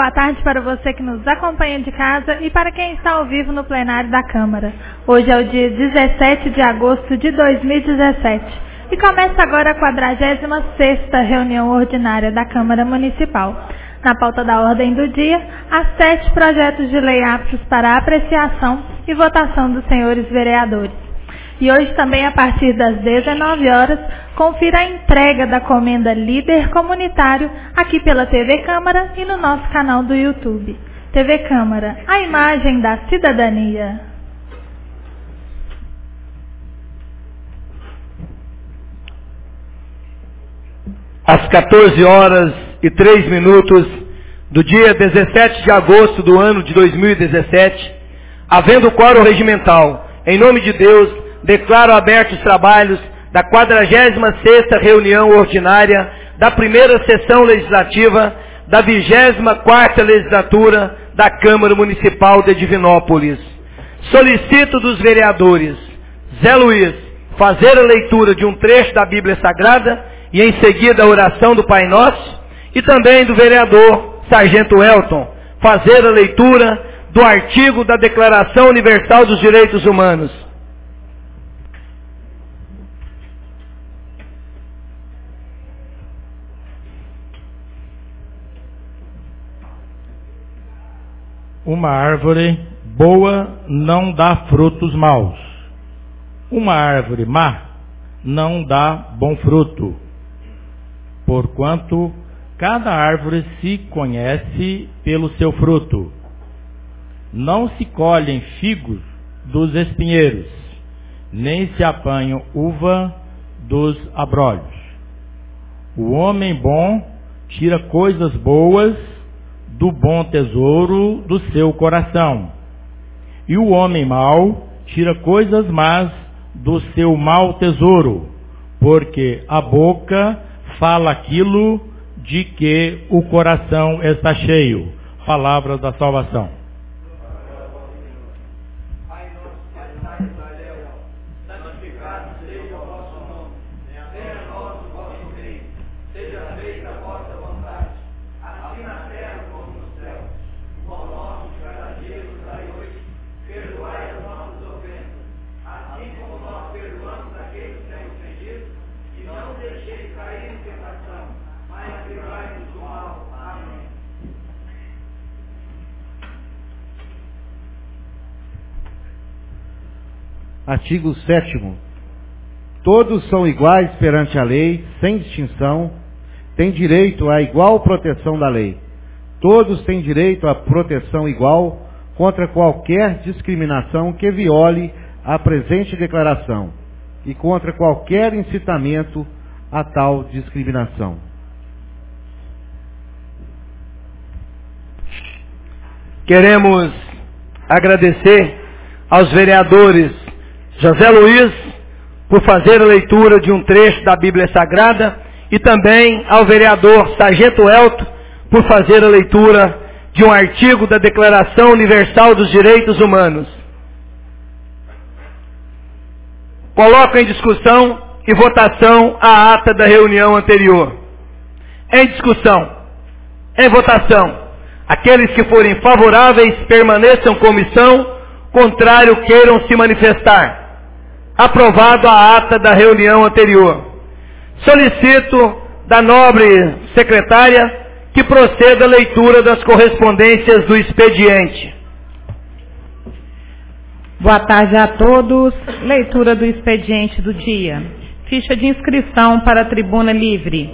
boa tarde para você que nos acompanha de casa e para quem está ao vivo no plenário da Câmara. Hoje é o dia 17 de agosto de 2017 e começa agora a 46ª reunião ordinária da Câmara Municipal. Na pauta da ordem do dia, há 7 projetos de lei aptos para apreciação e votação dos senhores vereadores. E hoje também, a partir das 19 horas, confira a entrega da comenda Líder Comunitário aqui pela TV Câmara e no nosso canal do YouTube. TV Câmara, a imagem da cidadania. Às 14 horas e 3 minutos do dia 17 de agosto do ano de 2017, havendo quórum regimental, em nome de Deus, declaro abertos os trabalhos da 46ª reunião ordinária da primeira sessão legislativa da 24ª legislatura da Câmara Municipal de Divinópolis. Solicito dos vereadores Zé Luiz fazer a leitura de um trecho da Bíblia Sagrada e em seguida a oração do Pai Nosso, e também do vereador Sargento Elton fazer a leitura do artigo da Declaração Universal dos Direitos Humanos. Uma árvore boa não dá frutos maus. Uma árvore má não dá bom fruto. Porquanto cada árvore se conhece pelo seu fruto. Não se colhem figos dos espinheiros, nem se apanham uva dos abrolhos. O homem bom tira coisas boas do bom tesouro do seu coração, e o homem mau tira coisas más do seu mau tesouro, porque a boca fala aquilo de que o coração está cheio. Palavra da salvação. Artigo 7º. Todos são iguais perante a lei, sem distinção, têm direito à igual proteção da lei. Todos têm direito à proteção igual contra qualquer discriminação que viole a presente declaração e contra qualquer incitamento a tal discriminação. Queremos agradecer aos vereadores José Luiz por fazer a leitura de um trecho da Bíblia Sagrada e também ao vereador Sargento Elton por fazer a leitura de um artigo da Declaração Universal dos Direitos Humanos. Coloco em discussão e votação a ata da reunião anterior. Em discussão, em votação, aqueles que forem favoráveis permaneçam como estão, contrário queiram se manifestar. Aprovado a ata da reunião anterior. Solicito da nobre secretária que proceda a leitura das correspondências do expediente. Boa tarde a todos. Leitura do expediente do dia. Ficha de inscrição para a tribuna livre.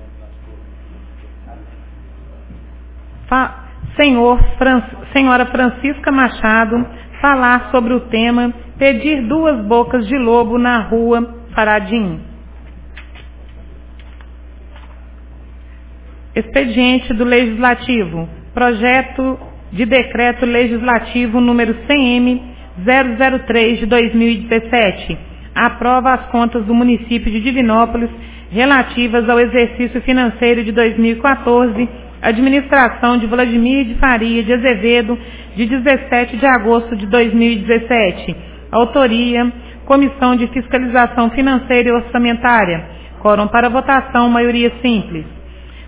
Senhora Francisca Machado, falar sobre o tema pedir 2 bocas de lobo na rua Faradim. Expediente do Legislativo. Projeto de Decreto Legislativo número 100M-003 de 2017. Aprova as contas do município de Divinópolis relativas ao exercício financeiro de 2014, administração de Vladimir de Faria de Azevedo, de 17 de agosto de 2017. Autoria, Comissão de Fiscalização Financeira e Orçamentária. Quórum para votação, maioria simples.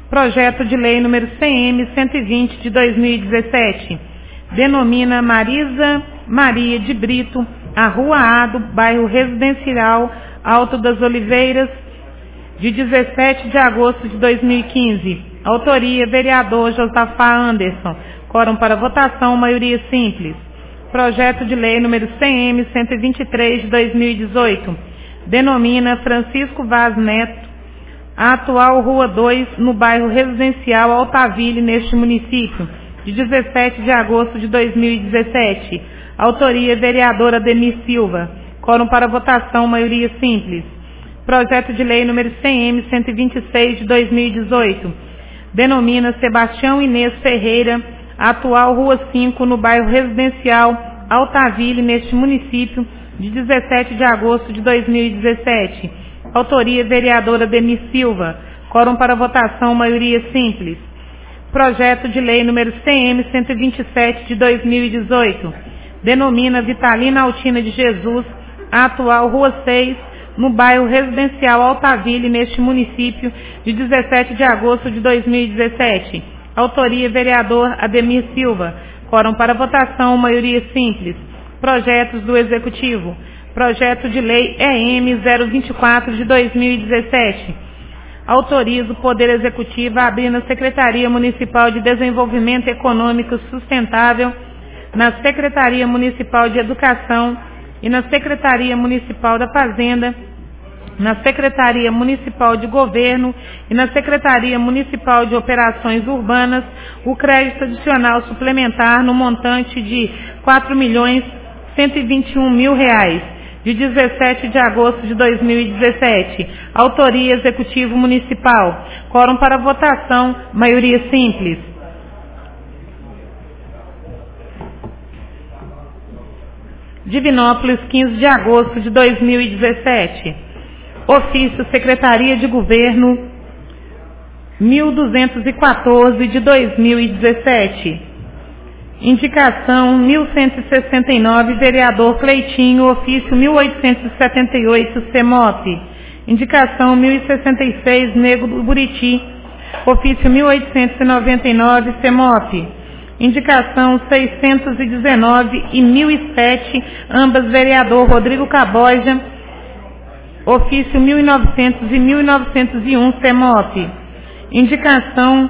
Projeto de Lei número CM 120 de 2017. Denomina Marisa Maria de Brito a Rua A do bairro Residencial Alto das Oliveiras, de 17 de agosto de 2015. Autoria, vereador Josafá Anderson. Quórum para votação, maioria simples. Projeto de Lei número CM 123 de 2018. Denomina Francisco Vaz Neto a atual Rua 2, no bairro Residencial Altaville, neste município, de 17 de agosto de 2017. Autoria, vereadora Ademir Silva. Quórum para votação, maioria simples. Projeto de Lei número CM 126 de 2018. Denomina Sebastião Inês Ferreira a atual Rua 5, no bairro Residencial Altaville, neste município, de 17 de agosto de 2017. Autoria, vereadora Ademir Silva. Quórum para votação, maioria simples. Projeto de Lei número CM 127 de 2018. Denomina Vitalina Altina de Jesus a atual Rua 6, no bairro Residencial Altaville, neste município, de 17 de agosto de 2017. Autoria, vereador Ademir Silva. Quórum para votação, maioria simples. Projetos do Executivo. Projeto de Lei EM 024 de 2017. Autoriza o Poder Executivo a abrir na Secretaria Municipal de Desenvolvimento Econômico Sustentável, na Secretaria Municipal de Educação e na Secretaria Municipal da Fazenda, na Secretaria Municipal de Governo e na Secretaria Municipal de Operações Urbanas o crédito adicional suplementar no montante de R$ 4.121.000, de 17 de agosto de 2017. Autoria, Executivo Municipal. Quórum para votação, maioria simples. Divinópolis, 15 de agosto de 2017. Ofício Secretaria de Governo 1214 de 2017. Indicação 1169, vereador Cleitinho, ofício 1878, CEMOP. Indicação 1066, Nego do Buriti, ofício 1899, CEMOP. Indicação 619 e 1007, ambas vereador Rodrigo Caboja, ofício 1900 e 1901, CEMOP. Indicação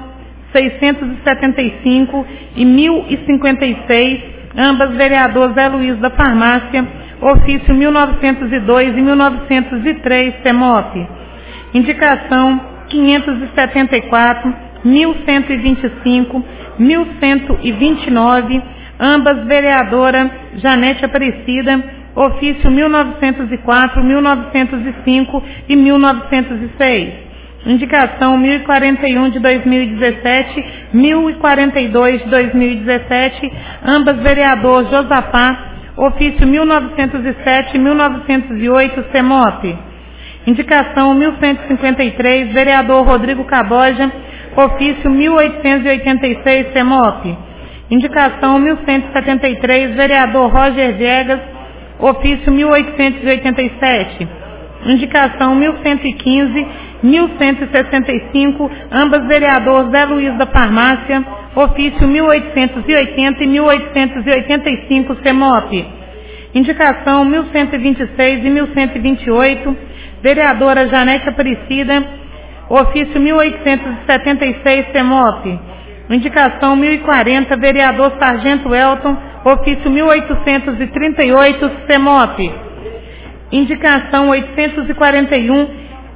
675 e 1056, ambas vereador Zé Luiz da Farmácia, ofício 1902 e 1903, CEMOP. Indicação 574, 1125, 1129, ambas vereadora Janete Aparecida, ofício 1904, 1905 e 1906. Indicação 1041 de 2017, 1042 de 2017, ambas vereador Josafá, ofício 1907 e 1908, CEMOP. Indicação 1153, vereador Rodrigo Caboja, ofício 1886, CEMOP. Indicação 1173, vereador Roger Viegas, ofício 1887. Indicação 1115, 1165, ambas vereador Zé Luiz da Farmácia, ofício 1880 e 1885, CEMOP. Indicação 1126 e 1128, vereadora Janete Aparecida, ofício 1876, CEMOP. Indicação 1040, vereador Sargento Elton, ofício 1838, CEMOP. Indicação 841,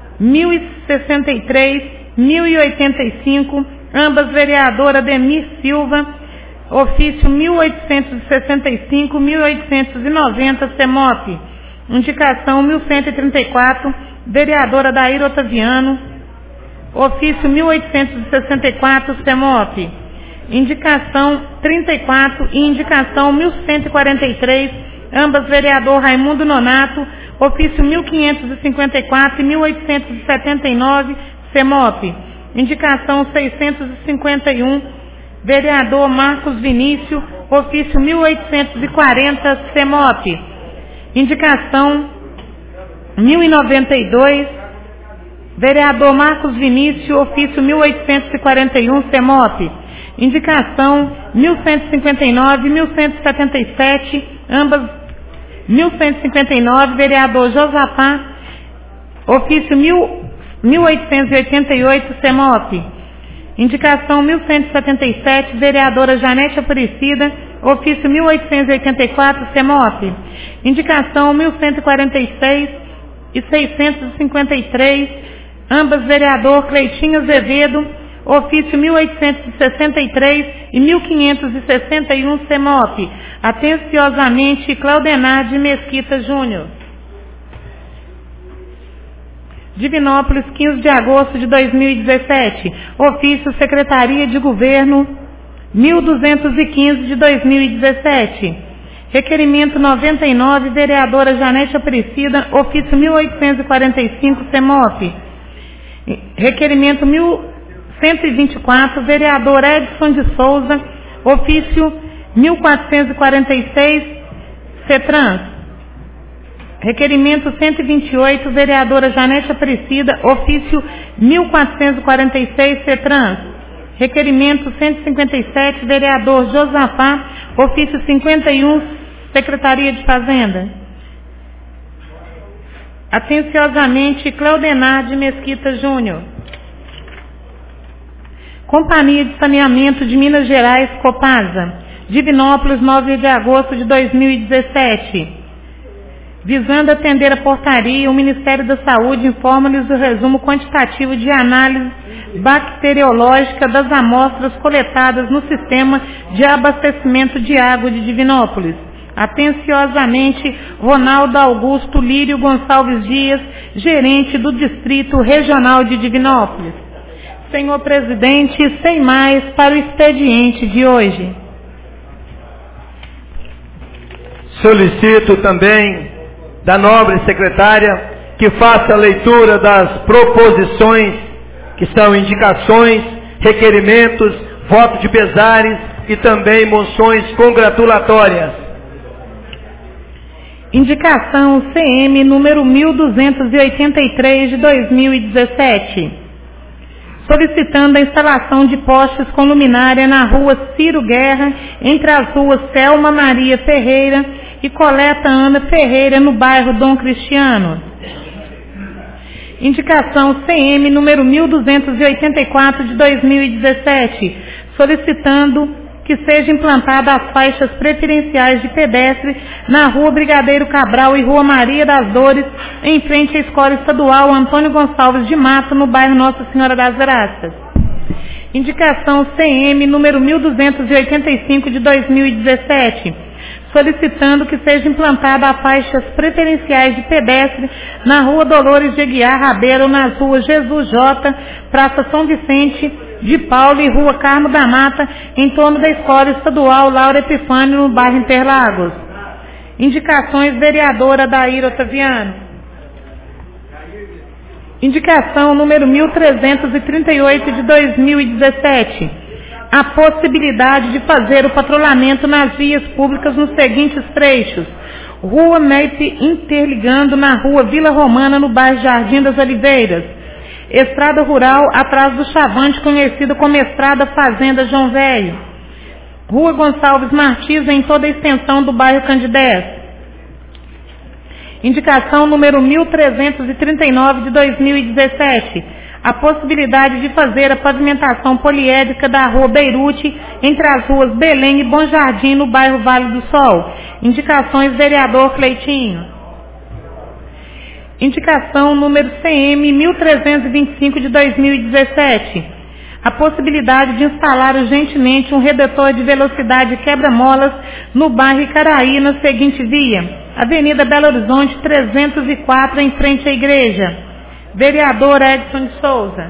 1063, 1085, ambas vereadora Ademir Silva, ofício 1865, 1890, CEMOP. Indicação 1134, vereadora Daíra Otaviano, ofício 1864, CEMOP. Indicação 34 e indicação 1143, ambas vereador Raimundo Nonato, ofício 1554 e 1879, CEMOP. Indicação 651, vereador Marcos Vinícius, ofício 1840, CEMOP. Indicação 1092, Vereador Marcos Vinícius, ofício 1841, CEMOP. Indicação 1159 e 1177, ambas 1159, vereador Josafá, ofício 1888, CEMOP. Indicação 1177, vereadora Janete Aparecida, ofício 1884, CEMOP. Indicação 1146 e 653, ambas vereador Cleitinho Azevedo, ofício 1863 e 1561, CEMOP. Atenciosamente, Claudenar de Mesquita Júnior. Divinópolis, 15 de agosto de 2017. Ofício Secretaria de Governo 1215 de 2017. Requerimento 99, vereadora Janete Aparecida, ofício 1845, CEMOP. Requerimento 1124, vereador Edson de Souza, ofício 1446, CETRANS. Requerimento 128, vereadora Janete Aparecida, ofício 1446, CETRANS. Requerimento 157, vereador Josafá, ofício 51, Secretaria de Fazenda. Atenciosamente, Claudenar de Mesquita Júnior. Companhia de Saneamento de Minas Gerais, Copasa. Divinópolis, 9 de agosto de 2017. Visando atender a portaria, o Ministério da Saúde informa-lhes o resumo quantitativo de análise bacteriológica das amostras coletadas no sistema de abastecimento de água de Divinópolis. Atenciosamente, Ronaldo Augusto Lírio Gonçalves Dias, gerente do Distrito Regional de Divinópolis. Senhor presidente, sem mais para o expediente de hoje. Solicito também da nobre secretária que faça a leitura das proposições, que são indicações, requerimentos, voto de pesares e também moções congratulatórias. Indicação CM número 1283 de 2017. Solicitando a instalação de postes com luminária na rua Ciro Guerra, entre as ruas Selma Maria Ferreira e Coleta Ana Ferreira, no bairro Dom Cristiano. Indicação CM número 1284 de 2017, solicitando que seja implantada as faixas preferenciais de pedestre na rua Brigadeiro Cabral e rua Maria das Dores, em frente à Escola Estadual Antônio Gonçalves de Mato, no bairro Nossa Senhora das Graças. Indicação CM número 1285 de 2017, solicitando que seja implantada as faixas preferenciais de pedestre na rua Dolores de Aguiar Rabeiro, nas ruas Jesus J, Praça São Vicente de Paulo e rua Carmo da Mata, em torno da Escola Estadual Laura Epifânio, no bairro Interlagos. Indicações, vereadora Daíra Otaviano. Indicação número 1338 de 2017. A possibilidade de fazer o patrulhamento nas vias públicas nos seguintes trechos: Rua MEIP interligando na Rua Vila Romana, no bairro Jardim das Oliveiras. Estrada Rural atrás do Chavante, conhecida como Estrada Fazenda João Velho. Rua Gonçalves Martins, em toda a extensão do bairro Candidez. Indicação número 1339 de 2017. A possibilidade de fazer a pavimentação poliédrica da Rua Beirute, entre as ruas Belém e Bom Jardim, no bairro Vale do Sol. Indicações, vereador Cleitinho. Indicação número CM 1325 de 2017. A possibilidade de instalar urgentemente um redutor de velocidade quebra-molas no bairro Icaraí, na seguinte via: Avenida Belo Horizonte 304, em frente à igreja. Vereador Edson de Souza.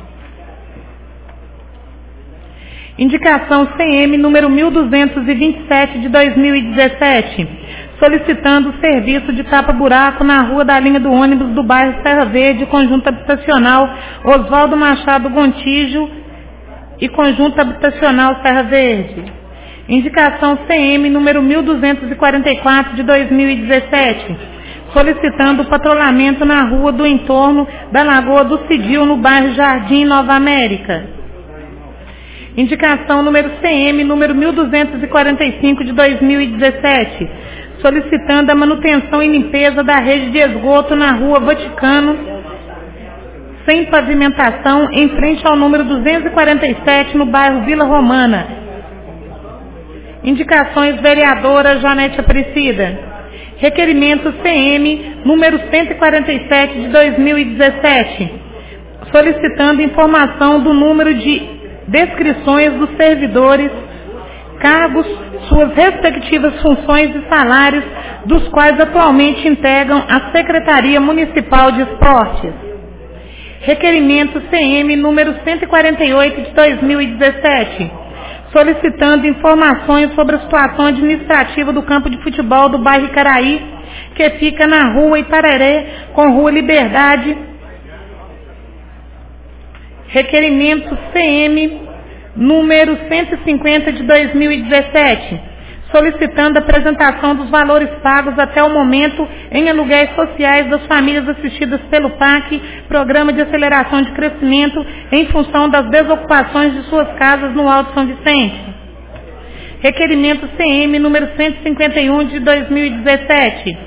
Indicação CM número 1227 de 2017, solicitando o serviço de tapa-buraco na rua da linha do ônibus do bairro Serra Verde, conjunto habitacional Oswaldo Machado Gontijo e conjunto habitacional Serra Verde. Indicação CM número 1244 de 2017, solicitando o patrulhamento na rua do entorno da Lagoa do Cidil, no bairro Jardim Nova América. Indicação número CM, número 1245 de 2017, solicitando a manutenção e limpeza da rede de esgoto na rua Vaticano, sem pavimentação, em frente ao número 247, no bairro Vila Romana. Indicações vereadora Janete Aparecida. Requerimento CM, número 147 de 2017, solicitando informação do número de descrições dos servidores, cargos, suas respectivas funções e salários, dos quais atualmente integram a Secretaria Municipal de Esportes. Requerimento CM número 148 de 2017, solicitando informações sobre a situação administrativa do campo de futebol do bairro Icaraí, que fica na rua Itararé com rua Liberdade. Requerimento CM número 150 de 2017, solicitando a apresentação dos valores pagos até o momento em aluguéis sociais das famílias assistidas pelo PAC, Programa de Aceleração de Crescimento, em função das desocupações de suas casas no Alto São Vicente. Requerimento CM número 151 de 2017,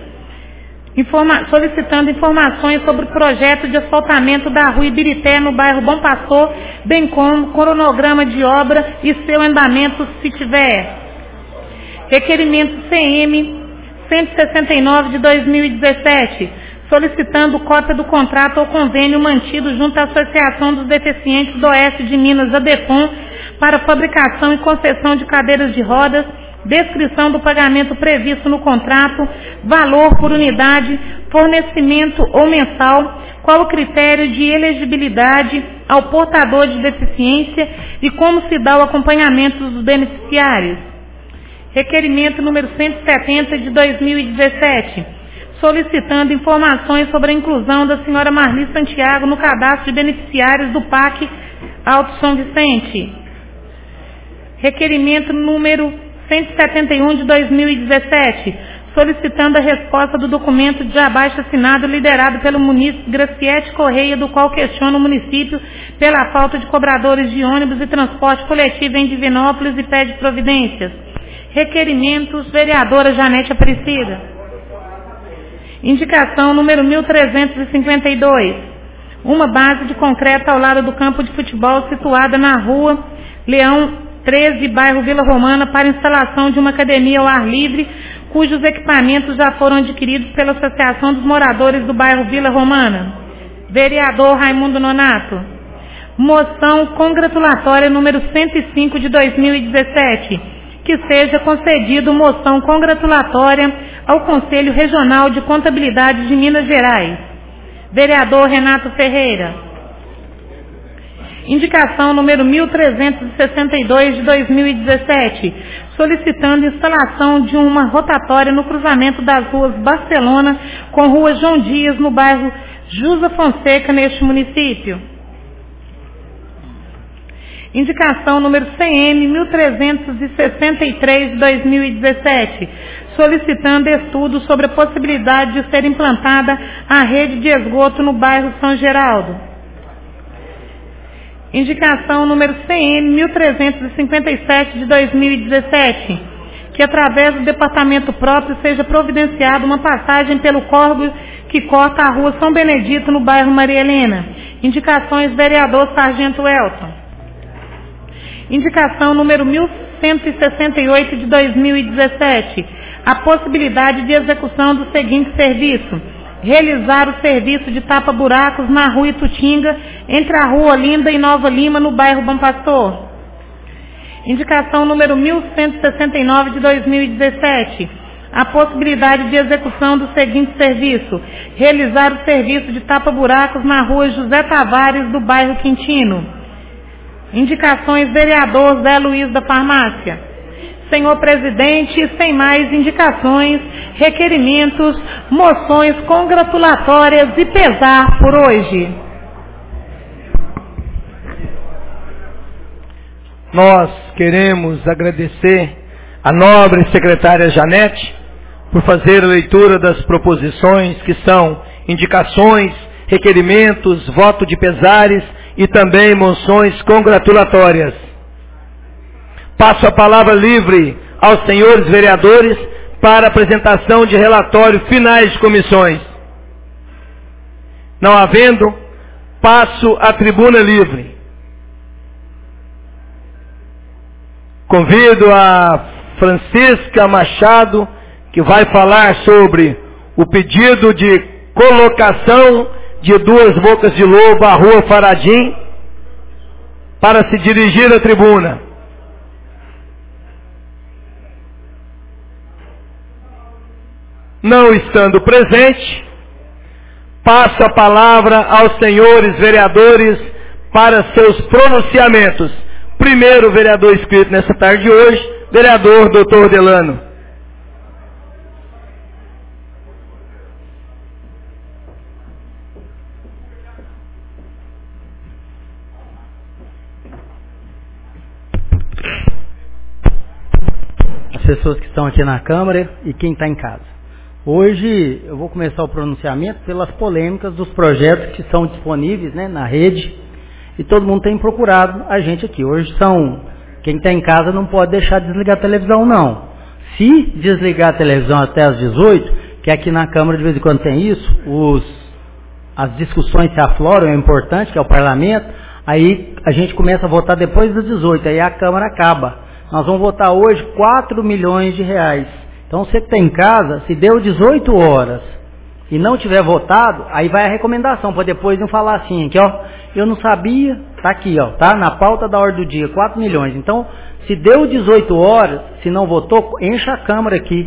solicitando informações sobre o projeto de asfaltamento da rua Ibirité, no bairro Bom Pastor, bem como cronograma de obra e seu andamento, se tiver. Requerimento CM 169 de 2017, solicitando cópia do contrato ou convênio mantido junto à Associação dos Deficientes do Oeste de Minas, ADEPOM, para fabricação e concessão de cadeiras de rodas, descrição do pagamento previsto no contrato, valor por unidade, fornecimento ou mensal, qual o critério de elegibilidade ao portador de deficiência e como se dá o acompanhamento dos beneficiários. Requerimento número 170 de 2017, solicitando informações sobre a inclusão da senhora Marli Santiago no cadastro de beneficiários do PAC Alto São Vicente. Requerimento número 171 de 2017, solicitando a resposta do documento de abaixo assinado liderado pelo munícipe Graciete Correia, do qual questiona o município pela falta de cobradores de ônibus e transporte coletivo em Divinópolis e pede providências. Requerimentos, vereadora Janete Aparecida. Indicação número 1352, uma base de concreto ao lado do campo de futebol situada na rua Leão 13, bairro Vila Romana, para instalação de uma academia ao ar livre, cujos equipamentos já foram adquiridos pela Associação dos Moradores do bairro Vila Romana. Vereador Raimundo Nonato. Moção congratulatória número 105 de 2017, que seja concedido moção congratulatória ao Conselho Regional de Contabilidade de Minas Gerais. Vereador Renato Ferreira. Indicação número 1362 de 2017, solicitando instalação de uma rotatória no cruzamento das ruas Barcelona com rua João Dias, no bairro Jusa Fonseca, neste município. Indicação número CM 1363 de 2017, solicitando estudo sobre a possibilidade de ser implantada a rede de esgoto no bairro São Geraldo. Indicação número CM 1357 de 2017, que através do departamento próprio seja providenciada uma passagem pelo córrego que corta a rua São Benedito, no bairro Maria Helena. Indicações, vereador Sargento Elton. Indicação número 1168 de 2017, a possibilidade de execução do seguinte serviço: realizar o serviço de tapa-buracos na rua Itutinga, entre a rua Olinda e Nova Lima, no bairro Bom Pastor. Indicação número 1169 de 2017, a possibilidade de execução do seguinte serviço: realizar o serviço de tapa-buracos na rua José Tavares, do bairro Quintino. Indicações, vereador Zé Luiz da Farmácia. Senhor presidente, sem mais indicações, requerimentos, moções congratulatórias e pesar por hoje. Nós queremos agradecer a nobre secretária Janete por fazer a leitura das proposições, que são indicações, requerimentos, voto de pesares e também moções congratulatórias. Passo a palavra livre aos senhores vereadores para apresentação de relatório finais de comissões. Não havendo, passo a tribuna livre. Convido a Francisca Machado, que vai falar sobre o pedido de colocação de 2 bocas de lobo à Rua Faradim, para se dirigir à tribuna. Não estando presente, passo a palavra aos senhores vereadores para seus pronunciamentos. Primeiro vereador inscrito nessa tarde de hoje, vereador Dr. Delano. As pessoas que estão aqui na Câmara e quem está em casa. Hoje eu vou começar o pronunciamento pelas polêmicas dos projetos que são disponíveis, né, na rede, e todo mundo tem procurado a gente aqui. Hoje quem está em casa não pode deixar de desligar a televisão, não. Se desligar a televisão até às 18, que aqui na Câmara de vez em quando tem isso, as discussões se afloram, é importante, que é o parlamento, aí a gente começa a votar depois das 18, aí a Câmara acaba. Nós vamos votar hoje 4 milhões de reais. Então você que está em casa, se deu 18 horas e não tiver votado, aí vai a recomendação, para depois não falar assim, aqui ó, eu não sabia, tá aqui ó, tá na pauta da ordem do dia, 4 milhões. Então, se deu 18 horas, se não votou, encha a Câmara aqui.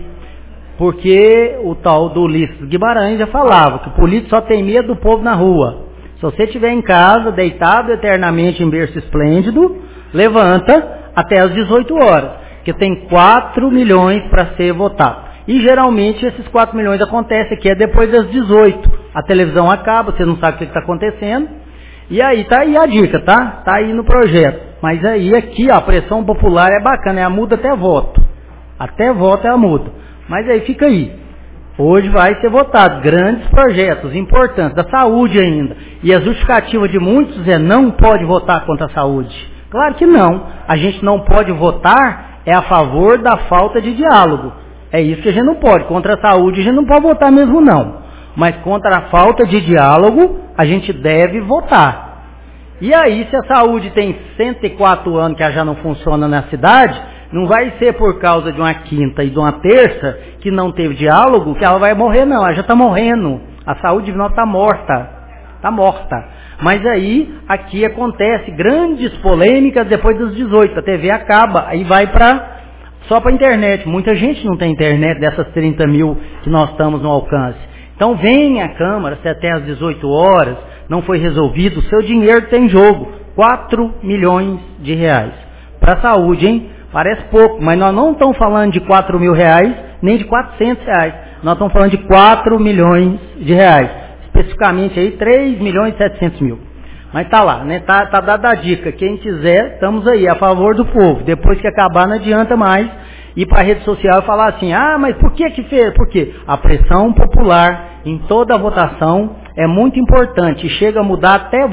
Porque o tal do Ulisses Guimarães já falava que o político só tem medo do povo na rua. Se você estiver em casa, deitado eternamente em berço esplêndido, levanta até as 18 horas. Que tem 4 milhões para ser votado. E geralmente esses 4 milhões acontecem aqui, é depois das 18. A televisão acaba, você não sabe o que está acontecendo. E aí tá aí a dica, tá? Tá aí no projeto. Mas aí aqui ó, a pressão popular é bacana, é a muda até voto. Até voto é a muda. Mas aí fica aí. Hoje vai ser votado grandes projetos importantes, da saúde ainda. E a justificativa de muitos é não pode votar contra a saúde. Claro que não. A gente não pode votar é a favor da falta de diálogo. É isso que a gente não pode. Contra a saúde a gente não pode votar mesmo não. Mas contra a falta de diálogo a gente deve votar. E aí se a saúde tem 104 anos que ela já não funciona na cidade, não vai ser por causa de uma quinta e de uma terça que não teve diálogo que ela vai morrer não. Ela já está morrendo. A saúde não está morta. Está morta. Mas aí, aqui acontece grandes polêmicas depois dos 18. A TV acaba, aí vai só para a internet. Muita gente não tem internet dessas 30 mil que nós estamos no alcance. Então vem à Câmara, se até às 18 horas não foi resolvido, o seu dinheiro tem em jogo. 4 milhões de reais. Para a saúde, hein? Parece pouco, mas nós não estamos falando de 4 mil reais, nem de 400 reais. Nós estamos falando de 4 milhões de reais. Especificamente aí 3 milhões e 700 mil. Mas tá lá, né? Tá dada a dica. Quem quiser, estamos aí, a favor do povo. Depois que acabar, não adianta mais ir para a rede social e falar assim, mas por que fez? Por quê? A pressão popular em toda a votação é muito importante. E chega a mudar até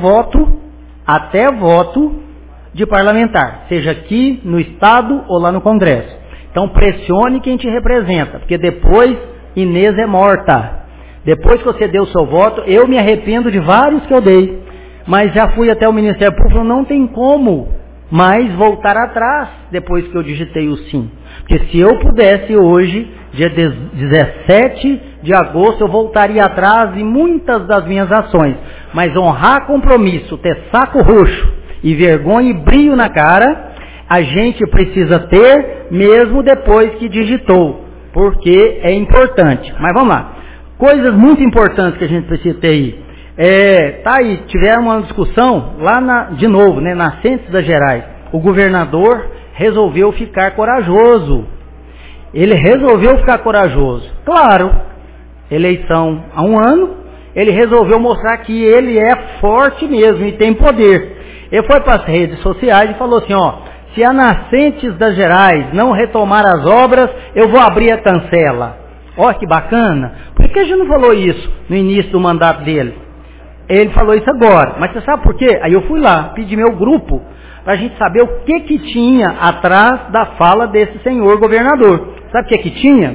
voto de parlamentar. Seja aqui no Estado ou lá no Congresso. Então pressione quem te representa. Porque depois Inês é morta. Depois que você deu o seu voto, eu me arrependo de vários que eu dei. Mas já fui até o Ministério Público, não tem como mais voltar atrás depois que eu digitei o sim. Porque se eu pudesse hoje, dia 17 de agosto, eu voltaria atrás em muitas das minhas ações. Mas honrar compromisso, ter saco roxo e vergonha e brilho na cara, a gente precisa ter mesmo depois que digitou. Porque é importante. Mas vamos lá. Coisas muito importantes que a gente precisa ter aí. Tá aí, tiveram uma discussão lá de novo, né, na Nascentes das Gerais. O governador resolveu ficar corajoso. Ele resolveu ficar corajoso. Claro, eleição há 1 ano, ele resolveu mostrar que ele é forte mesmo e tem poder. Ele foi para as redes sociais e falou assim, se a Nascentes das Gerais não retomar as obras, eu vou abrir a cancela. Olha que bacana. Por que a gente não falou isso no início do mandato dele? Ele falou isso agora. Mas você sabe por quê? Aí eu fui lá, pedi meu grupo, para a gente saber o que tinha atrás da fala desse senhor governador. Sabe o que tinha?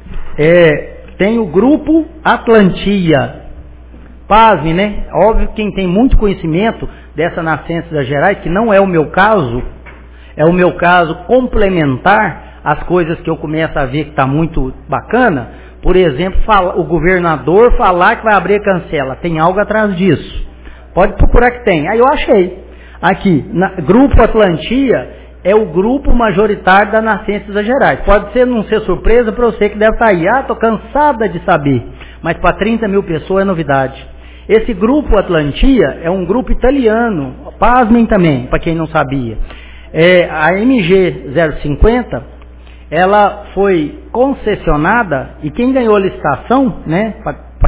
Tem o grupo Atlantia. Pasme, né? Óbvio que quem tem muito conhecimento dessa nascença das Gerais, que não é o meu caso, é o meu caso complementar às coisas que eu começo a ver que está muito bacana. Por exemplo, o governador falar que vai abrir a cancela. Tem algo atrás disso. Pode procurar que tem. Aí eu achei. Aqui, Grupo Atlantia é o grupo majoritário da nascença das Gerais. Pode não ser surpresa para você que deve estar aí. Estou cansada de saber. Mas para 30 mil pessoas é novidade. Esse Grupo Atlantia é um grupo italiano. Pasmem também, para quem não sabia. A MG 050, ela foi concessionada e quem ganhou a licitação, né, para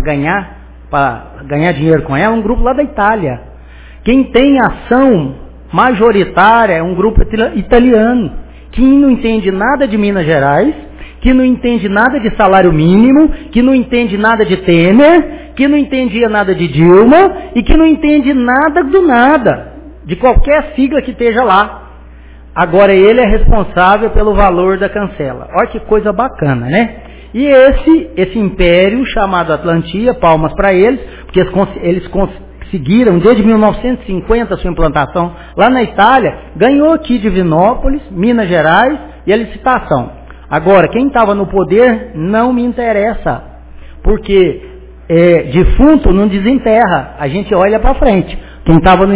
ganhar dinheiro com ela, é um grupo lá da Itália. Quem tem ação majoritária é um grupo italiano, que não entende nada de Minas Gerais, que não entende nada de salário mínimo, que não entende nada de Temer, que não entendia nada de Dilma e que não entende nada do nada, de qualquer sigla que esteja lá. Agora ele é responsável pelo valor da cancela. Olha que coisa bacana, né? E esse império chamado Atlantia, palmas para eles, porque eles conseguiram desde 1950 a sua implantação lá na Itália, ganhou aqui Divinópolis, Minas Gerais e a licitação. Agora, quem estava no poder não me interessa, porque defunto não desenterra, a gente olha para frente. Quem estava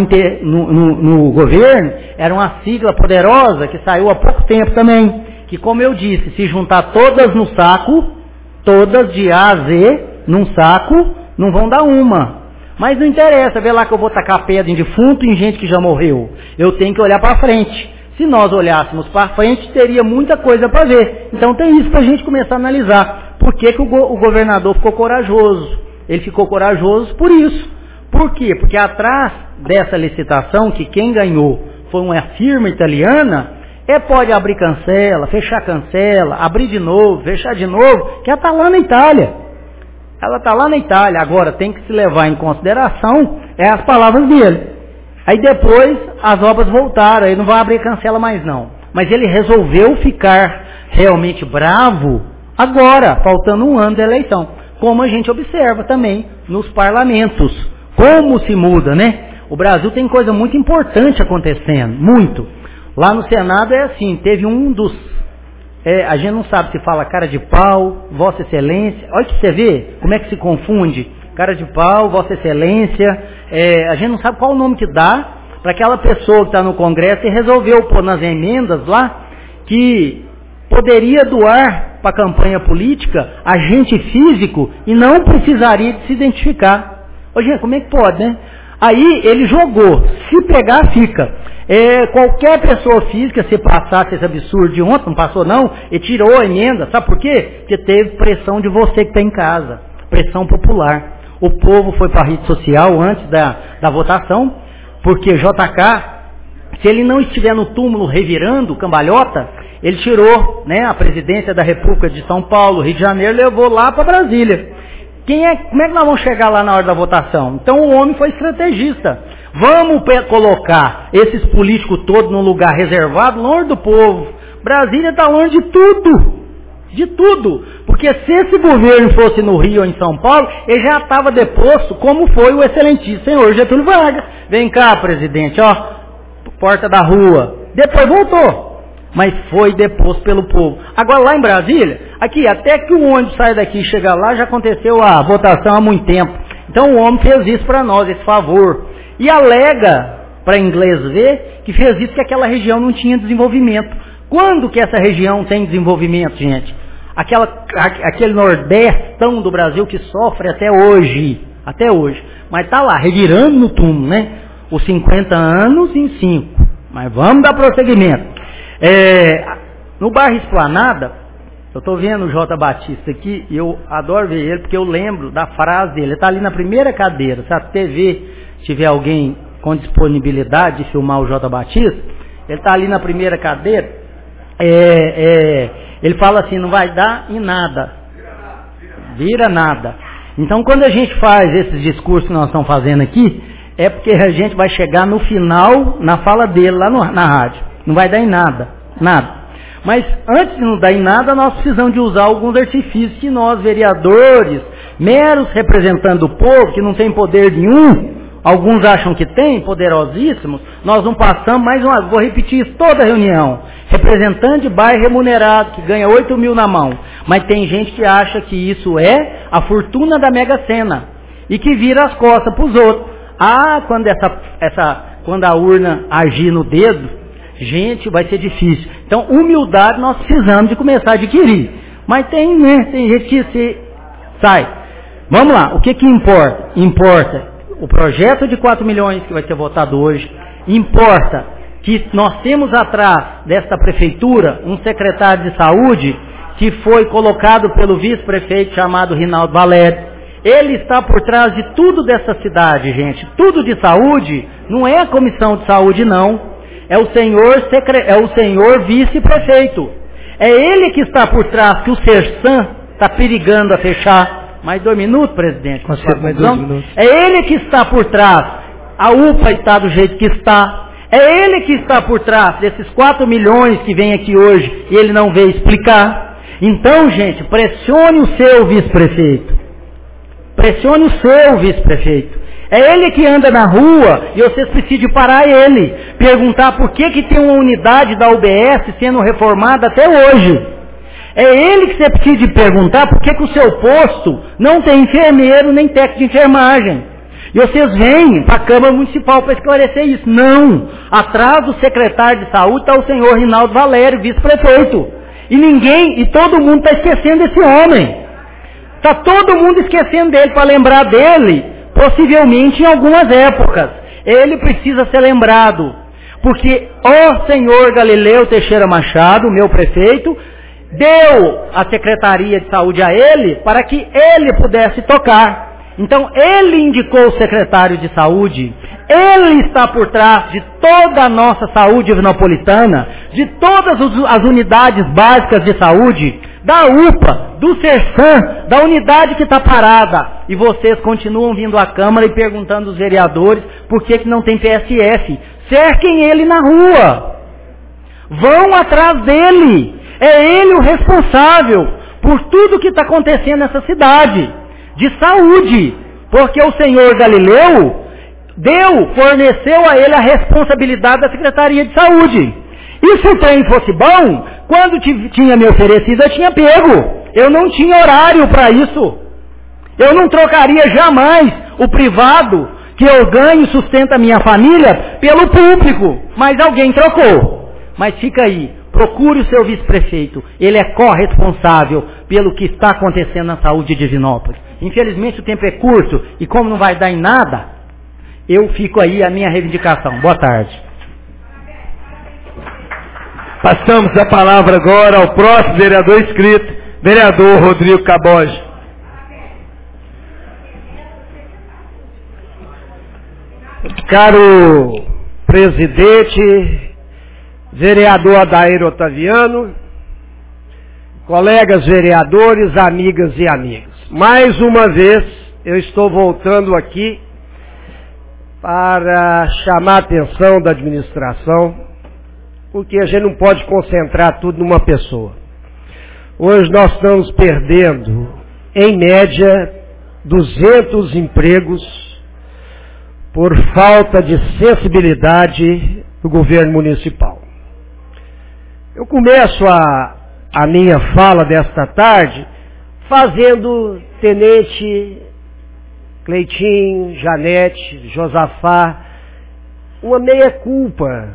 no governo era uma sigla poderosa que saiu há pouco tempo também, que, como eu disse, se juntar todas no saco, todas de A a Z, num saco, não vão dar uma. Mas não interessa, vê lá que eu vou tacar pedra em defunto e em gente que já morreu. Eu tenho que olhar para frente. Se nós olhássemos para frente, teria muita coisa para ver. Então tem isso para a gente começar a analisar. Por que o governador ficou corajoso? Ele ficou corajoso por isso. Por quê? Porque atrás dessa licitação, que quem ganhou foi uma firma italiana, pode abrir cancela, fechar cancela, abrir de novo, fechar de novo, que ela está lá na Itália. Ela está lá na Itália. Agora tem que se levar em consideração as palavras dele. Aí depois as obras voltaram, ele não vai abrir cancela mais não. Mas ele resolveu ficar realmente bravo agora, faltando um ano da eleição. Como a gente observa também nos parlamentos. Como se muda, né? O Brasil tem coisa muito importante acontecendo, muito. Lá no Senado é assim, teve um dos... a gente não sabe se fala cara de pau, Vossa Excelência. Olha que você vê, como é que se confunde. Cara de pau, Vossa Excelência. A gente não sabe qual o nome que dá para aquela pessoa que está no Congresso e resolveu pôr nas emendas lá que poderia doar para a campanha política agente físico e não precisaria de se identificar. Ô, gente, como é que pode, né? Aí ele jogou, se pegar, fica. Qualquer pessoa física, se passasse esse absurdo de ontem, não passou não, e tirou a emenda, sabe por quê? Porque teve pressão de você que está em casa, pressão popular. O povo foi para a rede social antes da votação, porque JK, se ele não estiver no túmulo revirando, cambalhota, ele tirou, né, a presidência da República de São Paulo, Rio de Janeiro, levou lá para Brasília. Como é que nós vamos chegar lá na hora da votação? Então o homem foi estrategista. Vamos colocar esses políticos todos num lugar reservado, longe do povo. Brasília está longe de tudo. De tudo. Porque se esse governo fosse no Rio ou em São Paulo, ele já estava deposto, como foi o excelentíssimo senhor Getúlio Vargas. Vem cá, presidente, ó, porta da rua. Depois voltou. Mas foi deposto pelo povo. Agora lá em Brasília, aqui, até que o ônibus sai daqui e chega lá, já aconteceu a votação há muito tempo. Então o homem fez isso para nós, esse favor. E alega, para inglês ver, que fez isso que aquela região não tinha desenvolvimento. Quando que essa região tem desenvolvimento, gente? Aquele nordestão do Brasil que sofre até hoje. Mas está lá, revirando no túmulo, né? Os 50 anos em 5. Mas vamos dar prosseguimento. No bairro Esplanada, eu estou vendo o J. Batista aqui, e eu adoro ver ele, porque eu lembro da frase dele. Ele está ali na primeira cadeira. Se a TV tiver alguém com disponibilidade de filmar o J. Batista, ele está ali na primeira cadeira. Ele fala assim, não vai dar em nada. vira nada. Então, quando a gente faz esses discursos que nós estamos fazendo aqui, é porque a gente vai chegar no final, na fala dele, lá na rádio. Não vai dar em nada, nada. Mas, antes de não dar em nada, nós precisamos de usar alguns artifícios que nós, vereadores, meros representantes do povo, que não tem poder nenhum, alguns acham que tem, poderosíssimos, nós não passamos mais uma, vou repetir isso toda reunião, representante de bairro remunerado, que ganha 8 mil na mão, mas tem gente que acha que isso é a fortuna da Mega Sena, e que vira as costas para os outros. Quando a urna agir no dedo, gente, vai ser difícil. Então, humildade nós precisamos de começar a adquirir, mas tem gente que se sai. Vamos lá, o que importa? Importa o projeto de 4 milhões que vai ser votado hoje, importa que nós temos atrás desta prefeitura um secretário de saúde que foi colocado pelo vice-prefeito chamado Rinaldo Valério. Ele está por trás de tudo dessa cidade, gente. Tudo de saúde não é a comissão de saúde, não. É o senhor vice-prefeito. É ele que está por trás, que o Sersan está perigando a fechar. Mais 2 minutos, presidente? Mais 2 minutos. É ele que está por trás. A UPA está do jeito que está. É ele que está por trás desses 4 milhões que vem aqui hoje e ele não veio explicar. Então, gente, pressione o seu vice-prefeito. Pressione o seu vice-prefeito. É ele que anda na rua e vocês precisam parar ele. Perguntar por que tem uma unidade da UBS sendo reformada até hoje. É ele que você precisa de perguntar por que o seu posto não tem enfermeiro nem técnico de enfermagem. E vocês vêm para a Câmara Municipal para esclarecer isso. Não! Atrás do secretário de saúde está o senhor Rinaldo Valério, vice-prefeito. E todo mundo está esquecendo desse homem. Está todo mundo esquecendo dele para lembrar dele, possivelmente em algumas épocas. Ele precisa ser lembrado. Porque o senhor Galileu Teixeira Machado, meu prefeito, deu a Secretaria de Saúde a ele para que ele pudesse tocar. Então, ele indicou o secretário de Saúde, ele está por trás de toda a nossa saúde divinopolitana, de todas as unidades básicas de saúde, da UPA, do Sersan, da unidade que está parada. E vocês continuam vindo à Câmara e perguntando aos vereadores por que não tem PSF. Cerquem ele na rua. Vão atrás dele. É ele o responsável por tudo que está acontecendo nessa cidade, de saúde, porque o senhor Galileu forneceu a ele a responsabilidade da Secretaria de Saúde. E se o trem fosse bom, quando tinha me oferecido, eu tinha pego. Eu não tinha horário para isso. Eu não trocaria jamais o privado, que eu ganho e sustento a minha família, pelo público. Mas alguém trocou. Mas fica aí. Procure o seu vice-prefeito. Ele é corresponsável pelo que está acontecendo na saúde de Divinópolis. Infelizmente o tempo é curto e como não vai dar em nada, eu fico aí a minha reivindicação. Boa tarde. Passamos a palavra agora ao próximo vereador inscrito, vereador Rodrigo Caboge. Caro presidente, vereador Adair Otaviano, colegas vereadores, amigas e amigos. Mais uma vez, eu estou voltando aqui para chamar a atenção da administração, porque a gente não pode concentrar tudo numa pessoa. Hoje nós estamos perdendo, em média, 200 empregos por falta de sensibilidade do governo municipal. Eu começo a minha fala desta tarde fazendo Tenente Cleitinho, Janete, Josafá, uma meia-culpa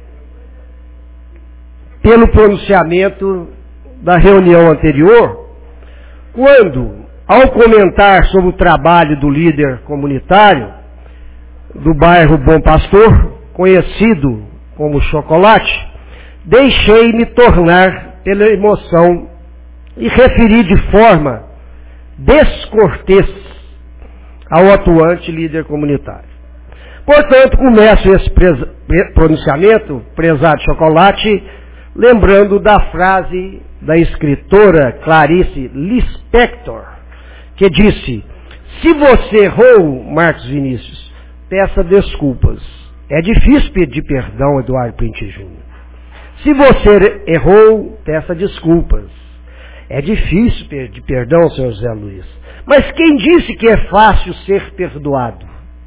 pelo pronunciamento da reunião anterior, quando, ao comentar sobre o trabalho do líder comunitário do bairro Bom Pastor, conhecido como Chocolate, deixei-me tornar pela emoção e referi de forma descortês ao atuante líder comunitário. Portanto, começo esse pronunciamento, prezado Chocolate, lembrando da frase da escritora Clarice Lispector, que disse: se você errou, Marcos Vinícius, peça desculpas. É difícil pedir perdão, Eduardo Print Júnior. Se você errou, peça desculpas. É difícil pedir perdão, senhor José Luiz. Mas quem disse que é fácil ser perdoado?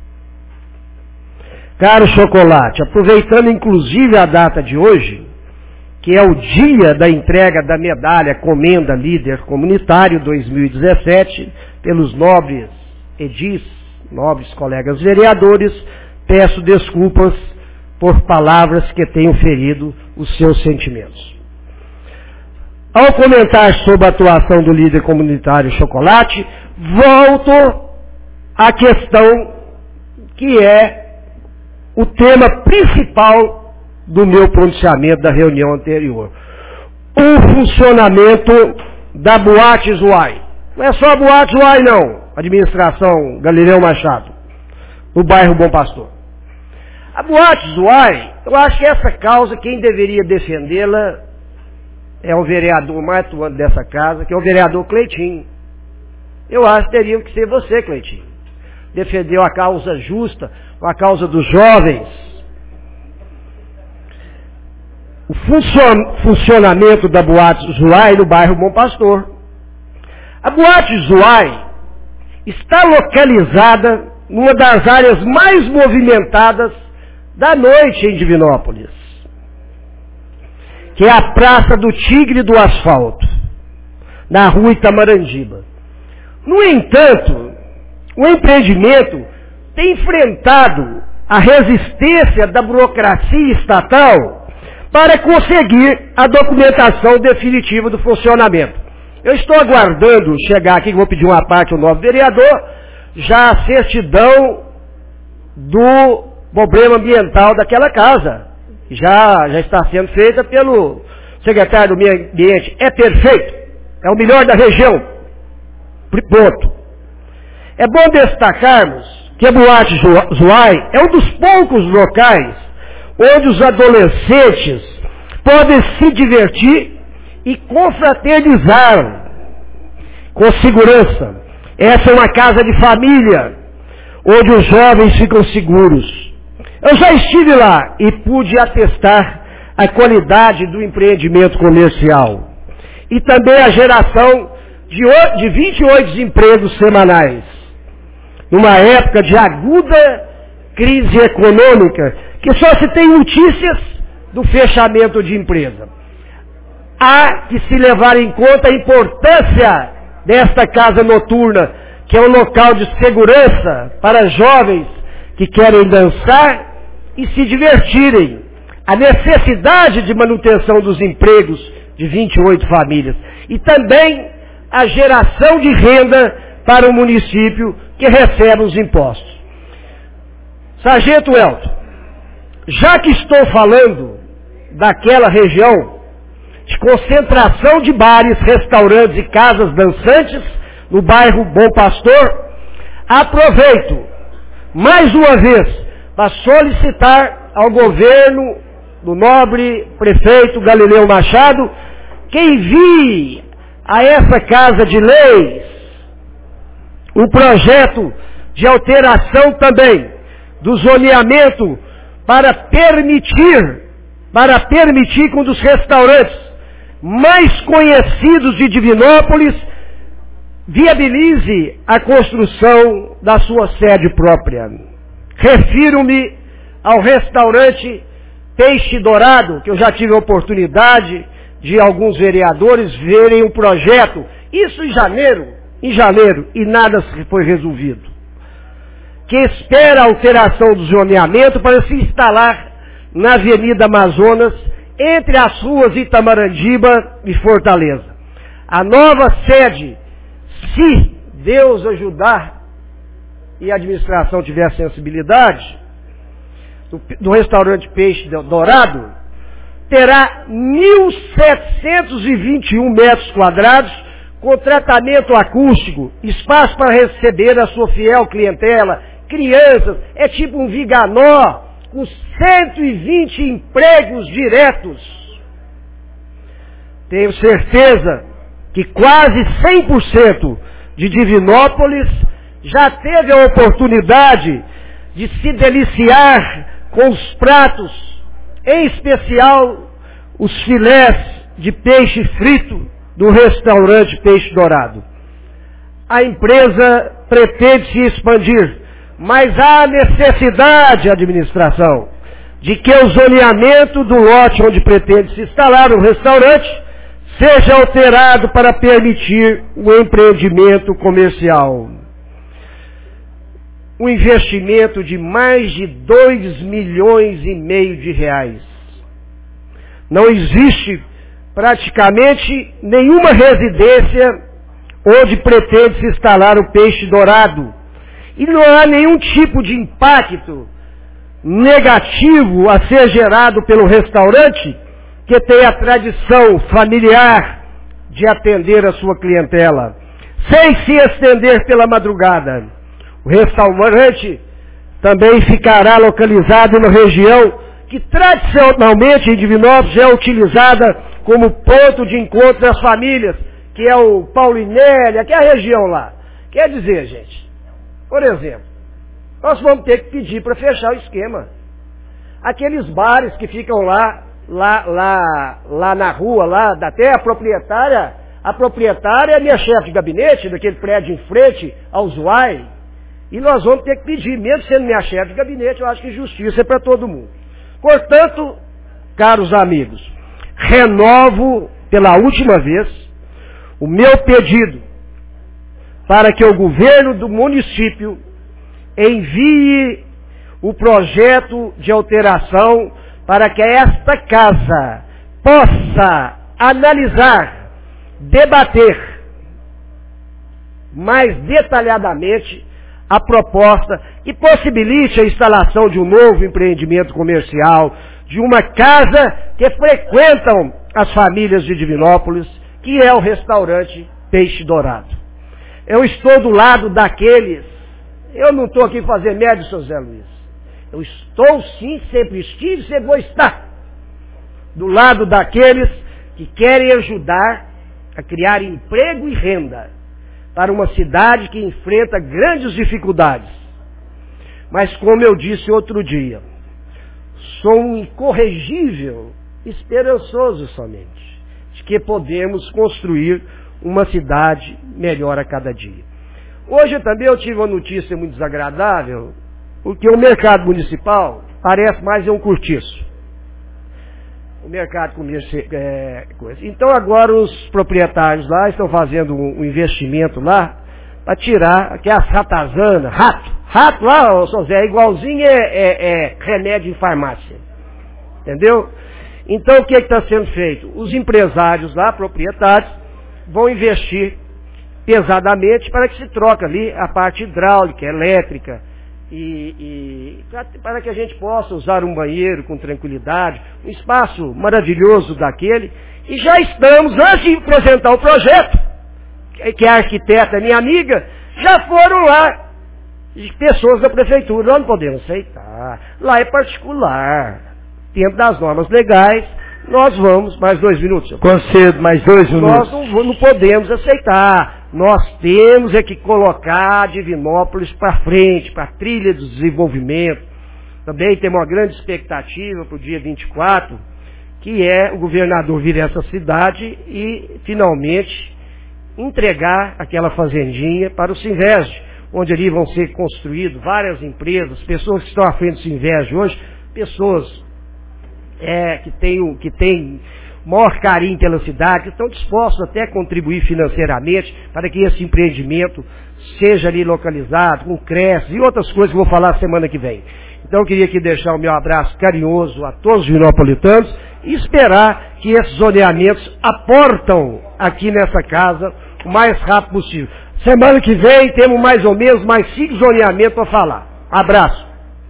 Caro Chocolate, aproveitando inclusive a data de hoje, que é o dia da entrega da medalha Comenda Líder Comunitário 2017, pelos nobres edis, nobres colegas vereadores, peço desculpas por palavras que tenham ferido os seus sentimentos. Ao comentar sobre a atuação do líder comunitário Chocolate, volto à questão que é o tema principal do meu pronunciamento da reunião anterior. O funcionamento da Boate Zuai. Não é só a Boate Zuai, não. Administração Galileu Machado, no bairro Bom Pastor. A Boate Zuai, eu acho que essa causa, quem deveria defendê-la é o vereador mais atuante dessa casa, que é o vereador Cleitinho. Eu acho que teria que ser você, Cleitinho. Defendeu a causa justa, a causa dos jovens. O funcionamento da Boate Zuai no bairro Bom Pastor. A Boate Zuai está localizada numa das áreas mais movimentadas da noite em Divinópolis, que é a Praça do Tigre do Asfalto, na rua Itamarandiba. No entanto, o empreendimento tem enfrentado a resistência da burocracia estatal para conseguir a documentação definitiva do funcionamento. Eu estou aguardando chegar aqui, vou pedir uma parte ao novo vereador, já a certidão do problema ambiental daquela casa. Já está sendo feita pelo secretário do Meio Ambiente. É perfeito, é o melhor da região. Ponto. É bom destacarmos que a Boate Zuai é um dos poucos locais onde os adolescentes podem se divertir e confraternizar com segurança. Essa é uma casa de família, onde os jovens ficam seguros. Eu já estive lá e pude atestar a qualidade do empreendimento comercial e também a geração de 28 empregos semanais, numa época de aguda crise econômica, que só se tem notícias do fechamento de empresa. Há que se levar em conta a importância desta casa noturna, que é um local de segurança para jovens que querem dançar e se divertirem. A necessidade de manutenção dos empregos de 28 famílias. E também a geração de renda para o município que recebe os impostos. Sargento Elton, já que estou falando daquela região de concentração de bares, restaurantes e casas dançantes no bairro Bom Pastor, aproveito mais uma vez para solicitar ao governo do nobre prefeito Galileu Machado que envie a essa Casa de Leis um projeto de alteração também do zoneamento para permitir que um dos restaurantes mais conhecidos de Divinópolis viabilize a construção da sua sede própria. Refiro-me ao restaurante Peixe Dourado, que eu já tive a oportunidade de alguns vereadores verem um projeto, isso em janeiro, e nada foi resolvido. Que espera a alteração do zoneamento para se instalar na Avenida Amazonas, entre as ruas Itamarandiba e Fortaleza. A nova sede, se Deus ajudar e a administração tiver sensibilidade, do restaurante Peixe Dourado, terá 1.721 metros quadrados, com tratamento acústico, espaço para receber a sua fiel clientela, crianças, é tipo um Viganó, com 120 empregos diretos. Tenho certeza que quase 100% de Divinópolis já teve a oportunidade de se deliciar com os pratos, em especial os filés de peixe frito do restaurante Peixe Dourado. A empresa pretende se expandir, mas há necessidade, administração, de que o zoneamento do lote onde pretende se instalar o restaurante seja alterado para permitir o empreendimento comercial. Um investimento de mais de 2,5 milhões de reais. Não existe praticamente nenhuma residência onde pretende se instalar o Peixe Dourado. E não há nenhum tipo de impacto negativo a ser gerado pelo restaurante, que tem a tradição familiar de atender a sua clientela, sem se estender pela madrugada. O restaurante também ficará localizado na região que tradicionalmente em Divinópolis é utilizada como ponto de encontro das famílias, que é o Paulinélia, que é a região lá. Quer dizer, gente, por exemplo, nós vamos ter que pedir para fechar o esquema. Aqueles bares que ficam lá na rua, lá, até a proprietária é minha chefe de gabinete, daquele prédio em frente ao Zuai, e nós vamos ter que pedir, mesmo sendo minha chefe de gabinete, eu acho que justiça é para todo mundo. Portanto, caros amigos, renovo pela última vez o meu pedido para que o governo do município envie o projeto de alteração para que esta casa possa analisar, debater mais detalhadamente a proposta que possibilite a instalação de um novo empreendimento comercial, de uma casa que frequentam as famílias de Divinópolis, que é o restaurante Peixe Dourado. Eu estou do lado daqueles, eu não estou aqui fazer médio, seu Zé Luiz. Eu estou sim, sempre estive, sempre vou estar do lado daqueles que querem ajudar a criar emprego e renda para uma cidade que enfrenta grandes dificuldades. Mas como eu disse outro dia, sou um incorregível esperançoso somente de que podemos construir uma cidade melhor a cada dia. Hoje também eu tive uma notícia muito desagradável, porque o mercado municipal parece mais um cortiço. O mercado comercial coisa. Então agora os proprietários lá estão fazendo um investimento lá para tirar, que é a ratazana, rato lá, ô São Zé, é igualzinho remédio em farmácia. Entendeu? Então o que está sendo feito? Os empresários lá, proprietários, vão investir pesadamente para que se troque ali a parte hidráulica, elétrica, para que a gente possa usar um banheiro com tranquilidade, um espaço maravilhoso daquele. E já estamos, antes de apresentar o projeto, que a arquiteta, minha amiga, já foram lá, pessoas da prefeitura, nós não podemos aceitar, lá é particular, dentro das normas legais, nós vamos, mais 2 minutos. Concedo mais 2 minutos. Nós não podemos aceitar. Nós temos que colocar Divinópolis para frente, para a trilha do desenvolvimento. Também temos uma grande expectativa para o dia 24, que é o governador vir a essa cidade e, finalmente, entregar aquela fazendinha para o Sinvesd, onde ali vão ser construídas várias empresas, pessoas que estão à frente do Sinvesd hoje, pessoas que têm maior carinho pela cidade, que estão dispostos até a contribuir financeiramente para que esse empreendimento seja ali localizado, com creches e outras coisas que eu vou falar semana que vem. Então eu queria aqui deixar o meu abraço carinhoso a todos os divinopolitanos e esperar que esses zoneamentos aportam aqui nessa casa o mais rápido possível. Semana que vem temos mais ou menos mais 5 zoneamentos para falar. Abraço.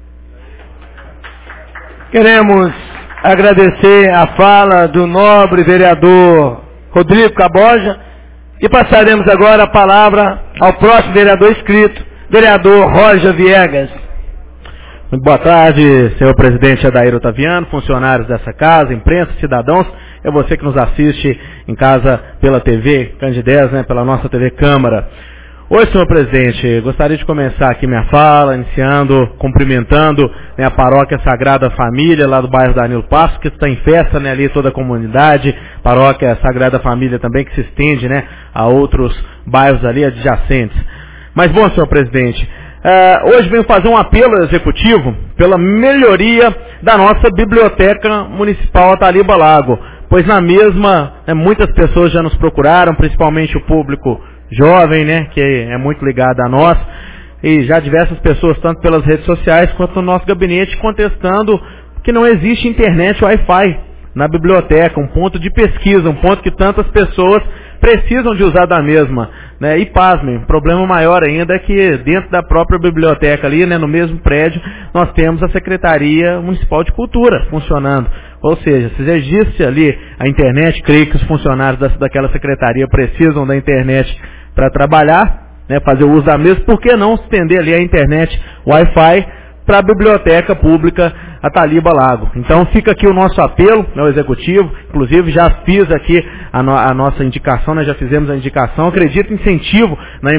Queremos agradecer a fala do nobre vereador Rodrigo Caboja e passaremos agora a palavra ao próximo vereador inscrito, vereador Roger Viegas. Muito boa tarde, senhor presidente Adair Otaviano, funcionários dessa casa, imprensa, cidadãos. É você que nos assiste em casa pela TV Candidez, pela nossa TV Câmara. Oi, senhor presidente, gostaria de começar aqui minha fala, iniciando, cumprimentando a Paróquia Sagrada Família, lá do bairro Danilo Passos, que está em festa, ali toda a comunidade, Paróquia Sagrada Família também, que se estende, a outros bairros ali adjacentes. Mas bom, senhor presidente, hoje venho fazer um apelo ao Executivo pela melhoria da nossa Biblioteca Municipal Ataliba Lago, pois na mesma, muitas pessoas já nos procuraram, principalmente o público jovem, que é muito ligado a nós, e já diversas pessoas, tanto pelas redes sociais quanto no nosso gabinete, contestando que não existe internet Wi-Fi na biblioteca, um ponto de pesquisa, um ponto que tantas pessoas precisam de usar da mesma. E pasmem, o problema maior ainda é que dentro da própria biblioteca ali, no mesmo prédio, nós temos a Secretaria Municipal de Cultura funcionando. Ou seja, se existe ali a internet, creio que os funcionários daquela secretaria precisam da internet para trabalhar, fazer o uso da mesma, por que não estender ali a internet Wi-Fi para a Biblioteca Pública Ataliba Lago? Então fica aqui o nosso apelo ao Executivo, inclusive já fiz aqui a nossa indicação, já fizemos a indicação, acredito incentivo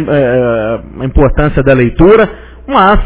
na importância da leitura, mas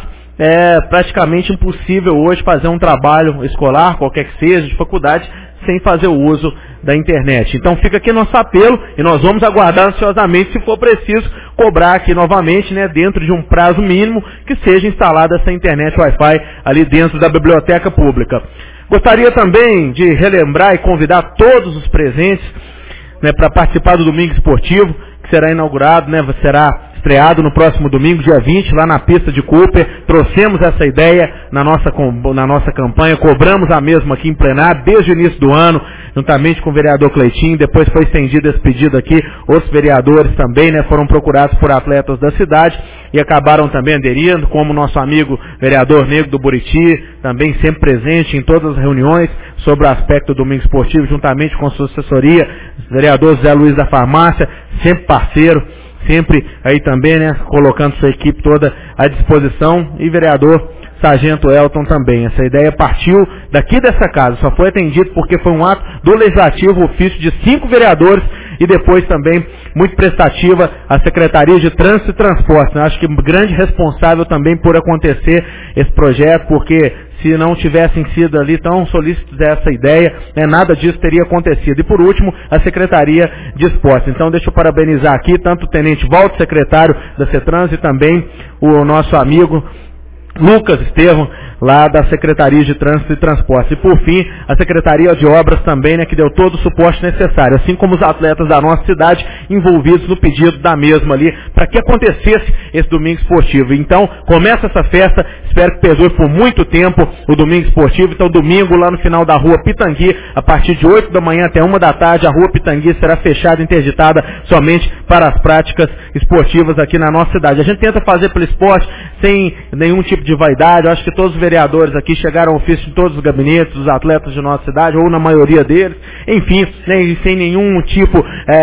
é praticamente impossível hoje fazer um trabalho escolar, qualquer que seja, de faculdade, sem fazer o uso da internet. Então fica aqui nosso apelo e nós vamos aguardar ansiosamente, se for preciso, cobrar aqui novamente, dentro de um prazo mínimo, que seja instalada essa internet Wi-Fi ali dentro da biblioteca pública. Gostaria também de relembrar e convidar todos os presentes para participar do Domingo Esportivo, que será inaugurado, será estreado no próximo domingo, dia 20, lá na pista de Cooper. Trouxemos essa ideia na nossa campanha, cobramos a mesma aqui em plenário, desde o início do ano, juntamente com o vereador Cleitinho, depois foi estendido esse pedido aqui, outros vereadores também, foram procurados por atletas da cidade e acabaram também aderindo, como nosso amigo vereador Negro do Buriti, também sempre presente em todas as reuniões sobre o aspecto do Domingo Esportivo, juntamente com sua assessoria, vereador Zé Luiz da Farmácia, sempre parceiro, sempre aí também, colocando sua equipe toda à disposição, e vereador Sargento Elton também. Essa ideia partiu daqui dessa casa, só foi atendido porque foi um ato do Legislativo, ofício de 5 vereadores, e depois também muito prestativa a Secretaria de Trânsito e Transporte. Eu acho que grande responsável também por acontecer esse projeto, porque se não tivessem sido ali tão solícitos essa ideia, nada disso teria acontecido. E por último, a Secretaria de Esportes. Então deixa eu parabenizar aqui tanto o Tenente Walter, secretário da CETRANS, e também o nosso amigo Lucas Estevão, lá da Secretaria de Trânsito e Transporte. E por fim, a Secretaria de Obras também, que deu todo o suporte necessário, assim como os atletas da nossa cidade envolvidos no pedido da mesma ali, para que acontecesse esse Domingo Esportivo. Então, começa essa festa, espero que perdure por muito tempo o Domingo Esportivo. Então, domingo, lá no final da Rua Pitangui, a partir de 8 da manhã até 1 da tarde, a Rua Pitangui será fechada, interditada somente para as práticas esportivas aqui na nossa cidade. A gente tenta fazer pelo esporte sem nenhum tipo de vaidade. Eu acho que todos os vereadores aqui chegaram ao ofício de todos os gabinetes dos atletas de nossa cidade, ou na maioria deles, enfim, sem nenhum tipo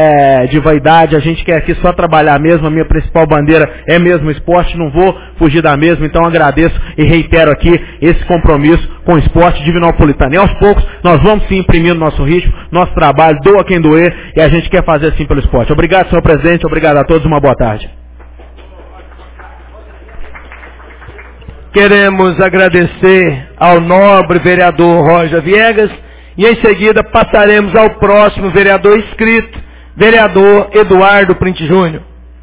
de vaidade. A gente quer aqui só trabalhar mesmo, a minha principal bandeira é mesmo o esporte, não vou fugir da mesma, então agradeço e reitero aqui esse compromisso com o esporte divinopolitano. E aos poucos nós vamos sim imprimindo nosso ritmo, nosso trabalho, doa quem doer, e a gente quer fazer assim pelo esporte. Obrigado, senhor presidente, obrigado a todos, uma boa tarde. Queremos agradecer ao nobre vereador Roger Viegas e em seguida passaremos ao próximo vereador inscrito, vereador Eduardo Print Júnior.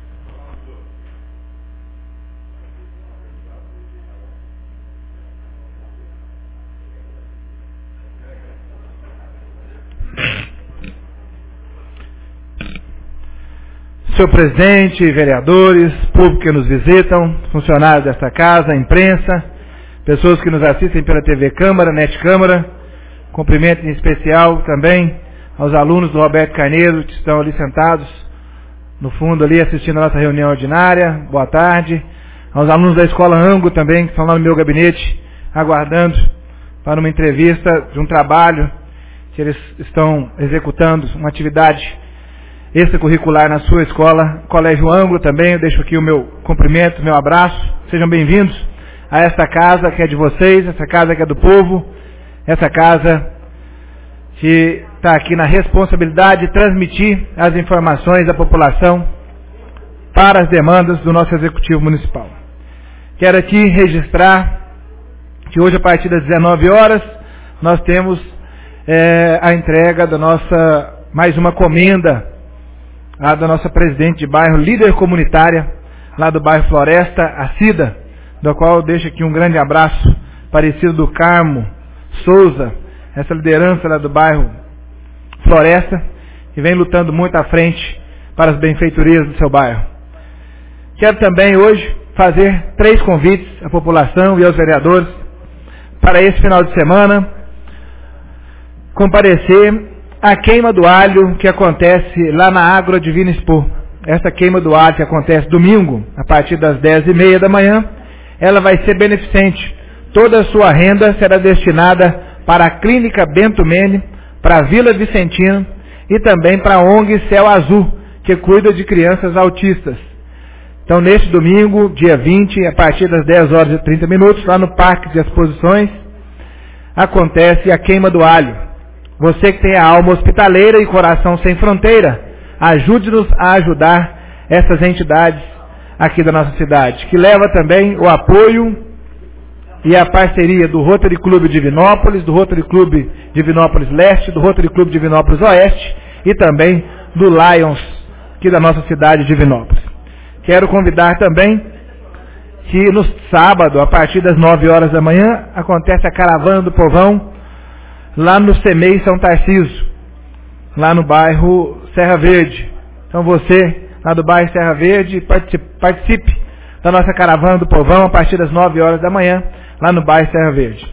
Senhor presidente, vereadores, público que nos visitam, funcionários desta casa, imprensa, pessoas que nos assistem pela TV Câmara, Net Câmara, cumprimento em especial também aos alunos do Roberto Carneiro, que estão ali sentados no fundo ali assistindo a nossa reunião ordinária, boa tarde, aos alunos da Escola Ango também, que estão lá no meu gabinete, aguardando para uma entrevista de um trabalho que eles estão executando, uma atividade extracurricular na sua escola, Colégio Ângulo também. Eu deixo aqui o meu cumprimento, meu abraço. Sejam bem-vindos a esta casa que é de vocês, essa casa que é do povo, essa casa que está aqui na responsabilidade de transmitir as informações à população para as demandas do nosso Executivo Municipal. Quero aqui registrar que hoje, a partir das 19 horas, nós temos a entrega da nossa, mais uma comenda, da nossa presidente de bairro, líder comunitária, lá do bairro Floresta, a Cida, do qual eu deixo aqui um grande abraço, Aparecido do Carmo Souza, essa liderança lá do bairro Floresta, que vem lutando muito à frente para as benfeitorias do seu bairro. Quero também hoje fazer 3 convites à população e aos vereadores para esse final de semana comparecer à queima do alho que acontece lá na Agro Divina Expo. Essa queima do alho que acontece domingo, a partir das 10h30 da manhã, ela vai ser beneficente. Toda a sua renda será destinada para a Clínica Bento Mene, para a Vila Vicentina e também para a ONG Céu Azul, que cuida de crianças autistas. Então, neste domingo, dia 20, a partir das 10h30, lá no Parque de Exposições, acontece a queima do alho. Você que tem a alma hospitaleira e coração sem fronteira, ajude-nos a ajudar essas entidades aqui da nossa cidade, que leva também o apoio e a parceria do Rotary Clube Divinópolis, do Rotary Clube Divinópolis Leste, do Rotary Clube Divinópolis Oeste e também do Lions, aqui da nossa cidade de Divinópolis. Quero convidar também que no sábado, a partir das 9 horas da manhã, acontece a Caravana do Povão, lá no CEMEI São Tarcísio, lá no bairro Serra Verde. Então você, lá do bairro Serra Verde, participe da nossa Caravana do Povão, a partir das 9 horas da manhã, lá no bairro Serra Verde.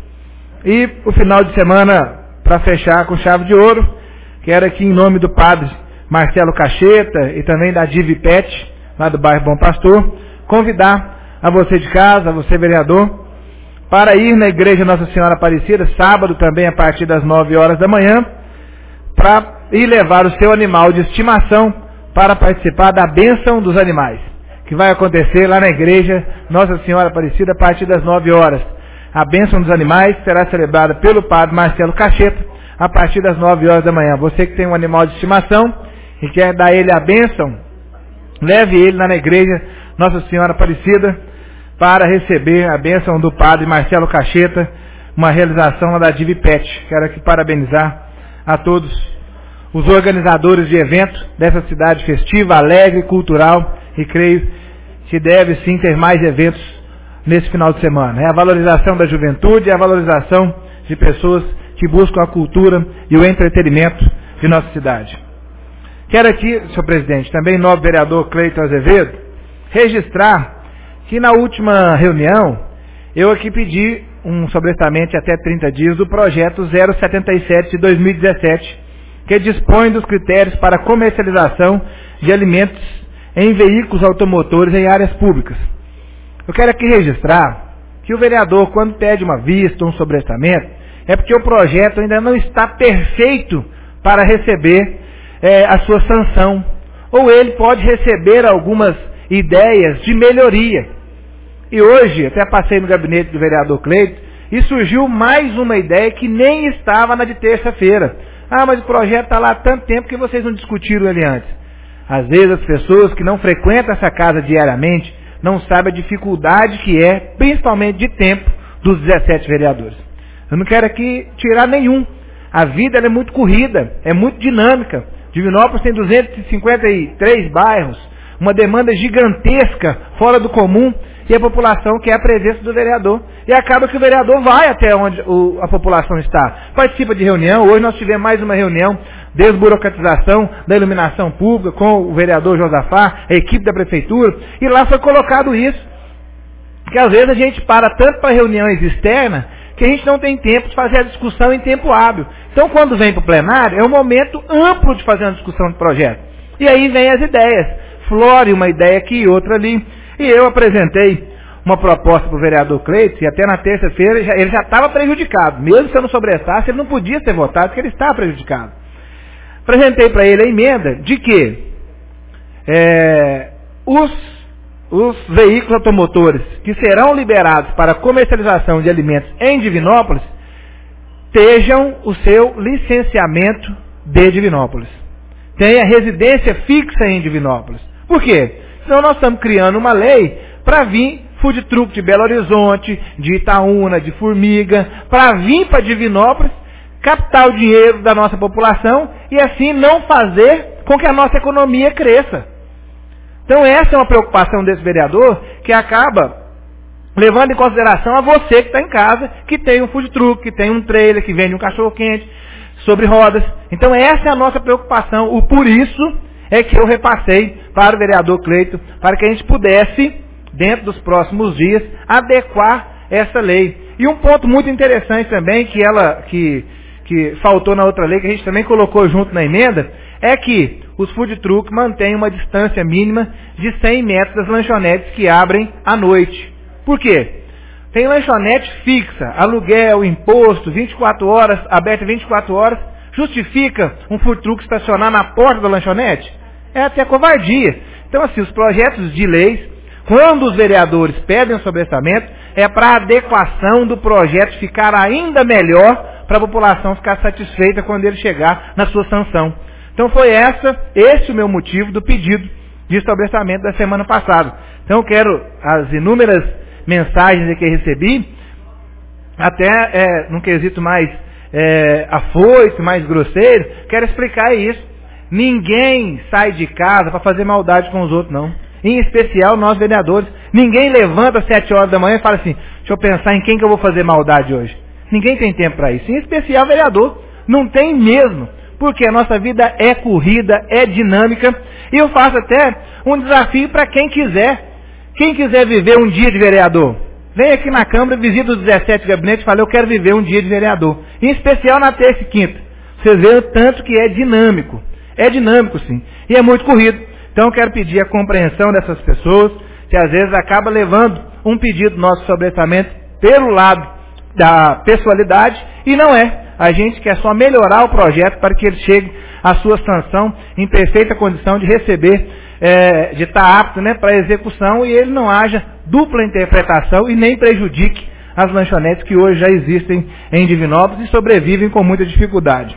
E o final de semana, para fechar com chave de ouro, quero aqui, em nome do padre Marcelo Cacheta e também da Divipet, lá do bairro Bom Pastor, convidar a você de casa, a você vereador, para ir na Igreja Nossa Senhora Aparecida, sábado também, a partir das 9 horas da manhã, para ir levar o seu animal de estimação para participar da bênção dos animais, que vai acontecer lá na Igreja Nossa Senhora Aparecida, a partir das 9 horas. A bênção dos animais será celebrada pelo padre Marcelo Cacheta, a partir das 9 horas da manhã. Você que tem um animal de estimação e quer dar ele a bênção, leve ele lá na Igreja Nossa Senhora Aparecida para receber a bênção do padre Marcelo Cacheta, uma realização lá da Divipet. Quero aqui parabenizar a todos os organizadores de evento dessa cidade festiva, alegre, cultural, e creio que deve sim ter mais eventos nesse final de semana. É a valorização da juventude, é a valorização de pessoas que buscam a cultura e o entretenimento de nossa cidade. Quero aqui, senhor presidente, também em nome do vereador Cleiton Azevedo, registrar que na última reunião eu aqui pedi um sobrestamento até 30 dias do projeto 077 de 2017, que dispõe dos critérios para comercialização de alimentos em veículos automotores em áreas públicas. Eu quero aqui registrar que o vereador, quando pede uma vista, um sobrestamento, é porque o projeto ainda não está perfeito para receber a sua sanção, ou ele pode receber algumas ideias de melhoria. E hoje, até passei no gabinete do vereador Cleiton, e surgiu mais uma ideia que nem estava na de terça-feira. Ah, mas o projeto está lá há tanto tempo que vocês não discutiram ele antes. Às vezes as pessoas que não frequentam essa casa diariamente não sabem a dificuldade que é, principalmente de tempo, dos 17 vereadores. Eu não quero aqui tirar nenhum. A vida ela é muito corrida, é muito dinâmica. Divinópolis tem 253 bairros, uma demanda gigantesca, fora do comum, e a população quer a presença do vereador. E acaba que o vereador vai até onde a população está. Participa de reunião. Hoje nós tivemos mais uma reunião, desburocratização da iluminação pública, com o vereador Josafá, a equipe da prefeitura, e lá foi colocado isso. Porque às vezes a gente para tanto para reuniões externas, que a gente não tem tempo de fazer a discussão em tempo hábil. Então quando vem para o plenário, é um momento amplo de fazer uma discussão de projeto. E aí vem as ideias. Flore uma ideia aqui, outra ali. E eu apresentei uma proposta para o vereador Cleiton, e até na terça-feira ele já estava prejudicado. Mesmo se eu não sobressasse, ele não podia ser votado, porque ele estava prejudicado. Apresentei para ele a emenda de que os veículos automotores que serão liberados para comercialização de alimentos em Divinópolis tenham o seu licenciamento de Divinópolis. Tenha residência fixa em Divinópolis. Por quê? Então nós estamos criando uma lei para vir food truck de Belo Horizonte, de Itaúna, de Formiga, para vir para Divinópolis, captar o dinheiro da nossa população e assim não fazer com que a nossa economia cresça. Então essa é uma preocupação desse vereador que acaba levando em consideração a você que está em casa, que tem um food truck, que tem um trailer, que vende um cachorro-quente sobre rodas. Então essa é a nossa preocupação. Por isso é que eu repassei para o vereador Cleito, para que a gente pudesse, dentro dos próximos dias, adequar essa lei. E um ponto muito interessante também, que faltou na outra lei, que a gente também colocou junto na emenda, é que os food truck mantêm uma distância mínima de 100 metros das lanchonetes que abrem à noite. Por quê? Tem lanchonete fixa, aluguel, imposto, 24 horas, aberta 24 horas, justifica um food truck estacionar na porta da lanchonete? É até covardia. Então assim, os projetos de leis, quando os vereadores pedem o sobrestamento, é para a adequação do projeto ficar ainda melhor, para a população ficar satisfeita quando ele chegar na sua sanção. Então foi esse o meu motivo do pedido de establecimento da semana passada. Então eu quero as inúmeras mensagens que recebi, até num quesito mais afoito, mais grosseiro, quero explicar isso. Ninguém sai de casa para fazer maldade com os outros, não. Em especial nós vereadores. Ninguém levanta às 7 horas da manhã e fala assim, deixa eu pensar em quem que eu vou fazer maldade hoje. Ninguém tem tempo para isso. Em especial vereador. Não tem mesmo. Porque a nossa vida é corrida, é dinâmica. E eu faço até um desafio para quem quiser. Quem quiser viver um dia de vereador, vem aqui na Câmara, visita os 17 gabinetes e fala, eu quero viver um dia de vereador. Em especial na terça e quinta. Vocês veem o tanto que é dinâmico. É dinâmico, sim. E é muito corrido. Então eu quero pedir a compreensão dessas pessoas, que às vezes acaba levando um pedido nosso sobre orçamento pelo lado da pessoalidade, e não é. A gente quer só melhorar o projeto para que ele chegue à sua sanção em perfeita condição de receber, de estar apto, né, para execução, e ele não haja dupla interpretação e nem prejudique as lanchonetes que hoje já existem em Divinópolis e sobrevivem com muita dificuldade.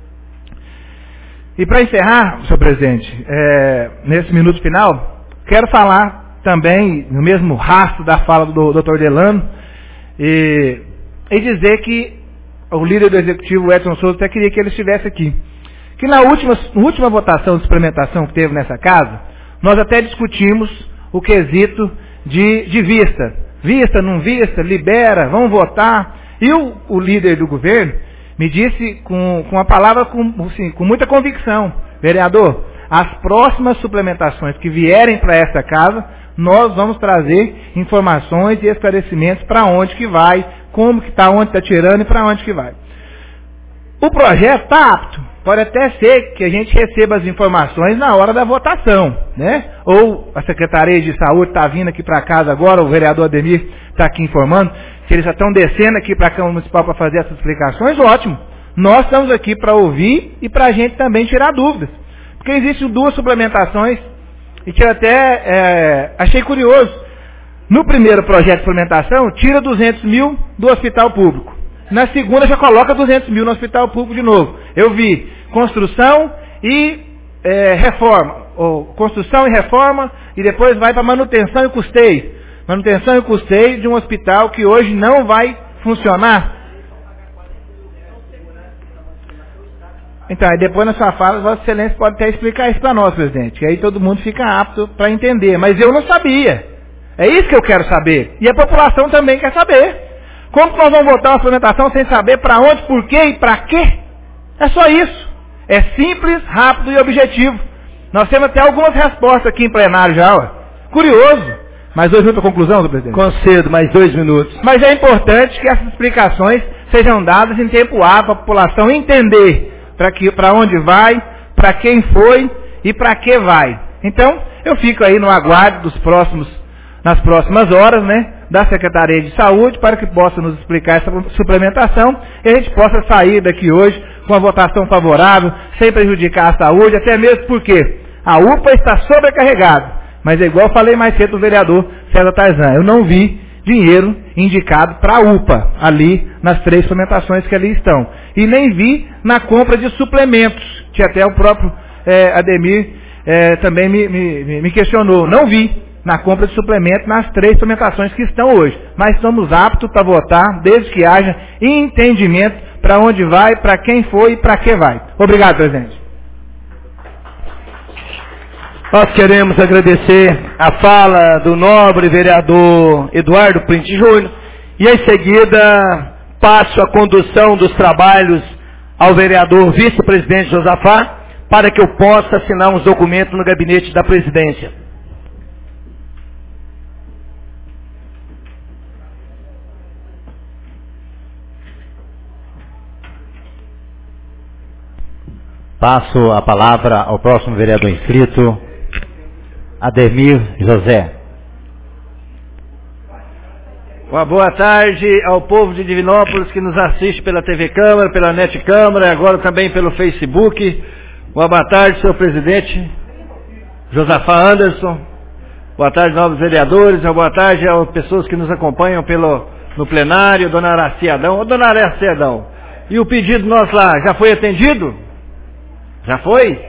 E para encerrar, senhor presidente, nesse minuto final, quero falar também, no mesmo rastro da fala do Dr. Delano, e dizer que o líder do Executivo, Edson Souza, até queria que ele estivesse aqui. Que na última votação de suplementação que teve nessa casa, nós até discutimos o quesito de vista. Vista, não vista, libera, vamos votar. E o líder do governo me disse com a palavra com muita convicção, vereador, as próximas suplementações que vierem para essa casa, nós vamos trazer informações e esclarecimentos para onde que vai, como que está, onde está tirando e para onde que vai. O projeto está apto. Pode até ser que a gente receba as informações na hora da votação, né? Ou a Secretaria de Saúde está vindo aqui para casa agora, o vereador Ademir está aqui informando, que eles já estão descendo aqui para a Câmara Municipal para fazer essas explicações, ótimo. Nós estamos aqui para ouvir e para a gente também tirar dúvidas. Porque existem 2 suplementações, e que eu até achei curioso. No primeiro projeto de suplementação, tira 200 mil do hospital público. Na segunda já coloca 200 mil no hospital público de novo. Eu vi construção e reforma. Ou construção e reforma, e depois vai para manutenção e custeio. Manutenção e custeio de um hospital que hoje não vai funcionar. Então, aí depois na sua fala, Vossa Excelência pode até explicar isso para nós, presidente. Que aí todo mundo fica apto para entender. Mas eu não sabia. É isso que eu quero saber. E a população também quer saber. Como que nós vamos votar uma suplementação sem saber para onde, por quê e para quê? É só isso. É simples, rápido e objetivo. Nós temos até algumas respostas aqui em plenário já, ó. Curioso. Mais 2 minutos para a conclusão, senhor presidente? Concedo, mais 2 minutos. Mas é importante que essas explicações sejam dadas em tempo hábil para a população entender para onde vai, para quem foi e para que vai. Então, eu fico aí no aguardo nas próximas horas, né, da Secretaria de Saúde, para que possa nos explicar essa suplementação e a gente possa sair daqui hoje com uma votação favorável, sem prejudicar a saúde, até mesmo porque a UPA está sobrecarregada. Mas é igual eu falei mais cedo do vereador César Tarzan, eu não vi dinheiro indicado para a UPA, ali nas 3 suplementações que ali estão. E nem vi na compra de suplementos, que até o próprio Ademir também me questionou. Não vi na compra de suplemento nas 3 suplementações que estão hoje. Mas estamos aptos para votar, desde que haja entendimento para onde vai, para quem foi e para que vai. Obrigado, presidente. Nós queremos agradecer a fala do nobre vereador Eduardo Print Júnior e em seguida passo a condução dos trabalhos ao vereador vice-presidente Josafá para que eu possa assinar uns documentos no gabinete da presidência. Passo a palavra ao próximo vereador inscrito, Ademir José. Uma boa tarde ao povo de Divinópolis que nos assiste pela TV Câmara, pela NET Câmara e agora também pelo Facebook. Uma boa tarde, senhor presidente Josafá Anderson. Boa tarde, novos vereadores. Uma boa tarde às pessoas que nos acompanham no plenário, dona Araci Adão. Ô, dona Araci Adão, e o pedido nosso lá, já foi atendido? Já foi?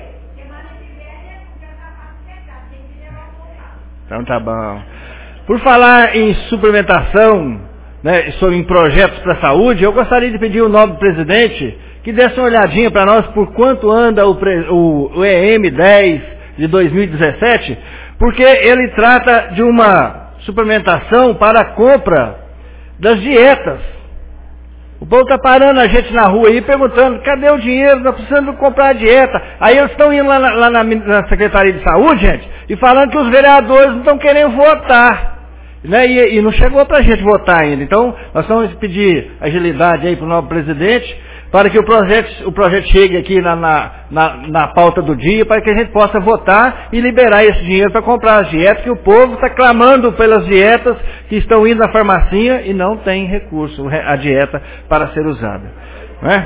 Então tá bom. Por falar em suplementação, né, em projetos para a saúde, eu gostaria de pedir ao nobre presidente que desse uma olhadinha para nós por quanto anda o EM10 de 2017, porque ele trata de uma suplementação para a compra das dietas. O povo está parando a gente na rua aí perguntando, cadê o dinheiro? Nós precisamos comprar a dieta. Aí eles estão indo lá na Secretaria de Saúde, gente, e falando que os vereadores não estão querendo votar. Né? E não chegou para a gente votar ainda. Então, nós vamos pedir agilidade aí para o novo presidente, para que o projeto chegue aqui na pauta do dia, para que a gente possa votar e liberar esse dinheiro para comprar as dietas, que o povo está clamando pelas dietas que estão indo na farmacinha e não tem recurso, a dieta para ser usada. Né?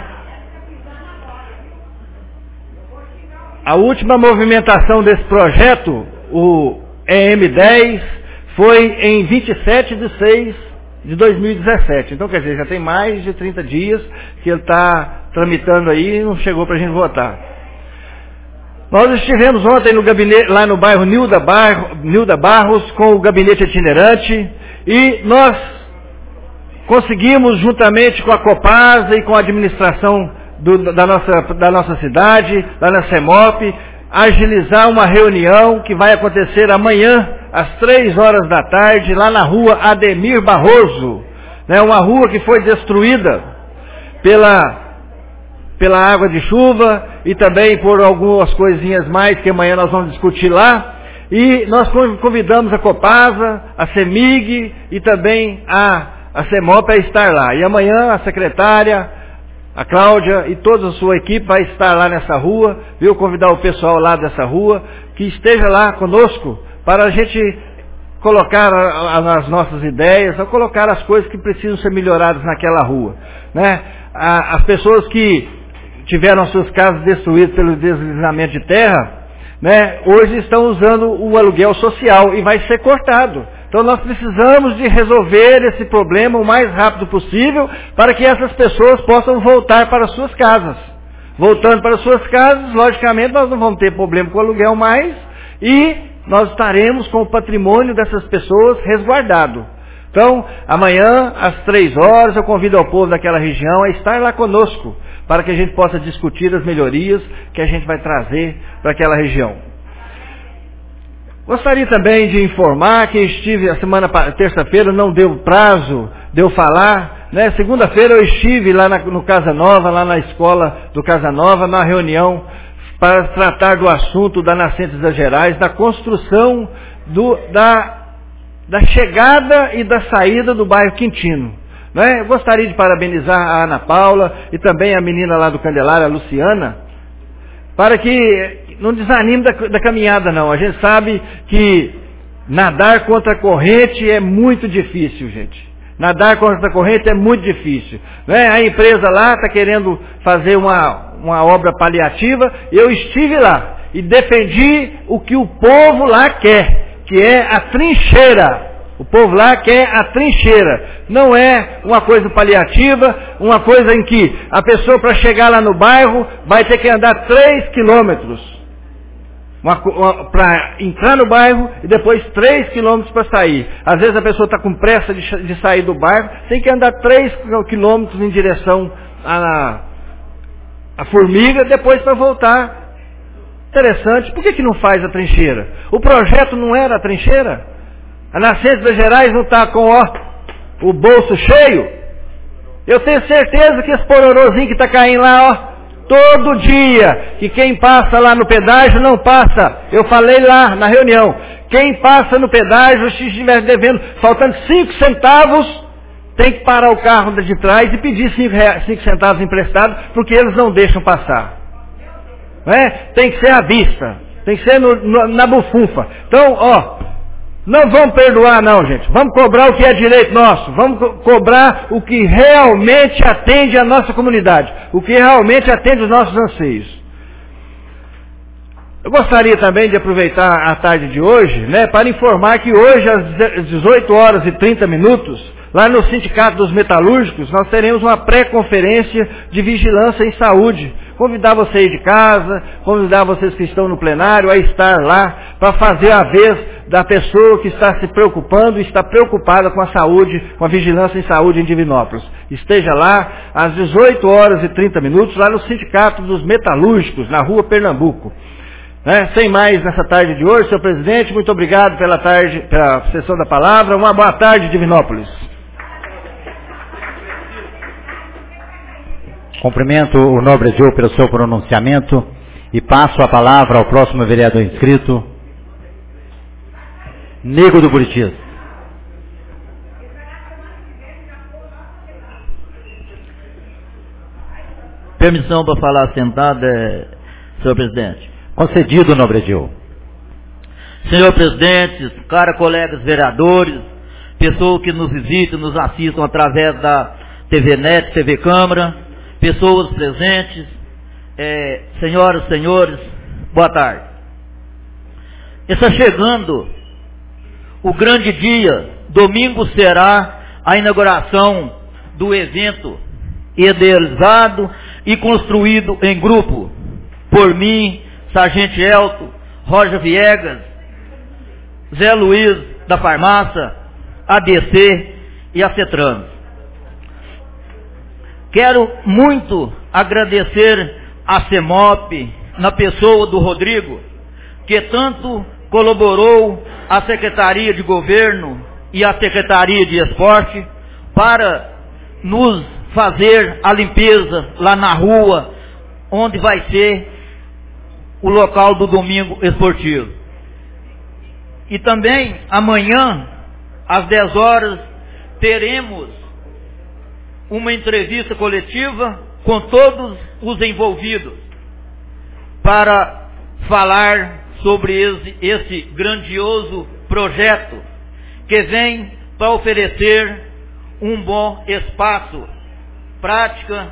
A última movimentação desse projeto, o EM10, foi em 27 de 6 de 2017. Então, quer dizer, já tem mais de 30 dias que ele está tramitando aí e não chegou para a gente votar. Nós estivemos ontem no gabinete, lá no bairro Nilda Barros, com o gabinete itinerante, e nós conseguimos, juntamente com a Copasa e com a administração da nossa cidade, lá na CEMOP, agilizar uma reunião que vai acontecer amanhã, às 3 horas da tarde, lá na rua Ademir Barroso, né, uma rua que foi destruída pela água de chuva e também por algumas coisinhas mais que amanhã nós vamos discutir lá. E nós convidamos a Copasa, a CEMIG e também a CEMOP a estar lá. E amanhã a secretária, a Cláudia e toda a sua equipe vai estar lá nessa rua, viu? Convidar o pessoal lá dessa rua que esteja lá conosco para a gente colocar as nossas ideias, ou colocar as coisas que precisam ser melhoradas naquela rua. Né? As pessoas que tiveram suas casas destruídas pelo deslizamento de terra, né, hoje estão usando o aluguel social e vai ser cortado. Então nós precisamos de resolver esse problema o mais rápido possível para que essas pessoas possam voltar para suas casas. Voltando para suas casas, logicamente nós não vamos ter problema com o aluguel mais e nós estaremos com o patrimônio dessas pessoas resguardado. Então, amanhã, às 3 horas, eu convido ao povo daquela região a estar lá conosco, para que a gente possa discutir as melhorias que a gente vai trazer para aquela região. Gostaria também de informar que estive a terça-feira, não deu prazo de eu falar, né? Segunda-feira eu estive lá no Casa Nova, lá na escola do Casa Nova, na reunião para tratar do assunto da Nascentes das Gerais, da construção da chegada e da saída do bairro Quintino. Né? Eu gostaria de parabenizar a Ana Paula e também a menina lá do Candelário, a Luciana, para que não desanime da caminhada não. A gente sabe que nadar contra a corrente é muito difícil, gente. Nadar contra a corrente é muito difícil. Né? A empresa lá está querendo fazer uma obra paliativa. Eu estive lá e defendi o que o povo lá quer, que é a trincheira. O povo lá quer a trincheira. Não é uma coisa paliativa, uma coisa em que a pessoa para chegar lá no bairro vai ter que andar 3 quilômetros. para entrar no bairro e depois 3 quilômetros para sair. Às vezes a pessoa está com pressa de sair do bairro, tem que andar 3 quilômetros em direção à Formiga, depois para voltar. Interessante. Por que não faz a trincheira? O projeto não era a trincheira? A Nascente das Gerais não está com o bolso cheio? Eu tenho certeza que esse pororozinho que está caindo lá, todo dia, que quem passa lá no pedágio não passa. Eu falei lá na reunião, quem passa no pedágio, se estiver devendo, faltando 5 centavos, tem que parar o carro de trás e pedir 5 centavos emprestados, porque eles não deixam passar. Não é? Tem que ser à vista, tem que ser na bufunfa. Então, não vamos perdoar não, gente. Vamos cobrar o que é direito nosso. Vamos cobrar o que realmente atende a nossa comunidade. O que realmente atende os nossos anseios. Eu gostaria também de aproveitar a tarde de hoje, né, para informar que hoje às 18 horas e 30 minutos, lá no Sindicato dos Metalúrgicos, nós teremos uma pré-conferência de vigilância em saúde. Convidar vocês de casa, convidar vocês que estão no plenário a estar lá, para fazer a vez da pessoa que está se preocupando e está preocupada com a saúde, com a vigilância em saúde em Divinópolis. Esteja lá às 18 horas e 30 minutos, lá no Sindicato dos Metalúrgicos, na Rua Pernambuco. Sem mais nessa tarde de hoje, senhor presidente, muito obrigado pela sessão da palavra. Uma boa tarde, Divinópolis. Cumprimento o nobre Joe pelo seu pronunciamento e passo a palavra ao próximo vereador inscrito, Nego do Buritis. Permissão para falar sentado, senhor presidente. Concedido, nobre Joe. Senhor presidente, caros colegas vereadores, pessoas que nos visitam, nos assistam através da TV Net, TV Câmara, pessoas presentes, senhoras e senhores, boa tarde. Está chegando o grande dia, domingo será a inauguração do evento idealizado e construído em grupo por mim, Sargento Elton, Roger Viegas, Zé Luiz da Farmácia, ABC e a CETRAN. Quero muito agradecer a CEMOP, na pessoa do Rodrigo, que tanto colaborou a Secretaria de Governo e a Secretaria de Esporte para nos fazer a limpeza lá na rua, onde vai ser o local do domingo esportivo. E também amanhã, às 10 horas, teremos uma entrevista coletiva com todos os envolvidos para falar sobre esse grandioso projeto que vem para oferecer um bom espaço, prática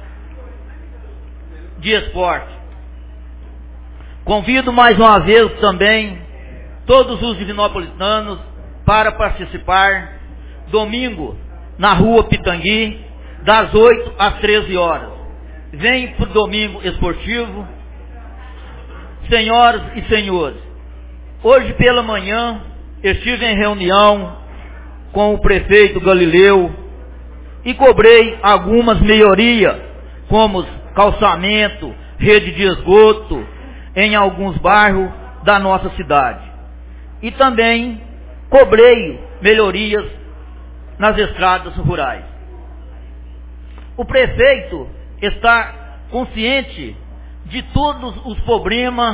de esporte. Convido mais uma vez também todos os divinopolitanos para participar domingo na Rua Pitangui, das 8 às 13 horas. Vem para o domingo esportivo. Senhoras e senhores, hoje pela manhã estive em reunião com o prefeito Galileu e cobrei algumas melhorias, como calçamento, rede de esgoto em alguns bairros da nossa cidade. E também cobrei melhorias nas estradas rurais. O prefeito está consciente de todos os problemas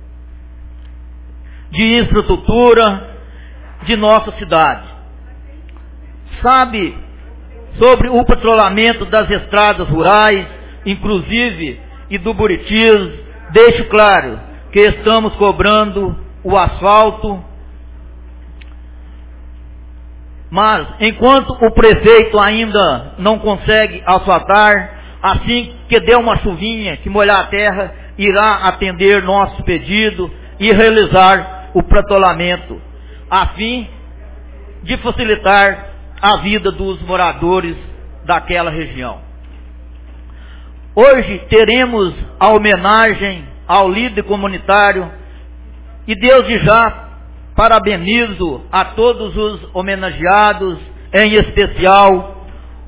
de infraestrutura de nossa cidade. Sabe sobre o patrulhamento das estradas rurais, inclusive e do Buritis. Deixo claro que estamos cobrando o asfalto, mas enquanto o prefeito ainda não consegue asfaltar, assim que der uma chuvinha, que molhar a terra, irá atender nosso pedido e realizar o patrulhamento, a fim de facilitar a vida dos moradores daquela região. Hoje teremos a homenagem ao líder comunitário E desde já parabenizo a todos os homenageados, em especial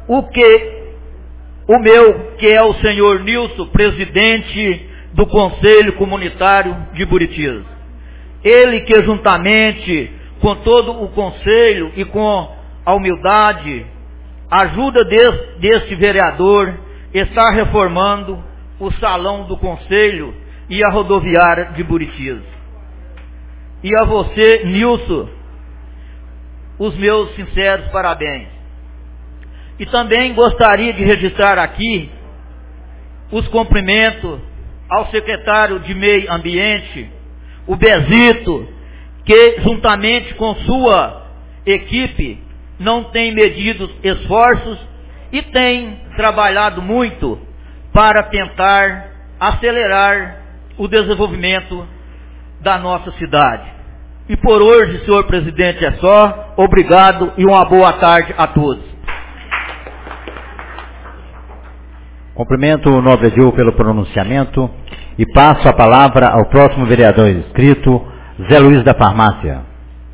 o meu, que é o senhor Nilson, presidente do Conselho Comunitário de Buritis. Ele que juntamente com todo o Conselho e com a humildade, ajuda deste vereador, está reformando o salão do Conselho e a rodoviária de Buritis. E a você, Nilson, os meus sinceros parabéns. E também gostaria de registrar aqui os cumprimentos ao secretário de Meio Ambiente, o Bezito, que juntamente com sua equipe não tem medido esforços e tem trabalhado muito para tentar acelerar o desenvolvimento da nossa cidade. E por hoje, senhor presidente, é só. Obrigado e uma boa tarde a todos. Cumprimento o nobre Edil pelo pronunciamento e passo a palavra ao próximo vereador inscrito, Zé Luiz da Farmácia.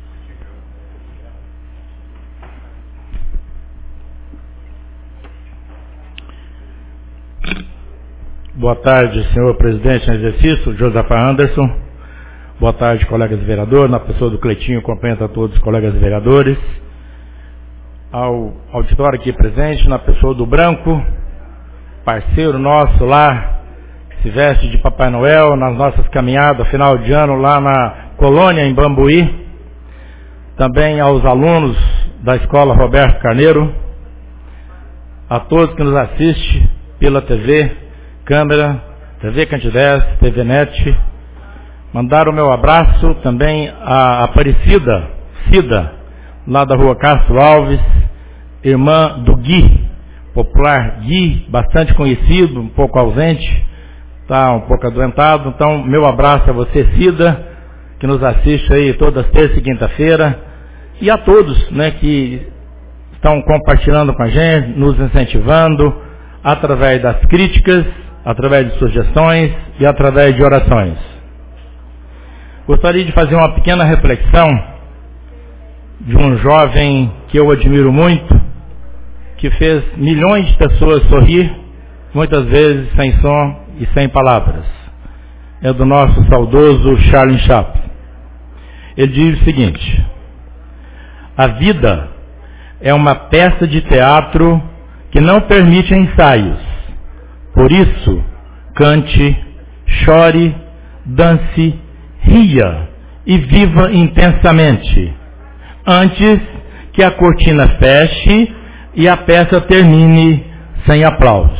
Boa tarde, senhor presidente em exercício, Joseph Anderson. Boa tarde, colegas vereadores. Na pessoa do Cleitinho, cumprimento a todos os colegas vereadores. Ao auditório aqui presente, na pessoa do Branco, parceiro nosso lá, se veste de Papai Noel nas nossas caminhadas, final de ano, lá na colônia, em Bambuí. Também aos alunos da Escola Roberto Carneiro. A todos que nos assistem pela TV, câmera, TV Cantidez, TV Net. Mandar o meu abraço também à Aparecida Cida, lá da rua Castro Alves, irmã do Gui, popular Gui, bastante conhecido, um pouco ausente, está um pouco adoentado. Então, meu abraço a você, Cida, que nos assiste aí todas terça e quinta-feira, e a todos, né, que estão compartilhando com a gente, nos incentivando, através das críticas, através de sugestões e através de orações. Gostaria de fazer uma pequena reflexão de um jovem que eu admiro muito, que fez milhões de pessoas sorrir, muitas vezes sem som e sem palavras. É do nosso saudoso Charlie Chaplin. Ele diz o seguinte: a vida é uma peça de teatro que não permite ensaios. Por isso, cante, chore, dance, ria e viva intensamente, antes que a cortina feche e a peça termine sem aplausos.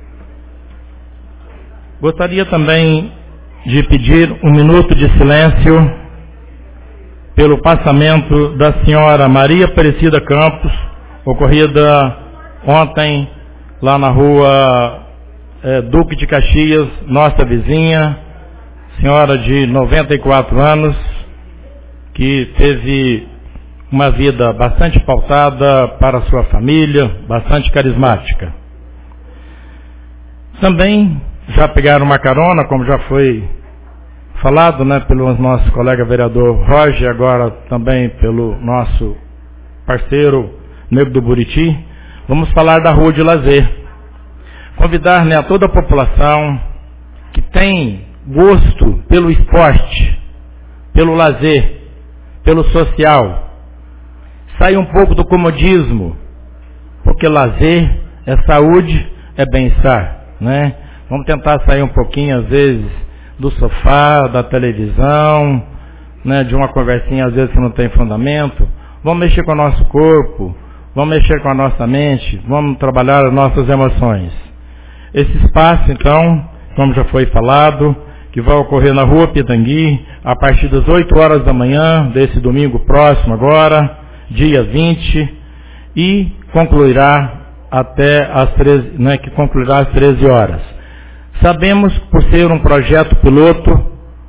Gostaria também de pedir um minuto de silêncio pelo passamento da senhora Maria Aparecida Campos, ocorrida ontem lá na rua Duque de Caxias, nossa vizinha, senhora de 94 anos, que teve uma vida bastante pautada para a sua família, bastante carismática. Também já pegaram uma carona, como já foi falado, né, pelo nosso colega vereador Roger, agora também pelo nosso parceiro Nego do Buriti. Vamos falar da Rua de Lazer. Convidar, né, a toda a população que tem gosto pelo esporte, pelo lazer, pelo social, sair um pouco do comodismo, porque lazer é saúde, é bem-estar, né? Vamos tentar sair um pouquinho, às vezes, do sofá, da televisão, né, de uma conversinha, às vezes, que não tem fundamento. Vamos mexer com o nosso corpo, vamos mexer com a nossa mente, vamos trabalhar as nossas emoções. Esse espaço, então, como já foi falado, que vai ocorrer na Rua Pitangui, a partir das 8 horas da manhã, desse domingo próximo agora, dia 20, e concluirá até às 13, né, que concluirá às 13 horas. Sabemos, por ser um projeto piloto,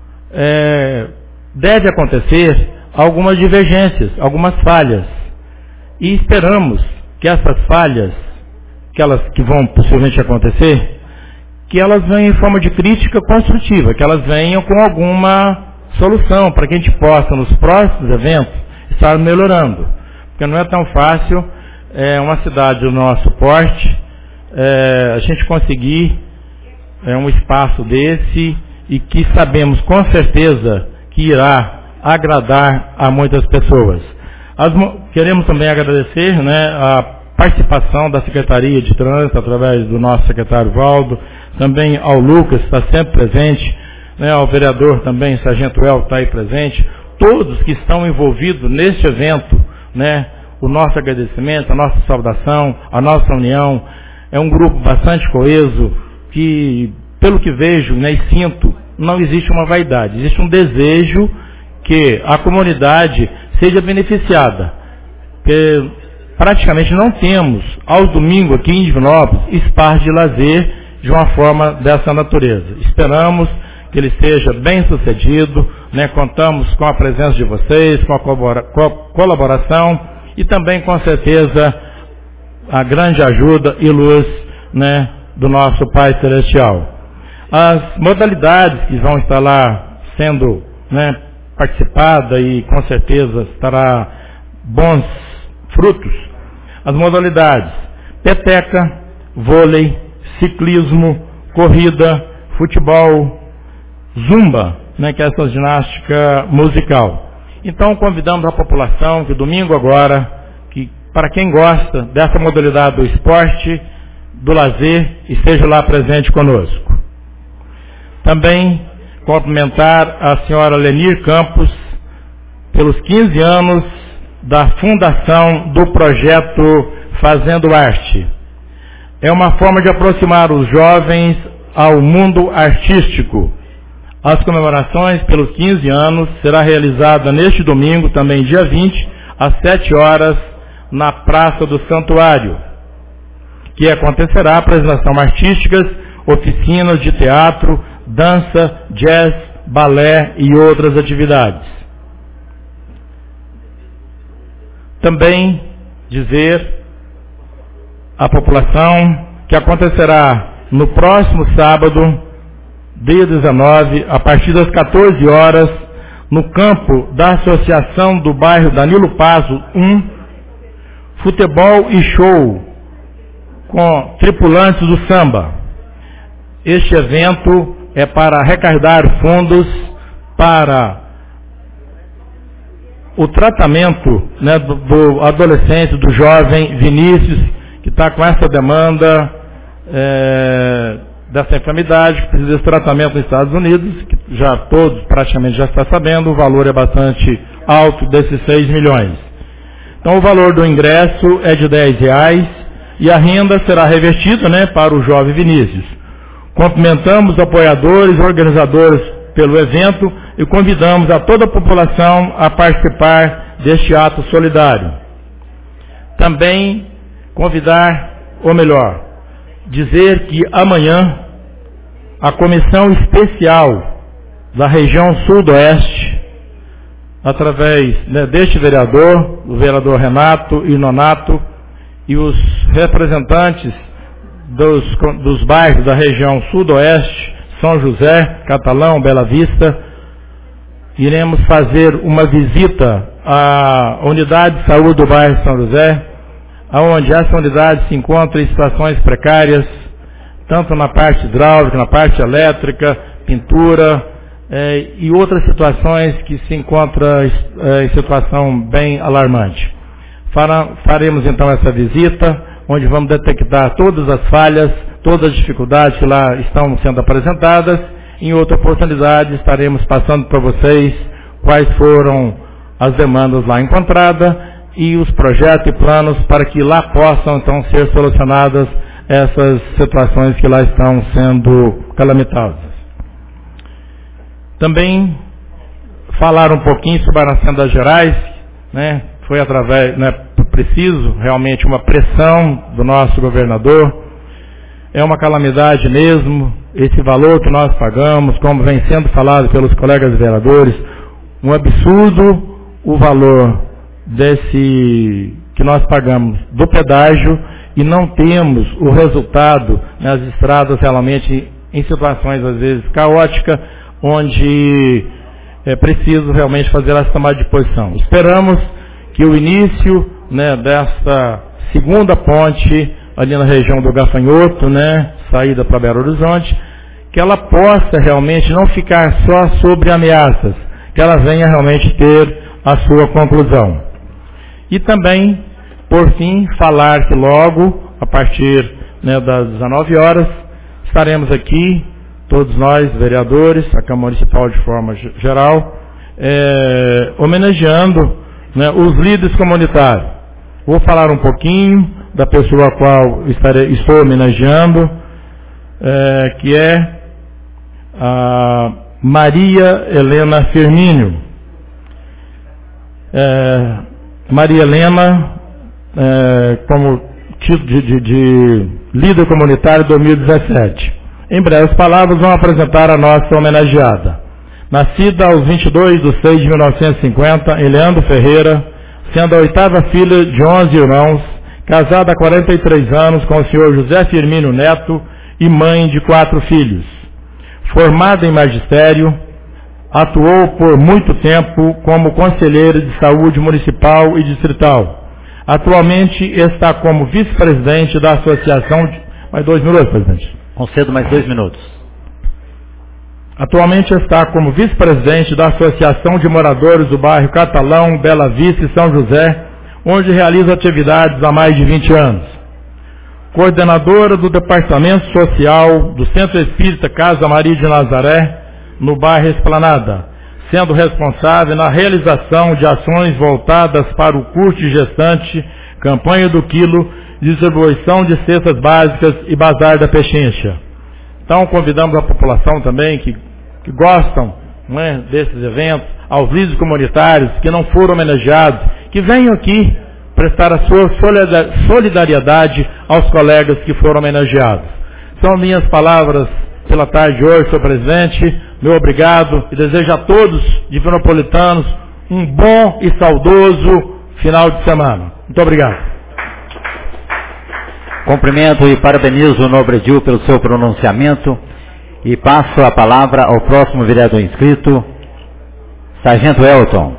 deve acontecer algumas divergências, algumas falhas. E esperamos que essas falhas, que vão possivelmente acontecer, que elas venham em forma de crítica construtiva, que elas venham com alguma solução para que a gente possa, nos próximos eventos, estar melhorando. Porque não é tão fácil uma cidade do nosso porte a gente conseguir um espaço desse e que sabemos com certeza que irá agradar a muitas pessoas. Queremos também agradecer, né, a participação da Secretaria de Trânsito através do nosso secretário Valdo, também ao Lucas, que está sempre presente, né, ao vereador também, Sargento El, está aí presente, todos que estão envolvidos neste evento, né, o nosso agradecimento, a nossa saudação, a nossa união. É um grupo bastante coeso, que, pelo que vejo, né, e sinto, não existe uma vaidade, existe um desejo que a comunidade seja beneficiada. Porque praticamente não temos, aos domingos aqui em Divinópolis, espaço de lazer de uma forma dessa natureza. Esperamos que ele seja bem sucedido, né? Contamos com a presença de vocês, com a colaboração e também, com certeza, a grande ajuda e luz, né, do nosso Pai Celestial. As modalidades que vão estar lá sendo, né, participada e com certeza estará bons frutos. As modalidades: peteca, vôlei, ciclismo, corrida, futebol, zumba, né, que é essa ginástica musical. Então convidamos a população que domingo agora, que para quem gosta dessa modalidade do esporte, do lazer, esteja lá presente conosco. Também cumprimentar a senhora Lenir Campos pelos 15 anos da fundação do projeto Fazendo Arte. É uma forma de aproximar os jovens ao mundo artístico. As comemorações pelos 15 anos será realizada neste domingo, também dia 20, às 7 horas, na Praça do Santuário, que acontecerá apresentação artísticas, oficinas de teatro, dança, jazz, balé e outras atividades. Também dizer à população que acontecerá no próximo sábado, dia 19, a partir das 14 horas, no campo da Associação do Bairro Danilo Pazo 1, futebol e show com tripulantes do samba. Este evento é para arrecadar fundos para o tratamento, né, do adolescente, do jovem Vinícius, que está com essa demanda dessa enfermidade, que precisa desse tratamento nos Estados Unidos, que já todos praticamente já estão sabendo, o valor é bastante alto, desses 6 milhões. Então o valor do ingresso é de R$10 e a renda será revertida, né, para o jovem Vinícius. Cumprimentamos apoiadores, organizadores pelo evento e convidamos a toda a população a participar deste ato solidário. Também convidar, ou melhor, dizer que amanhã a comissão especial da região sudoeste, através, né, deste vereador, o vereador Renato e Nonato, e os representantes dos bairros da região sudoeste, São José, Catalão, Bela Vista, iremos fazer uma visita à unidade de saúde do bairro São José, onde essa unidade se encontra em situações precárias, tanto na parte hidráulica, na parte elétrica, pintura, e outras situações que se encontram em situação bem alarmante. Faremos então essa visita, onde vamos detectar todas as falhas, todas as dificuldades que lá estão sendo apresentadas. Em outra oportunidade estaremos passando para vocês quais foram as demandas lá encontradas e os projetos e planos para que lá possam então ser solucionadas essas situações que lá estão sendo calamitosas. Também falar um pouquinho sobre a Hacienda Gerais, né? Foi através, né, preciso realmente uma pressão do nosso governador. É uma calamidade mesmo, esse valor que nós pagamos, como vem sendo falado pelos colegas vereadores, um absurdo o valor desse que nós pagamos do pedágio e não temos o resultado nas estradas realmente em situações às vezes caóticas, onde é preciso realmente fazer essa tomada de posição. Esperamos que o início, né, desta segunda ponte ali na região do Gafanhoto, né, saída para Belo Horizonte, que ela possa realmente não ficar só sobre ameaças, que ela venha realmente ter a sua conclusão. E também, por fim, falar que logo, a partir, né, das 19 horas, estaremos aqui, todos nós, vereadores, a Câmara Municipal de forma geral, homenageando, né, os líderes comunitários. Vou falar um pouquinho da pessoa a qual estou homenageando, que é a Maria Helena Firmínio. Maria Helena, como título de líder comunitário 2017. Em breves palavras, vamos apresentar a nossa homenageada. Nascida aos 22 de 6 de 1950, em Leandro Ferreira, sendo a 8ª filha de 11 irmãos, casada há 43 anos com o senhor José Firmino Neto e mãe de 4 filhos. Formada em magistério, atuou por muito tempo como conselheira de saúde municipal e distrital. Atualmente está como vice-presidente da Associação de... Mais 2 minutos, presidente. Concedo mais 2 minutos. Atualmente está como vice-presidente da Associação de Moradores do Bairro Catalão, Bela Vista e São José, onde realiza atividades há mais de 20 anos. Coordenadora do Departamento Social do Centro Espírita Casa Maria de Nazaré, no bairro Esplanada, sendo responsável na realização de ações voltadas para o curso de gestante, campanha do quilo, distribuição de cestas básicas e bazar da pechincha. Então convidamos a população também que gostam, né, desses eventos, aos líderes comunitários que não foram homenageados, que venham aqui prestar a sua solidariedade aos colegas que foram homenageados. São minhas palavras pela tarde de hoje, senhor presidente. Meu obrigado e desejo a todos divinopolitanos um bom e saudoso final de semana. Muito obrigado. Cumprimento e parabenizo o nobre Edil pelo seu pronunciamento e passo a palavra ao próximo vereador inscrito, Sargento Elton.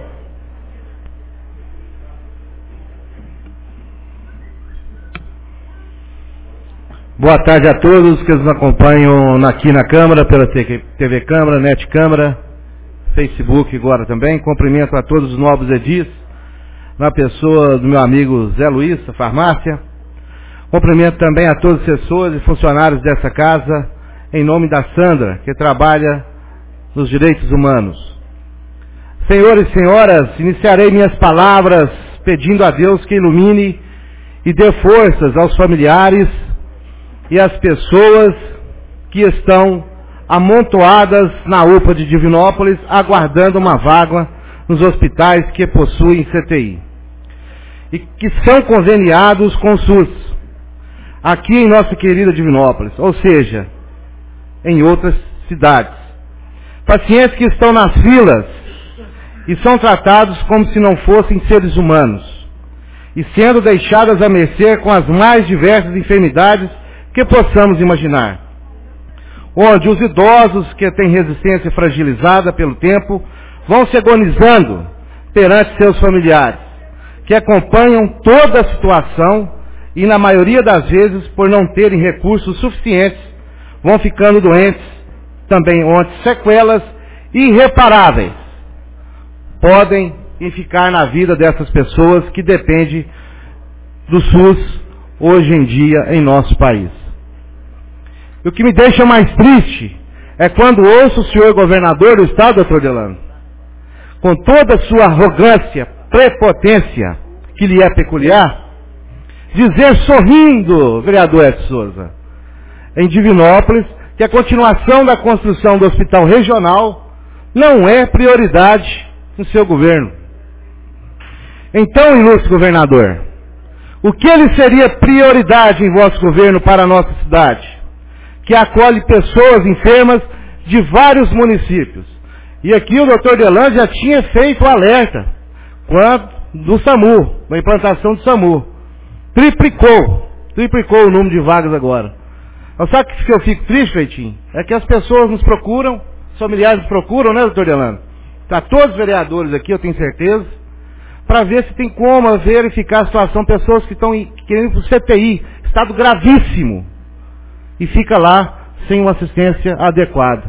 Boa tarde a todos que nos acompanham aqui na Câmara, pela TV Câmara, Net Câmara, Facebook agora também. Cumprimento a todos os novos edis, na pessoa do meu amigo Zé Luiz, da farmácia. Cumprimento também a todos os assessores e funcionários dessa casa, em nome da Sandra, que trabalha nos direitos humanos. Senhores e senhoras, iniciarei minhas palavras pedindo a Deus que ilumine e dê forças aos familiares e às pessoas que estão amontoadas na UPA de Divinópolis, aguardando uma vaga nos hospitais que possuem CTI e que são conveniados com o SUS, aqui em nossa querida Divinópolis, ou seja, em outras cidades. Pacientes que estão nas filas e são tratados como se não fossem seres humanos, e sendo deixadas à mercê com as mais diversas enfermidades que possamos imaginar. Onde os idosos que têm resistência fragilizada pelo tempo vão se agonizando perante seus familiares, que acompanham toda a situação e, na maioria das vezes, por não terem recursos suficientes, vão ficando doentes, também onde sequelas irreparáveis podem ficar na vida dessas pessoas que dependem do SUS hoje em dia em nosso país. E o que me deixa mais triste é quando ouço o senhor governador do estado, doutor Delano, com toda a sua arrogância, prepotência, que lhe é peculiar, dizer sorrindo, vereador Edson Souza, em Divinópolis, que a continuação da construção do hospital regional não é prioridade no seu governo. Então, ilustre governador, o que ele seria prioridade em vosso governo para a nossa cidade, que acolhe pessoas enfermas de vários municípios? E aqui o doutor Delano já tinha feito o alerta do SAMU, da implantação do SAMU. Triplicou o número de vagas agora. Mas sabe o que eu fico triste, Feitinho? É que as pessoas nos procuram, os familiares nos procuram, né, doutor Delano? para todos os vereadores aqui, eu tenho certeza, para ver se tem como verificar a situação, pessoas que estão querendo ir para o CTI, estado gravíssimo, e fica lá sem uma assistência adequada.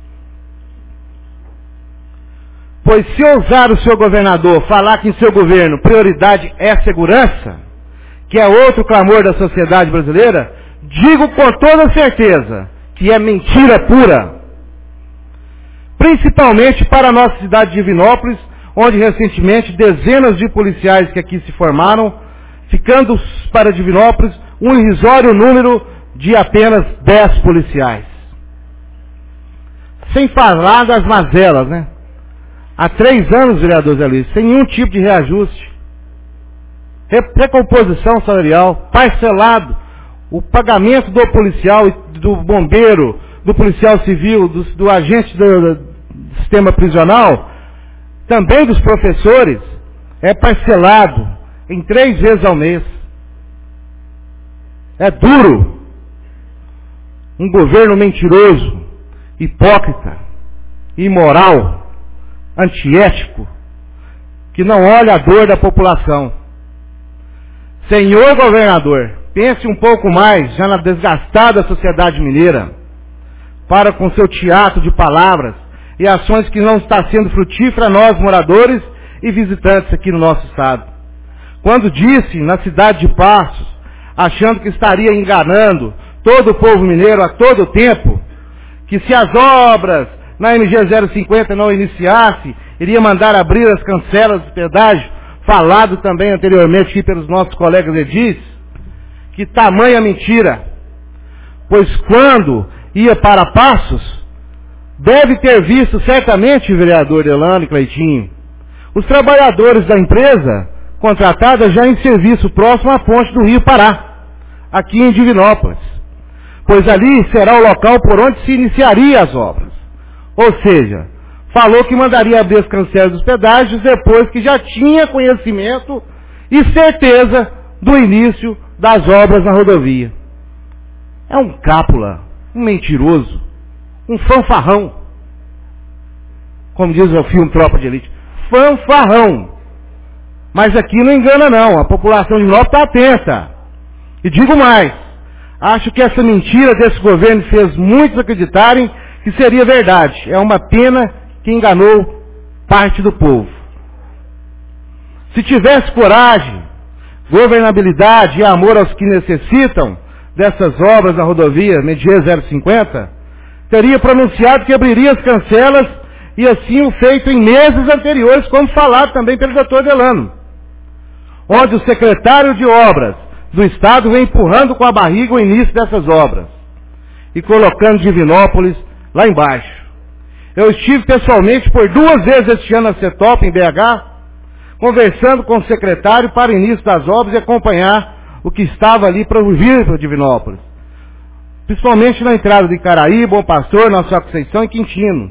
Pois se ousar o senhor governador falar que em seu governo prioridade é segurança, que é outro clamor da sociedade brasileira, digo com toda certeza que é mentira pura. Principalmente para a nossa cidade de Divinópolis, onde recentemente dezenas de policiais que aqui se formaram, ficando para Divinópolis um irrisório número de apenas 10 policiais. Sem falar das mazelas, né? Há 3 anos, vereador Zé Luiz, sem nenhum tipo de reajuste. Recomposição salarial, parcelado, o pagamento do policial, do bombeiro, do policial civil, do agente do sistema prisional, também dos professores, é parcelado em 3 vezes ao mês. É duro. Um governo mentiroso, hipócrita, imoral, antiético, que não olha a dor da população. Senhor governador, pense um pouco mais já na desgastada sociedade mineira, para com seu teatro de palavras e ações que não está sendo frutífera a nós moradores e visitantes aqui no nosso estado. Quando disse na cidade de Passos, achando que estaria enganando todo o povo mineiro a todo tempo, que se as obras na MG 050 não iniciasse, iria mandar abrir as cancelas de pedágio, falado também anteriormente aqui pelos nossos colegas edis, que tamanha mentira. Pois quando ia para Passos, deve ter visto certamente, vereador Delano e Cleitinho, os trabalhadores da empresa contratada já em serviço próximo à ponte do Rio Pará, aqui em Divinópolis, pois ali será o local por onde se iniciaria as obras. Ou seja, falou que mandaria abrir as cancelas dos pedágios depois que já tinha conhecimento e certeza do início das obras na rodovia. É um cápula, um mentiroso, um fanfarrão. Como diz o filme Tropa de Elite. Fanfarrão. Mas aqui não engana não, a população de Divinópolis está atenta. E digo mais, acho que essa mentira desse governo fez muitos acreditarem que seria verdade. É uma pena que enganou parte do povo. Se tivesse coragem, governabilidade e amor aos que necessitam dessas obras na rodovia MG 050, teria pronunciado que abriria as cancelas e assim o feito em meses anteriores, como falado também pelo doutor Delano, onde o secretário de obras do Estado vem empurrando com a barriga o início dessas obras e colocando Divinópolis lá embaixo. Eu estive pessoalmente por 2 vezes este ano na CETOP, em BH, conversando com o secretário para o início das obras e acompanhar o que estava ali para vir para Divinópolis. Principalmente na entrada de Icaraí, Bom Pastor, Nossa Conceição e Quintino.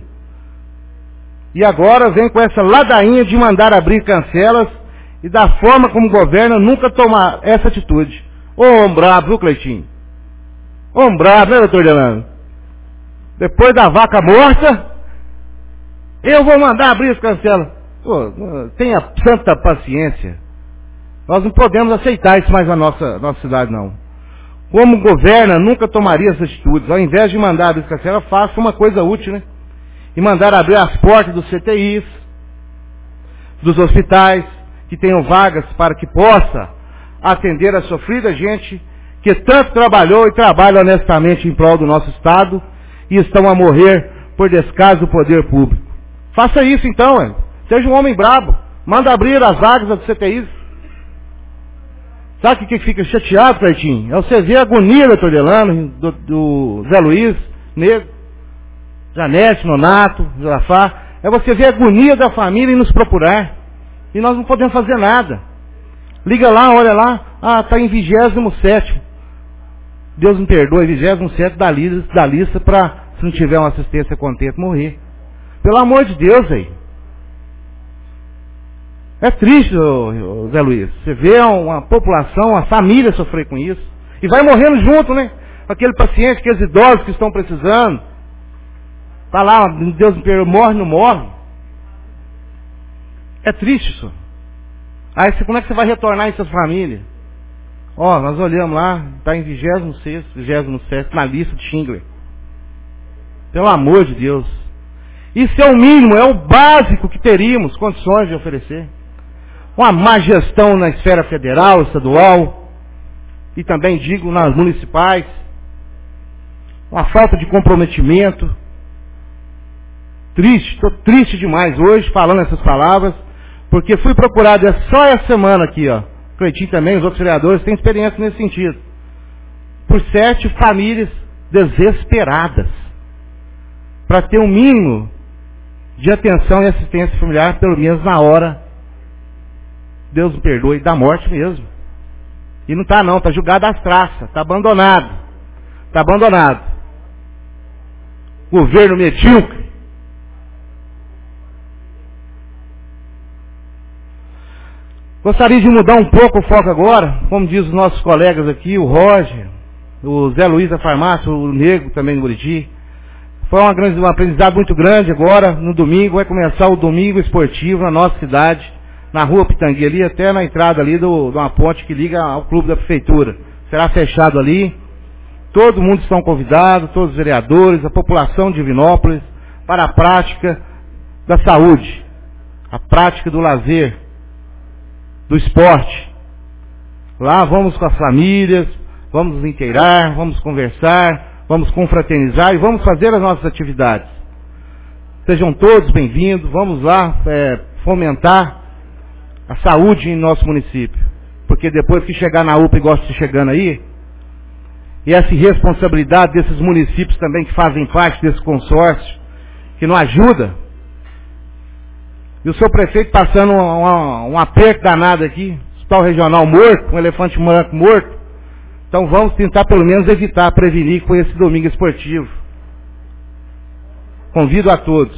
E agora vem com essa ladainha de mandar abrir cancelas e da forma como governa nunca tomar essa atitude. Ô, brabo, viu, Cleitinho? Ô, brabo, né, doutor Delano? Depois da vaca morta, eu vou mandar abrir as cancelas. Pô, tenha santa paciência. Nós não podemos aceitar isso mais na nossa cidade, não. Como governa, nunca tomaria essas atitudes. Ao invés de mandar abrir as cancelas, faça uma coisa útil, né? E mandar abrir as portas dos CTIs, dos hospitais, que tenham vagas para que possa atender a sofrida gente que tanto trabalhou e trabalha honestamente em prol do nosso Estado e estão a morrer por descaso do poder público. Faça isso então, hein? Seja um homem brabo. Manda abrir as vagas dos CTIs. Sabe o que fica chateado, Cleitinho? É você ver a agonia do doutor Delano, do Zé Luiz, Negro, Janete, Nonato, Josafá. É você ver a agonia da família e nos procurar. E nós não podemos fazer nada. Liga lá, olha lá. Ah, está em 27º. Deus me perdoe, 27º da lista para, se não tiver uma assistência com tempo, morrer. Pelo amor de Deus, aí. É triste, Zé Luiz. Você vê uma população, uma família sofrer com isso. E vai morrendo junto, né? Aquele paciente, aqueles idosos que estão precisando. Tá lá, Deus me perdoe, morre, não morre. É triste isso. Aí como é que você vai retornar em sua família? Ó, nós olhamos lá, está em 26º, 27º, na lista de Schindler. Pelo amor de Deus. Isso é o mínimo, é o básico que teríamos condições de oferecer. Uma má gestão na esfera federal, estadual, e também digo nas municipais. Uma falta de comprometimento. Triste, estou triste demais hoje falando essas palavras, porque fui procurado só essa semana aqui, ó. Cleitinho também, os outros vereadores têm experiência nesse sentido. Por 7 famílias desesperadas. Para ter um mínimo de atenção e assistência familiar, pelo menos na hora, Deus me perdoe, da morte mesmo. E não está não, está julgado às traças, está abandonado. Está abandonado. Governo medíocre. Gostaria de mudar um pouco o foco agora, como diz os nossos colegas aqui, o Roger, o Zé Luiz da farmácia, o Nego também no Buriti. Foi um aprendizado muito grande agora, no domingo, vai começar o domingo esportivo na nossa cidade, na rua Pitangui ali, até na entrada ali de uma ponte que liga ao clube da prefeitura. Será fechado ali, todo mundo estão convidados, todos os vereadores, a população de Divinópolis, para a prática da saúde, a prática do lazer, do esporte. Lá vamos com as famílias, vamos nos inteirar, vamos conversar, vamos confraternizar e vamos fazer as nossas atividades. Sejam todos bem-vindos, vamos lá fomentar a saúde em nosso município. Porque depois que chegar na UPA, igual está chegando aí, e essa irresponsabilidade desses municípios também que fazem parte desse consórcio, que não ajuda. E o seu prefeito passando um aperto danado aqui, hospital regional morto, um elefante branco morto. Então vamos tentar pelo menos evitar, prevenir com esse domingo esportivo. Convido a todos.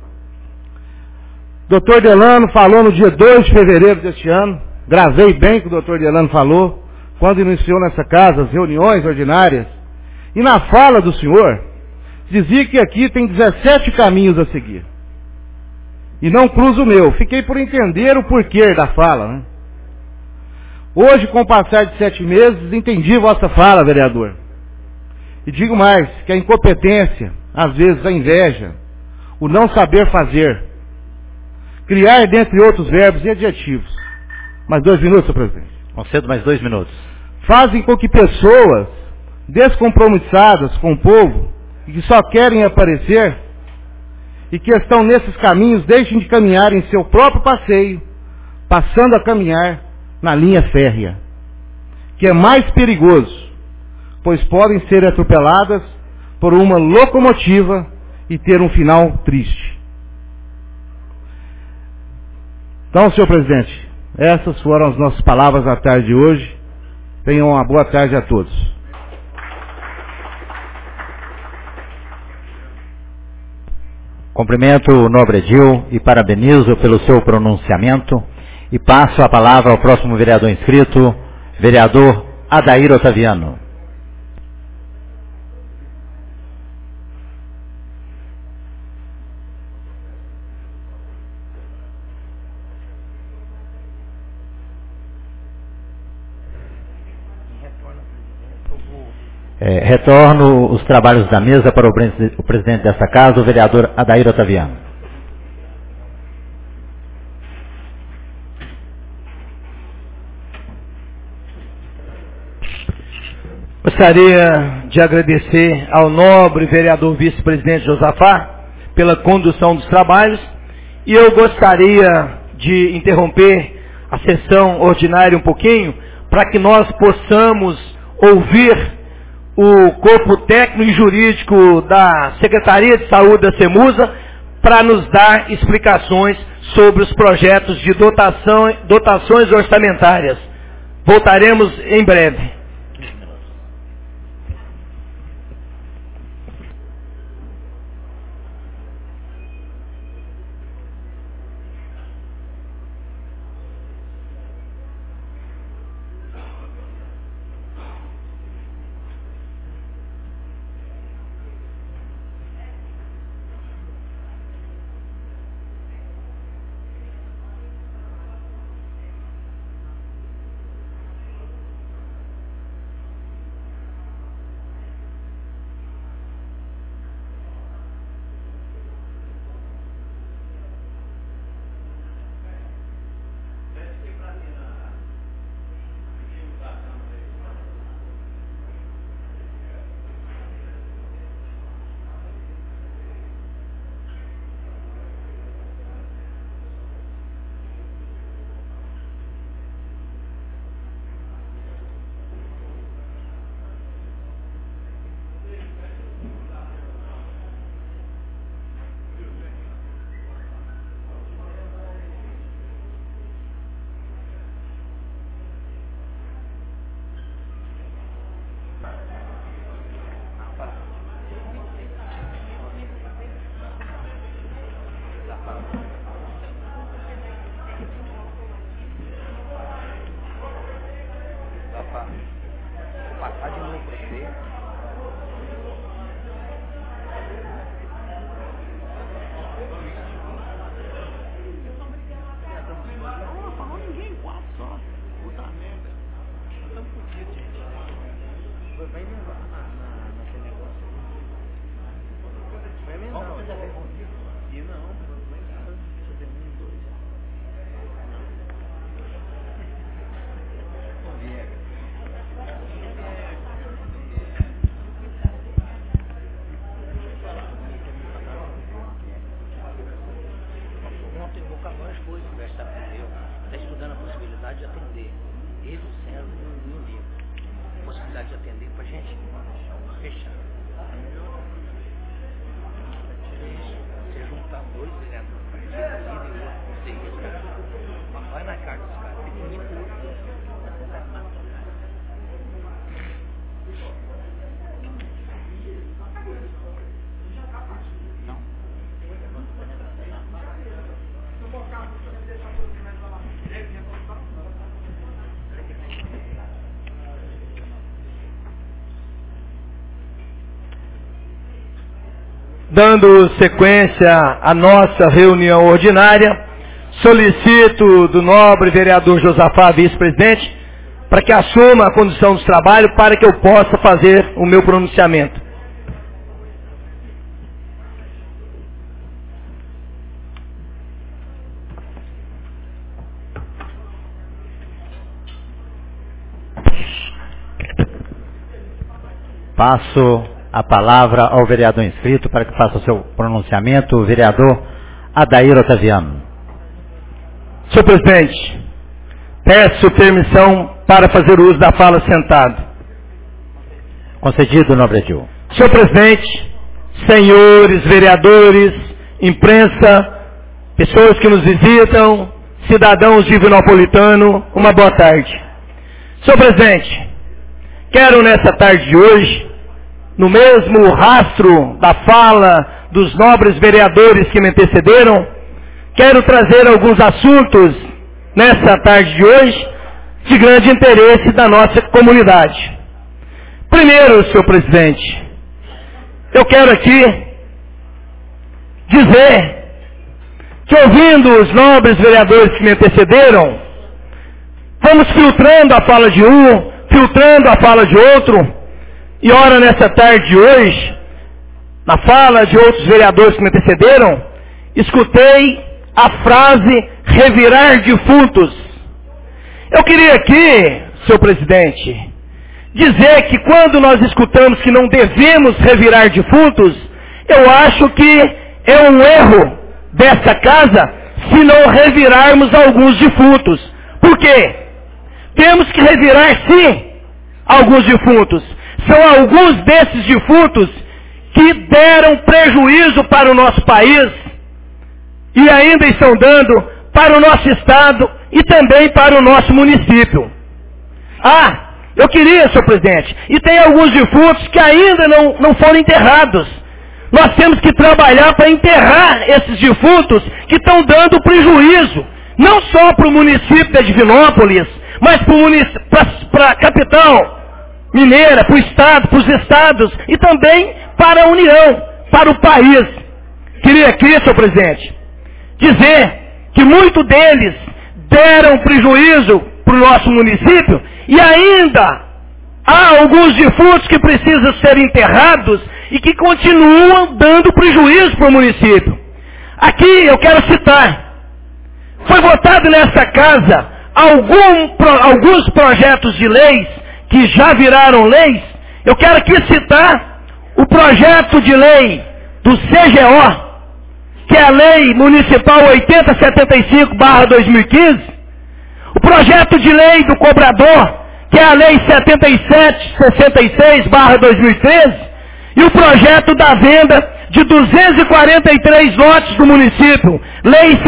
Dr. Delano falou no dia 2 de fevereiro deste ano, gravei bem o que o Dr. Delano falou, quando iniciou nessa casa as reuniões ordinárias. E na fala do senhor, dizia que aqui tem 17 caminhos a seguir. E não cruzo o meu. Fiquei por entender o porquê da fala, né? Hoje, com o passar de 7 meses, entendi vossa fala, vereador. E digo mais, que a incompetência, às vezes a inveja, o não saber fazer, criar dentre outros verbos e adjetivos. Mais 2 minutos, senhor presidente. Concedo mais 2 minutos. Fazem com que pessoas descompromissadas com o povo, e que só querem aparecer, e que estão nesses caminhos, deixem de caminhar em seu próprio passeio, passando a caminhar na linha férrea, que é mais perigoso, pois podem ser atropeladas por uma locomotiva e ter um final triste. Então, senhor presidente, essas foram as nossas palavras na tarde de hoje. Tenham uma boa tarde a todos. Cumprimento o nobre Edil e parabenizo pelo seu pronunciamento e passo a palavra ao próximo vereador inscrito, vereador Adair Otaviano. Retorno os trabalhos da mesa para o presidente desta casa, o vereador Adair Otaviano. Gostaria de agradecer ao nobre vereador vice-presidente Josafá pela condução dos trabalhos e eu gostaria de interromper a sessão ordinária um pouquinho para que nós possamos ouvir o corpo técnico e jurídico da Secretaria de Saúde da CEMUSA para nos dar explicações sobre os projetos de dotações orçamentárias. Voltaremos em breve. possibilidade de atender. Ele, o César e o Nico. Possibilidade de atender pra gente fechar. Você juntar dois vereadores pra gente reduzir e outro conselheiro, cara. Vai na cara dos caras. Pequenininho pro outro. Dando sequência à nossa reunião ordinária, solicito do nobre vereador Josafá, vice-presidente, para que assuma a condução dos trabalhos para que eu possa fazer o meu pronunciamento. Passo a palavra ao vereador inscrito para que faça o seu pronunciamento, o vereador Adair Otaviano. Senhor presidente, peço permissão para fazer uso da fala sentado. Concedido, nobre Edil. Senhor presidente, senhores vereadores, imprensa, pessoas que nos visitam, cidadãos divinopolitano, uma boa tarde. Senhor presidente, quero nessa tarde de hoje, no mesmo rastro da fala dos nobres vereadores que me antecederam, quero trazer alguns assuntos nessa tarde de hoje de grande interesse da nossa comunidade. Primeiro, senhor presidente, eu quero aqui dizer que, ouvindo os nobres vereadores que me antecederam, vamos filtrando a fala de um, filtrando a fala de outro. E ora, nessa tarde de hoje, na fala de outros vereadores que me antecederam, escutei a frase revirar defuntos. Eu queria aqui, senhor presidente, dizer que quando nós escutamos que não devemos revirar defuntos, eu acho que é um erro dessa casa se não revirarmos alguns defuntos. Por quê? Temos que revirar, sim, alguns defuntos. São alguns desses defuntos que deram prejuízo para o nosso país e ainda estão dando para o nosso estado e também para o nosso município. Eu queria, senhor presidente, e tem alguns defuntos que ainda não foram enterrados. Nós temos que trabalhar para enterrar esses defuntos que estão dando prejuízo, não só para o município de Divinópolis, mas para a capital mineira, para o estado, para os estados e também para a União, para o país. Queria aqui, senhor presidente, dizer que muitos deles deram prejuízo para o nosso município e ainda há alguns defuntos que precisam ser enterrados e que continuam dando prejuízo para o município. Aqui eu quero citar, foi votado nessa casa alguns projetos de leis que já viraram leis. Eu quero aqui citar o projeto de lei do CGO, que é a Lei Municipal 8075/2015, o projeto de lei do cobrador, que é a Lei 7766/2013, e o projeto da venda de 243 lotes do município, Lei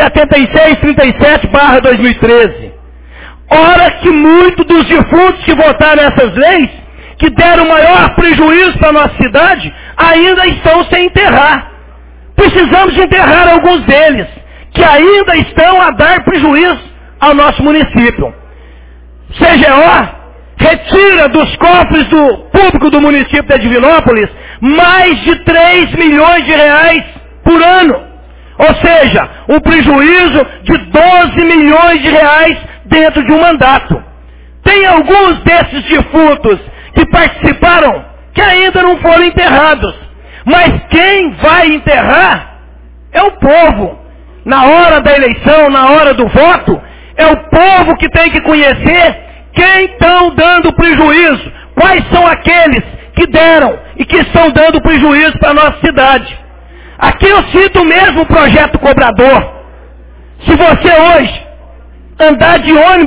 7637/2013. Ora que muitos dos defuntos que votaram essas leis, que deram maior prejuízo para a nossa cidade, ainda estão sem enterrar. Precisamos de enterrar alguns deles, que ainda estão a dar prejuízo ao nosso município. CGO retira dos cofres do público do município de Divinópolis mais de 3 milhões de reais por ano. Ou seja, um prejuízo de 12 milhões de reais dentro de um mandato. Tem alguns desses defuntos que participaram que ainda não foram enterrados. Mas quem vai enterrar é o povo. Na hora da eleição, na hora do voto, é o povo que tem que conhecer quem estão dando prejuízo. Quais são aqueles que deram e que estão dando prejuízo para a nossa cidade. Aqui eu cito mesmo o projeto cobrador. Se você hoje andar de ônibus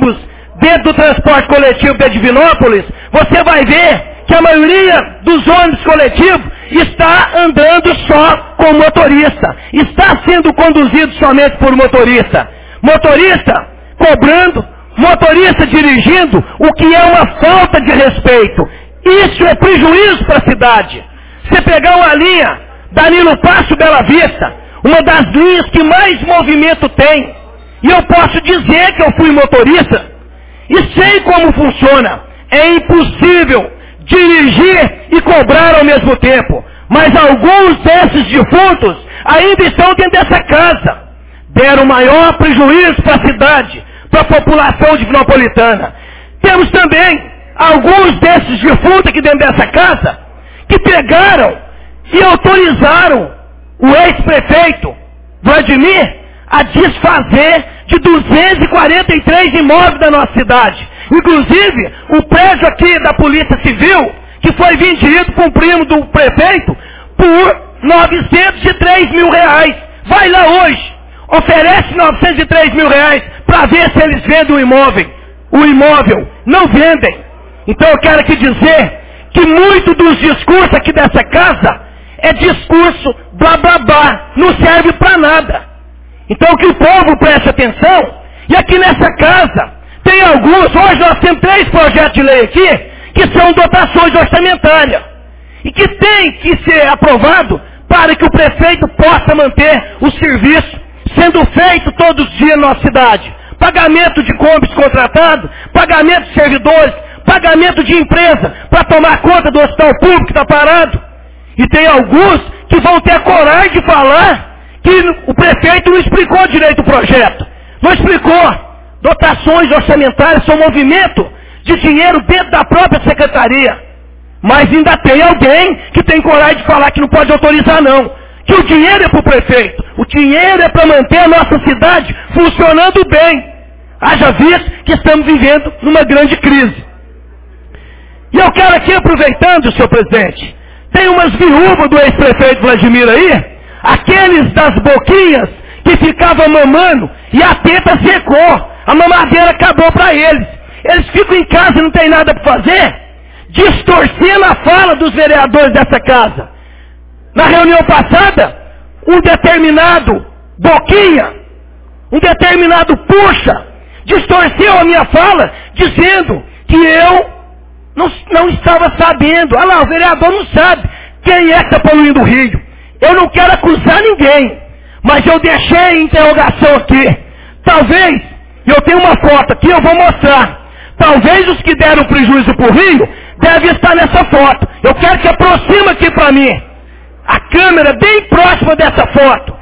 dentro do transporte coletivo de Divinópolis, você vai ver que a maioria dos ônibus coletivos está andando só com motorista. Está sendo conduzido somente por motorista. Motorista cobrando, motorista dirigindo, o que é uma falta de respeito. Isso é prejuízo para a cidade. Você pegar uma linha Danilo Passo Bela Vista, uma das linhas que mais movimento tem, e eu posso dizer que eu fui motorista, e sei como funciona. É impossível dirigir e cobrar ao mesmo tempo. Mas alguns desses defuntos ainda estão dentro dessa casa. Deram maior prejuízo para a cidade, para a população divinopolitana. Temos também alguns desses defuntos aqui dentro dessa casa que pegaram e autorizaram o ex-prefeito Vladimir a desfazer de 243 imóveis da nossa cidade. Inclusive, o prédio aqui da Polícia Civil, que foi vendido para um primo do prefeito por 903 mil reais. Vai lá hoje, oferece 903 mil reais para ver se eles vendem o imóvel. O imóvel não vendem. Então eu quero aqui dizer que muito dos discursos aqui dessa casa é discurso blá blá blá, não serve para nada. Então que o povo preste atenção, e aqui nessa casa tem alguns, hoje nós temos 3 projetos de lei aqui, que são dotações orçamentárias, e que tem que ser aprovado para que o prefeito possa manter o serviço sendo feito todos os dias na nossa cidade. Pagamento de combis contratados, pagamento de servidores, pagamento de empresa para tomar conta do hospital público que está parado. E tem alguns que vão ter a coragem de falar que o prefeito não explicou direito o projeto. Não explicou. Dotações orçamentárias são movimento de dinheiro dentro da própria secretaria. Mas ainda tem alguém que tem coragem de falar que não pode autorizar não. Que o dinheiro é para o prefeito. O dinheiro é para manter a nossa cidade funcionando bem. Haja visto que estamos vivendo numa grande crise. E eu quero aqui, aproveitando, senhor presidente, tem umas viúvas do ex-prefeito Vladimir aí, aqueles das boquinhas que ficavam mamando e a teta secou, a mamadeira acabou para eles. Eles ficam em casa e não tem nada para fazer, distorcendo a fala dos vereadores dessa casa. Na reunião passada, um determinado boquinha, um determinado puxa, distorceu a minha fala, dizendo que eu não estava sabendo. Olha lá, o vereador não sabe quem é que está poluindo o rio. Eu não quero acusar ninguém, mas eu deixei interrogação aqui. Talvez, eu tenho uma foto aqui, eu vou mostrar. Talvez os que deram prejuízo para o rio devem estar nessa foto. Eu quero que aproxime aqui para mim. A câmera bem próxima dessa foto.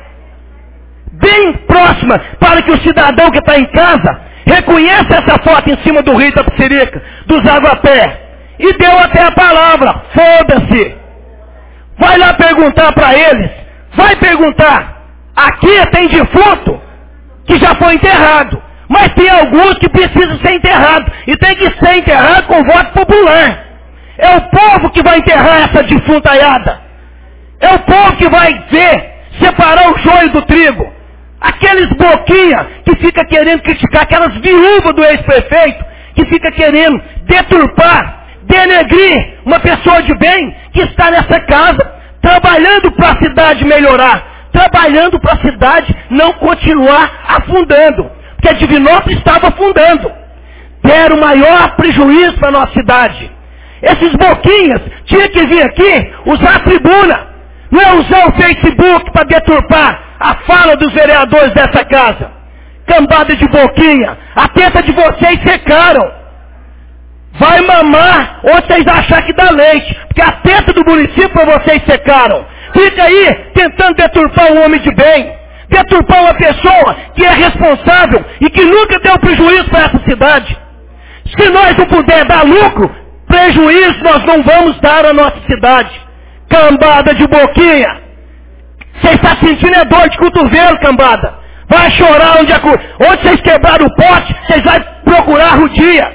Bem próxima, para que o cidadão que está em casa reconheça essa foto em cima do rio Itapecerica, dos Aguapé. E deu até a palavra, foda-se. Vai lá perguntar para eles. Vai perguntar. Aqui tem defunto que já foi enterrado. Mas tem alguns que precisam ser enterrados. E tem que ser enterrado com voto popular. É o povo que vai enterrar essa defuntaiada. É o povo que vai ver, separar o joio do trigo. Aqueles boquinha que fica querendo criticar, aquelas viúvas do ex-prefeito, que fica querendo deturpar, denegrir uma pessoa de bem que está nessa casa, trabalhando para a cidade melhorar, trabalhando para a cidade não continuar afundando, porque a Divinópolis estava afundando. Deram maior prejuízo para a nossa cidade. Esses boquinhas tinham que vir aqui usar a tribuna, não é usar o Facebook para deturpar a fala dos vereadores dessa casa. Cambada de boquinha, a teta de vocês secaram. Vai mamar onde vocês acharem que dá leite, porque a teta do município vocês secaram. Fica aí tentando deturpar um homem de bem, deturpar uma pessoa que é responsável e que nunca deu prejuízo para essa cidade. Se nós não puder dar lucro, prejuízo nós não vamos dar à nossa cidade. Cambada de boquinha. Você está sentindo é dor de cotovelo, cambada. Vai chorar onde vocês quebraram o pote, vocês vão procurar o dia.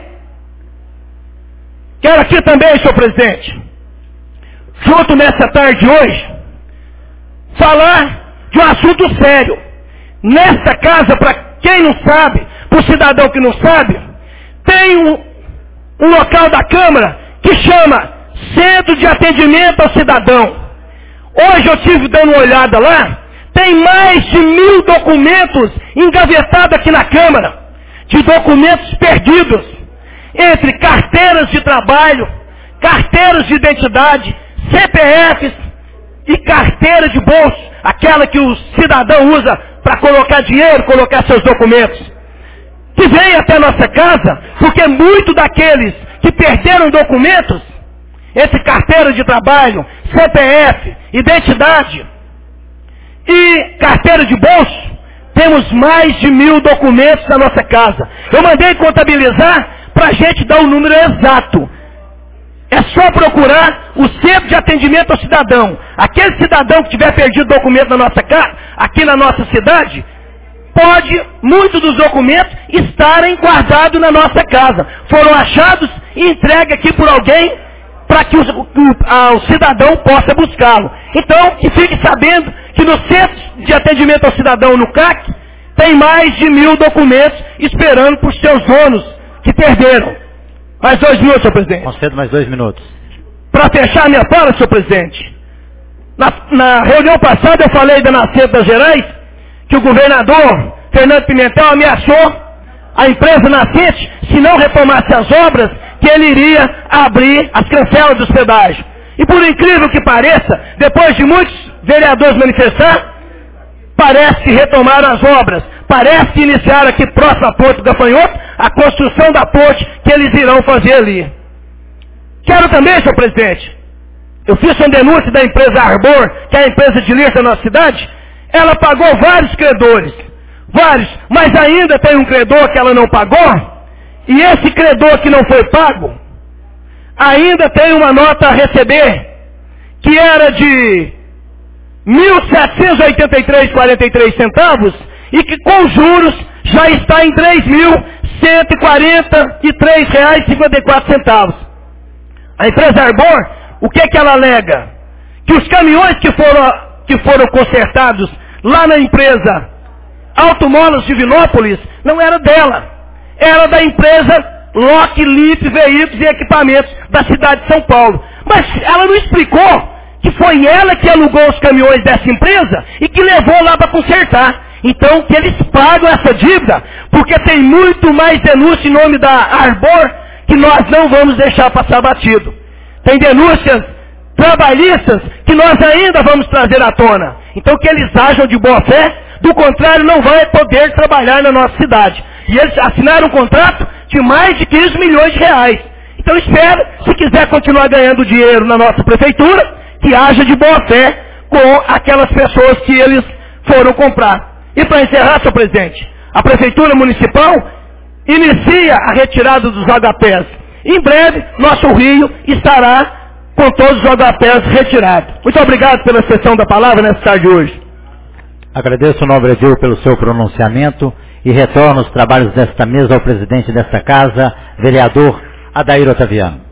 Quero aqui também, senhor presidente, junto nessa tarde de hoje, falar de um assunto sério. Nesta casa, para quem não sabe, para o cidadão que não sabe, tem um local da Câmara que chama Centro de Atendimento ao Cidadão. Hoje eu estive dando uma olhada lá, tem mais de 1000 documentos engavetados aqui na Câmara, de documentos perdidos, entre carteiras de trabalho, carteiras de identidade, CPFs e carteira de bolso, aquela que o cidadão usa para colocar dinheiro, colocar seus documentos, que vem até nossa casa, porque muitos daqueles que perderam documentos, entre carteira de trabalho, CPF, identidade e carteira de bolso, temos mais de 1000 documentos na nossa casa. Eu mandei contabilizar para a gente dar o número exato. É só procurar o Centro de Atendimento ao Cidadão. Aquele cidadão que tiver perdido documento na nossa casa, aqui na nossa cidade, pode, muitos dos documentos, estarem guardados na nossa casa. Foram achados e entregues aqui por alguém para que o cidadão possa buscá-lo. Então, que fique sabendo que no Centro de Atendimento ao Cidadão, no CAC, tem mais de 1000 documentos esperando por seus donos que perderam. Mais 2 minutos, senhor presidente. Concedo mais 2 minutos. Para fechar minha fala, senhor presidente, na reunião passada eu falei da Nascente das Gerais, que o governador Fernando Pimentel ameaçou a empresa Nascente, se não retomasse as obras, que ele iria abrir as cancelas dos pedágios. E por incrível que pareça, depois de muitos vereadores manifestar, parece que retomaram as obras. Parece que iniciaram aqui próximo à Ponte do Gafanhoto a construção da ponte que eles irão fazer ali. Quero também, senhor presidente, eu fiz uma denúncia da empresa Arbor, que é a empresa de lixo da nossa cidade. Ela pagou vários credores, vários, mas ainda tem um credor que ela não pagou, e esse credor que não foi pago, ainda tem uma nota a receber, que era de R$ 1.783,43, e que com juros já está em R$ 3.143,54. A empresa Arbor, o que ela alega? Que os caminhões que foram consertados lá na empresa Automolas Divinópolis não era dela, era da empresa Lock Lip Veículos e Equipamentos da cidade de São Paulo. Mas ela não explicou que foi ela que alugou os caminhões dessa empresa e que levou lá para consertar. Então, que eles pagam essa dívida, porque tem muito mais denúncia em nome da Arbor que nós não vamos deixar passar batido. Tem denúncias trabalhistas que nós ainda vamos trazer à tona. Então, que eles ajam de boa fé, do contrário, não vai poder trabalhar na nossa cidade. E eles assinaram um contrato de mais de 15 milhões de reais. Então, espero, se quiser continuar ganhando dinheiro na nossa prefeitura, que haja de boa fé com aquelas pessoas que eles foram comprar. E para encerrar, senhor presidente, a Prefeitura Municipal inicia a retirada dos HPs. Em breve, nosso Rio estará com todos os HPs retirados. Muito obrigado pela sessão da palavra nessa tarde de hoje. Agradeço ao nobre Edil pelo seu pronunciamento e retorno os trabalhos desta mesa ao presidente desta casa, vereador Adair Otaviano.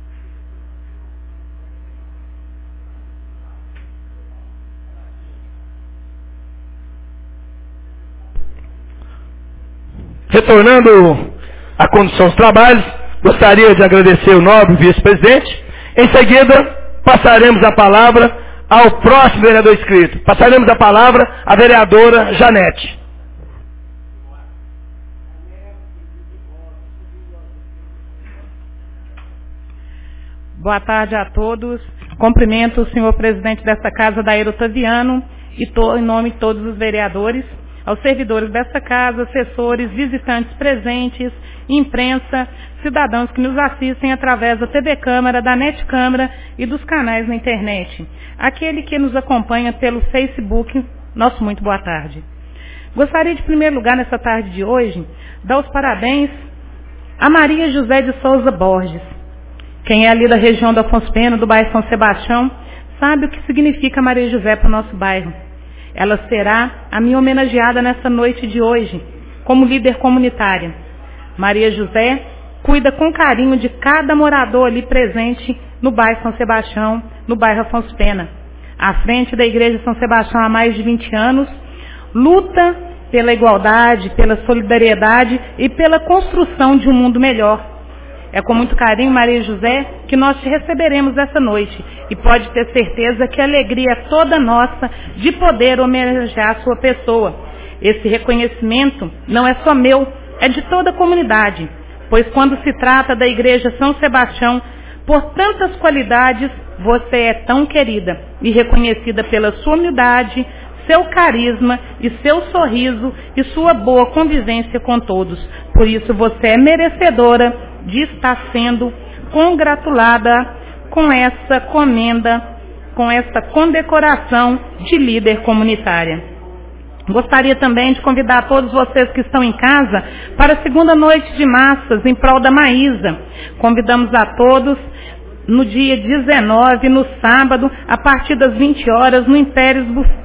Retornando à condução dos trabalhos, gostaria de agradecer o nobre vice-presidente. Em seguida, passaremos a palavra ao próximo vereador inscrito. Passaremos a palavra à vereadora Janete. Boa tarde a todos. Cumprimento o senhor presidente desta casa, Adair Otaviano, e em nome de todos os vereadores, aos servidores desta casa, assessores, visitantes presentes, imprensa, cidadãos que nos assistem através da TV Câmara, da NET Câmara e dos canais na internet. Aquele que nos acompanha pelo Facebook, nosso muito boa tarde. Gostaria de, em primeiro lugar, nessa tarde de hoje, dar os parabéns a Maria José de Souza Borges. Quem é ali da região do Afonso Pena, do bairro São Sebastião, sabe o que significa Maria José para o nosso bairro. Ela será a minha homenageada nessa noite de hoje, como líder comunitária. Maria José cuida com carinho de cada morador ali presente no bairro São Sebastião, no bairro Afonso Pena. À frente da Igreja São Sebastião há mais de 20 anos, luta pela igualdade, pela solidariedade e pela construção de um mundo melhor. É com muito carinho, Maria José, que nós te receberemos essa noite. E pode ter certeza que a alegria é toda nossa de poder homenagear a sua pessoa. Esse reconhecimento não é só meu, é de toda a comunidade. Pois quando se trata da Igreja São Sebastião, por tantas qualidades, você é tão querida e reconhecida pela sua humildade, seu carisma e seu sorriso e sua boa convivência com todos. Por isso você é merecedora de estar sendo congratulada com essa comenda, com essa condecoração de líder comunitária. Gostaria também de convidar todos vocês que estão em casa para a segunda noite de massas em prol da Maísa. Convidamos a todos no dia 19, no sábado, a partir das 20 horas, no Impérios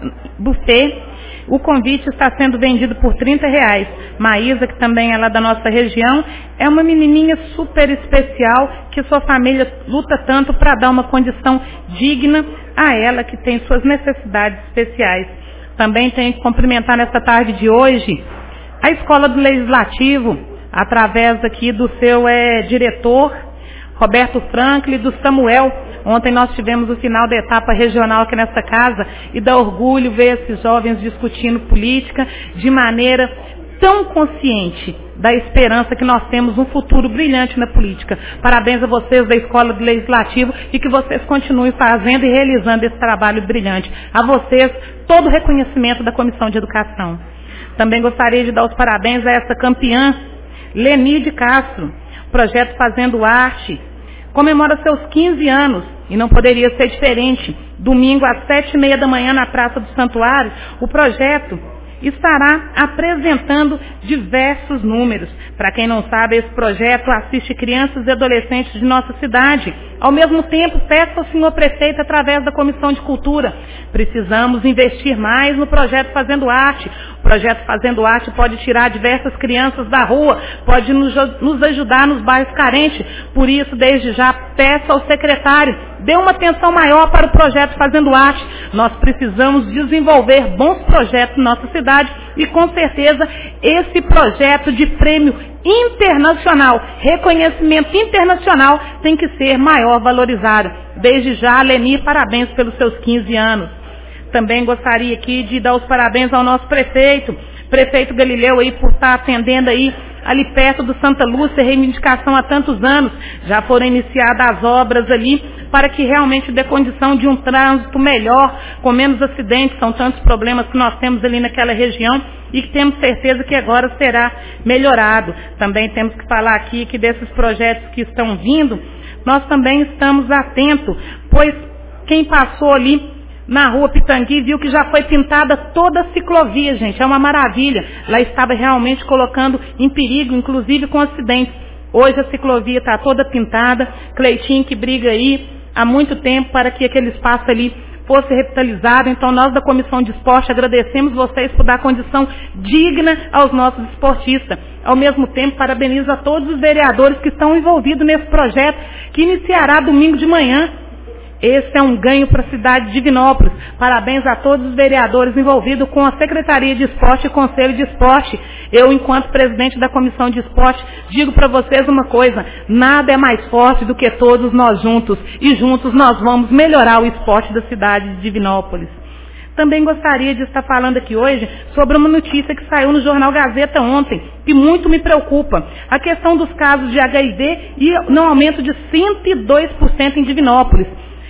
Buffet. O convite está sendo vendido por R$30. Maísa, que também é lá da nossa região, é uma menininha super especial que sua família luta tanto para dar uma condição digna a ela que tem suas necessidades especiais. Também tenho que cumprimentar nesta tarde de hoje a Escola do Legislativo, através aqui do seu diretor, Roberto Franklin, do Samuel. Ontem nós tivemos o final da etapa regional aqui nessa casa e dá orgulho ver esses jovens discutindo política de maneira tão consciente da esperança que nós temos um futuro brilhante na política. Parabéns a vocês da Escola do Legislativo e que vocês continuem fazendo e realizando esse trabalho brilhante. A vocês, todo o reconhecimento da Comissão de Educação. Também gostaria de dar os parabéns a essa campeã, Leni de Castro, projeto Fazendo Arte. Comemora seus 15 anos e não poderia ser diferente. Domingo às 7h30 da manhã na Praça do Santuário, o projeto estará apresentando diversos números. Para quem não sabe, esse projeto assiste crianças e adolescentes de nossa cidade. Ao mesmo tempo, peço ao senhor prefeito, através da Comissão de Cultura, precisamos investir mais no projeto Fazendo Arte. O projeto Fazendo Arte pode tirar diversas crianças da rua, pode nos ajudar nos bairros carentes. Por isso, desde já, peço ao secretário, dê uma atenção maior para o projeto Fazendo Arte. Nós precisamos desenvolver bons projetos na nossa cidade e, com certeza, esse projeto de prêmio internacional, reconhecimento internacional, tem que ser maior valorizado. Desde já, Leni, parabéns pelos seus 15 anos. Também gostaria aqui de dar os parabéns ao nosso prefeito Galileu aí, por estar atendendo aí ali perto do Santa Lúcia, reivindicação há tantos anos. Já foram iniciadas as obras ali para que realmente dê condição de um trânsito melhor, com menos acidentes. São tantos problemas que nós temos ali naquela região e que temos certeza que agora será melhorado. Também temos que falar aqui que desses projetos que estão vindo, nós também estamos atentos, pois quem passou ali na rua Pitangui viu que já foi pintada toda a ciclovia, gente, é uma maravilha. Lá estava realmente colocando em perigo, inclusive com acidentes. Hoje a ciclovia está toda pintada. Cleitinho que briga aí há muito tempo para que aquele espaço ali fosse revitalizado. Então nós da Comissão de Esporte agradecemos vocês por dar condição digna aos nossos esportistas. Ao mesmo tempo, parabenizo a todos os vereadores que estão envolvidos nesse projeto que iniciará domingo de manhã. Esse é um ganho para a cidade de Divinópolis. Parabéns a todos os vereadores envolvidos com a Secretaria de Esporte e Conselho de Esporte. Eu, enquanto presidente da Comissão de Esporte, digo para vocês uma coisa: nada é mais forte do que todos nós juntos. E juntos nós vamos melhorar o esporte da cidade de Divinópolis. Também gostaria de estar falando aqui hoje sobre uma notícia que saiu no Jornal Gazeta ontem, que muito me preocupa. A questão dos casos de HIV e no aumento de 102% em Divinópolis.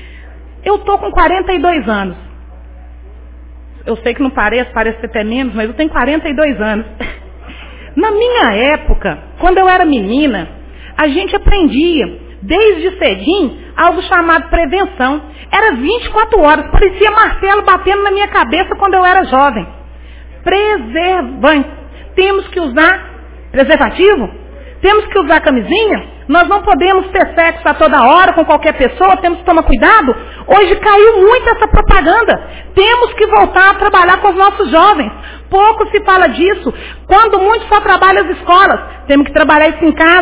Eu estou com 42 anos. Eu sei que não parece até menos, mas eu tenho 42 anos. Na minha época, quando eu era menina, a gente aprendia, desde cedinho, algo chamado prevenção. Era 24 horas, parecia martelo batendo na minha cabeça quando eu era jovem. Preservante. Temos que usar preservativo? Temos que usar camisinha? Nós não podemos ter sexo a toda hora com qualquer pessoa, temos que tomar cuidado. Hoje caiu muito essa propaganda. Temos que voltar a trabalhar com os nossos jovens. Pouco se fala disso. Quando muito só trabalha as escolas, temos que trabalhar isso em casa.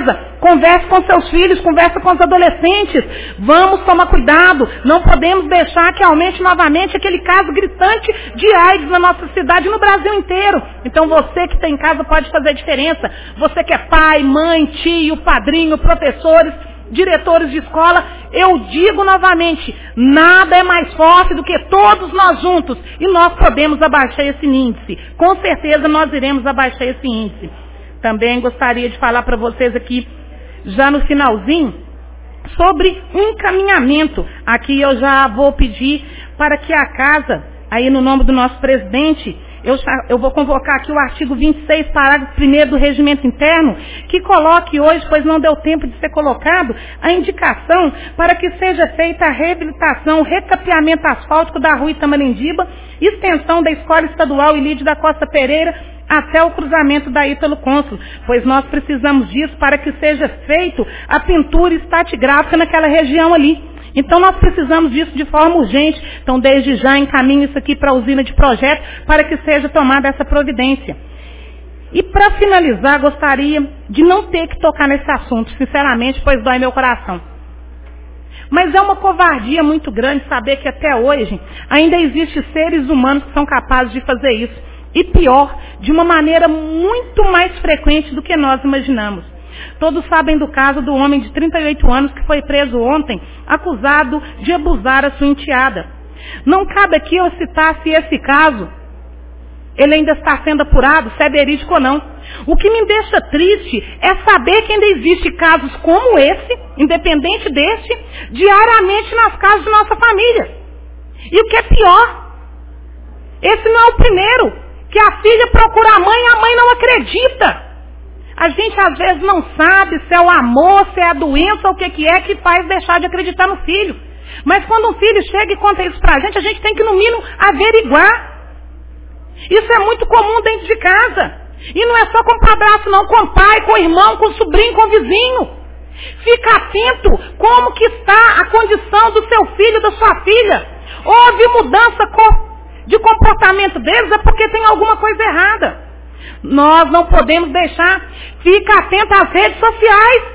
Converse com seus filhos, converse com os adolescentes. Vamos tomar cuidado. Não podemos deixar que aumente novamente aquele caso gritante de AIDS na nossa cidade e no Brasil inteiro. Então você que está em casa pode fazer diferença. Você que é pai, mãe, tio, padrinho, professores, diretores de escola, eu digo novamente, nada é mais forte do que todos nós juntos. E nós podemos abaixar esse índice. Com certeza nós iremos abaixar esse índice. Também gostaria de falar para vocês aqui, já no finalzinho, sobre um encaminhamento. Aqui eu já vou pedir para que a casa, aí no nome do nosso presidente, eu vou convocar aqui o artigo 26, parágrafo 1º do Regimento Interno, que coloque hoje, pois não deu tempo de ser colocado, a indicação para que seja feita a reabilitação, o recapeamento asfáltico da rua Itamarendiba, extensão da Escola Estadual Ilídio da Costa Pereira, até o cruzamento da Ítalo Cônsul, pois nós precisamos disso para que seja feito a pintura estratigráfica naquela região ali. Então nós precisamos disso de forma urgente. Então desde já encaminho isso aqui para a usina de projeto para que seja tomada essa providência. E para finalizar, gostaria de não ter que tocar nesse assunto, sinceramente, pois dói meu coração. Mas é uma covardia muito grande saber que até hoje ainda existem seres humanos que são capazes de fazer isso. E pior, de uma maneira muito mais frequente do que nós imaginamos. Todos sabem do caso do homem de 38 anos que foi preso ontem, acusado de abusar a sua enteada. Não cabe aqui eu citar se esse caso, ele ainda está sendo apurado, se é verídico ou não. O que me deixa triste é saber que ainda existe casos como esse, independente deste, diariamente nas casas de nossa família. E o que é pior, esse não é o primeiro, que a filha procura a mãe e a mãe não acredita. A gente às vezes não sabe se é o amor, se é a doença, ou o que é que faz deixar de acreditar no filho. Mas quando um filho chega e conta isso pra gente tem que no mínimo averiguar. Isso é muito comum dentro de casa. E não é só com o padrasto não, com o pai, com o irmão, com o sobrinho, com o vizinho. Fica atento como que está a condição do seu filho, da sua filha. Houve mudança de comportamento deles, é porque tem alguma coisa errada. Nós não podemos deixar. Fica atento às redes sociais.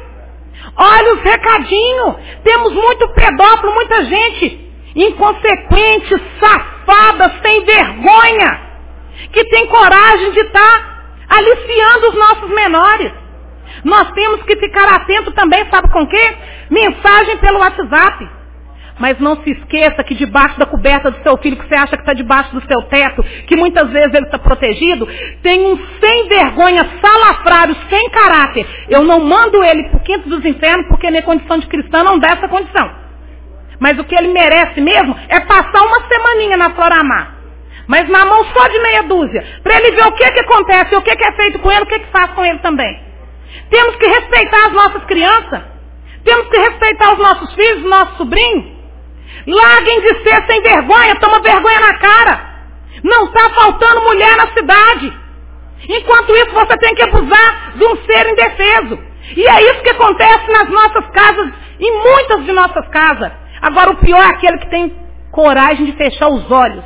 Olha os recadinhos. Temos muito pedófilo, muita gente inconsequente, safada, sem vergonha, que tem coragem de estar aliciando os nossos menores. Nós temos que ficar atento também, sabe com o quê? Mensagem pelo WhatsApp. Mas não se esqueça que debaixo da coberta do seu filho, que você acha que está debaixo do seu teto, que muitas vezes ele está protegido, tem um sem vergonha, salafrário, sem caráter. Eu não mando ele para o quinto dos infernos, porque minha condição de cristã não dá essa condição. Mas o que ele merece mesmo é passar uma semaninha na Floramar. Mas na mão só de meia dúzia, para ele ver o que acontece, o que é feito com ele, o que faz com ele também. Temos que respeitar as nossas crianças, temos que respeitar os nossos filhos, os nossos sobrinhos. Larguem de ser sem vergonha, toma vergonha na cara. Não está faltando mulher na cidade. Enquanto isso você tem que abusar de um ser indefeso. E é isso que acontece nas nossas casas, em muitas de nossas casas. Agora o pior é aquele que tem coragem de fechar os olhos.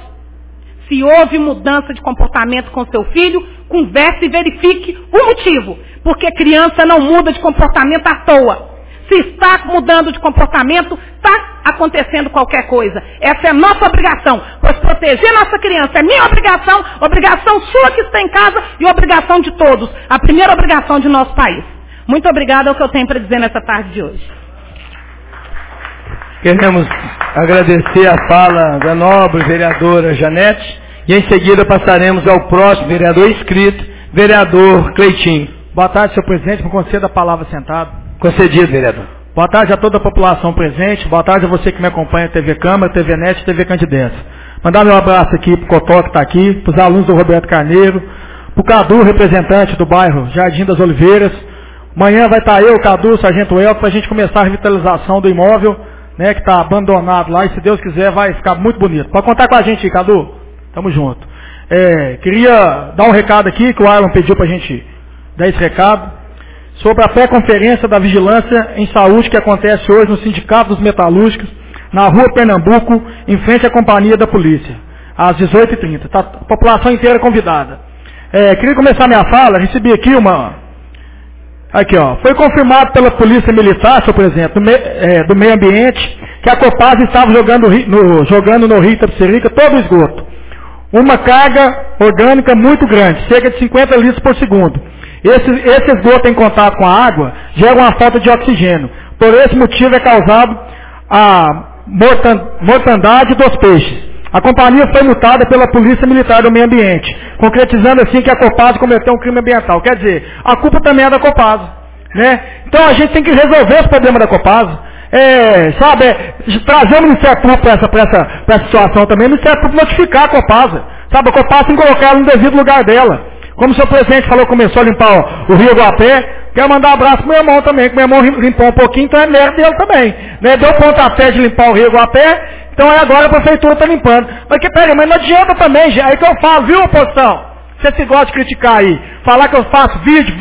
Se houve mudança de comportamento com seu filho, converse e verifique o motivo. Porque criança não muda de comportamento à toa. Se está mudando de comportamento, está acontecendo qualquer coisa. Essa é nossa obrigação, pois proteger nossa criança é minha obrigação, obrigação sua que está em casa e obrigação de todos. A primeira obrigação de nosso país. Muito obrigada, é o que eu tenho para dizer nessa tarde de hoje. Queremos agradecer a fala da nobre vereadora Janete e em seguida passaremos ao próximo vereador inscrito, vereador Cleitinho. Boa tarde, senhor presidente, me conceda a palavra sentado. Concedido, vereador. Boa tarde a toda a população presente, boa tarde a você que me acompanha, TV Câmara, TV Net e TV Candidência. Mandar meu abraço aqui para o Cotó que está aqui, para os alunos do Roberto Carneiro, para o Cadu, representante do bairro Jardim das Oliveiras. Amanhã vai estar eu, Cadu, Sargento Elton, para a gente começar a revitalização do imóvel, né, que está abandonado lá, e se Deus quiser vai ficar muito bonito. Pode contar com a gente, Cadu? Tamo junto. Queria dar um recado aqui, que o Arlon pediu para a gente dar esse recado, sobre a pré-conferência da Vigilância em Saúde que acontece hoje no Sindicato dos Metalúrgicos, na Rua Pernambuco, em frente à Companhia da Polícia, às 18h30. Está a população inteira convidada. Queria começar minha fala, recebi aqui Aqui, ó. Foi confirmado pela Polícia Militar, senhor presidente, do Meio Ambiente, que a Copasa estava jogando no Rio Itapecerica todo o esgoto. Uma carga orgânica muito grande, cerca de 50 litros por segundo. Esse esgoto em contato com a água gera uma falta de oxigênio. Por esse motivo é causado a mortandade dos peixes. A companhia foi multada pela Polícia Militar do Meio Ambiente, concretizando assim que a Copasa cometeu um crime ambiental. Quer dizer, a culpa também é da Copasa, né? Então a gente tem que resolver esse problema da Copasa. Trazer o Ministério Público para essa situação também, o Ministério Público notificar a Copasa. Sabe, a Copasa tem que colocar ela no devido lugar dela. Como o senhor presidente falou, começou a limpar o Rio Guapé, quero mandar um abraço pro meu irmão também, que meu irmão limpou um pouquinho, então é mérito dele também. Né? Deu pontapé de limpar o Rio Guapé, então agora a prefeitura está limpando. Mas não adianta também, gente. Aí que eu falo, viu, oposição? Você se gosta de criticar aí, falar que eu faço vídeo,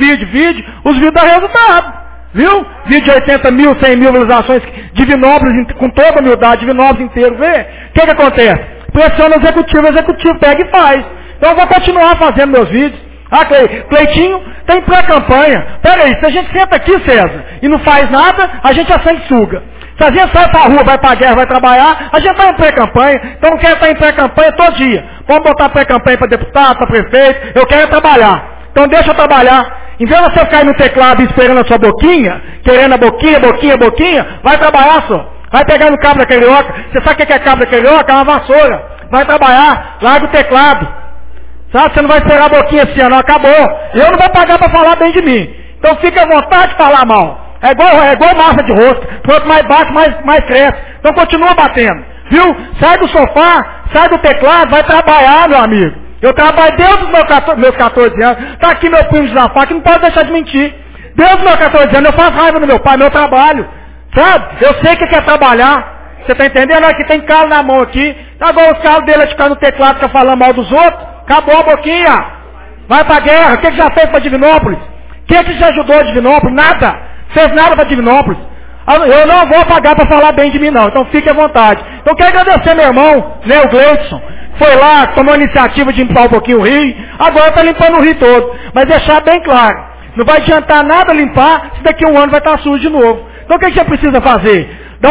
os vídeos dão resultado. Viu? Vídeo de 80 mil, 100 mil visualizações, Divinópolis, com toda a humildade, Divinópolis inteiro, vê? O que acontece? Pressiona o executivo pega e faz. Então eu vou continuar fazendo meus vídeos. Ah, Cleitinho, tem pré-campanha. Pera aí, se a gente senta aqui, César, e não faz nada, a gente já sanguessuga. Se a gente sai pra rua, vai pra guerra, vai trabalhar, a gente está em pré-campanha. Então eu quero estar em pré-campanha todo dia. Vamos botar pré-campanha para deputado, para prefeito, eu quero trabalhar. Então deixa eu trabalhar. Em vez de você ficar aí no teclado esperando a sua boquinha, querendo a boquinha, vai trabalhar só. Vai pegar no cabo da carioca. Você sabe o que é cabo da carioca? É uma vassoura. Vai trabalhar, larga o teclado. Sabe, você não vai esperar a boquinha assim, não, acabou. Eu não vou pagar para falar bem de mim. Então fica à vontade de falar mal. É igual massa de rosca. Quanto mais bate, mais cresce. Então continua batendo. Viu? Sai do sofá, sai do teclado, vai trabalhar, meu amigo. Eu trabalho desde os meus 14 anos. Está aqui meu primo de Zafá, que não pode deixar de mentir. Desde os meus 14 anos eu faço raiva no meu pai, meu trabalho. Sabe? Eu sei que quer trabalhar. Você está entendendo? Aqui tem calo na mão aqui. Agora os calos dele é de ficar no teclado, fica falando mal dos outros. Acabou a boquinha. Vai pra guerra. O que já fez para Divinópolis? Quem que já ajudou a Divinópolis? Nada. Fez nada para Divinópolis. Eu não vou pagar para falar bem de mim, não. Então fique à vontade. Então quero agradecer meu irmão, né, o Gleidson. Foi lá, tomou a iniciativa de limpar um pouquinho o rio. Agora está limpando o rio todo. Mas deixar bem claro. Não vai adiantar nada limpar se daqui a um ano vai estar sujo de novo. Então o que você precisa fazer?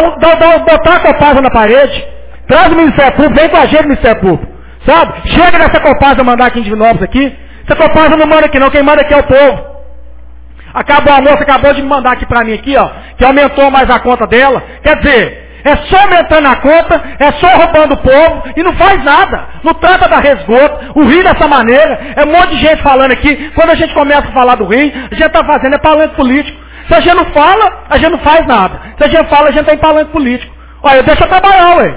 Botar a Copasa na parede. Traz o Ministério Público. Vem com a gente, Ministério Público. Sabe? Chega dessa Copasa mandar aqui em Divinópolis aqui. Essa Copasa não manda aqui não. Quem manda aqui é o povo. A moça acabou de me mandar aqui pra mim aqui, ó. Que aumentou mais a conta dela. Quer dizer, é só aumentando a conta, é só roubando o povo e não faz nada. Não trata da resgoto, o rio dessa maneira. É um monte de gente falando aqui. Quando a gente começa a falar do rio, a gente está fazendo palanque político. Se a gente não fala, a gente não faz nada. Se a gente fala, a gente está em palanque político. Olha, deixa eu trabalhar, ué.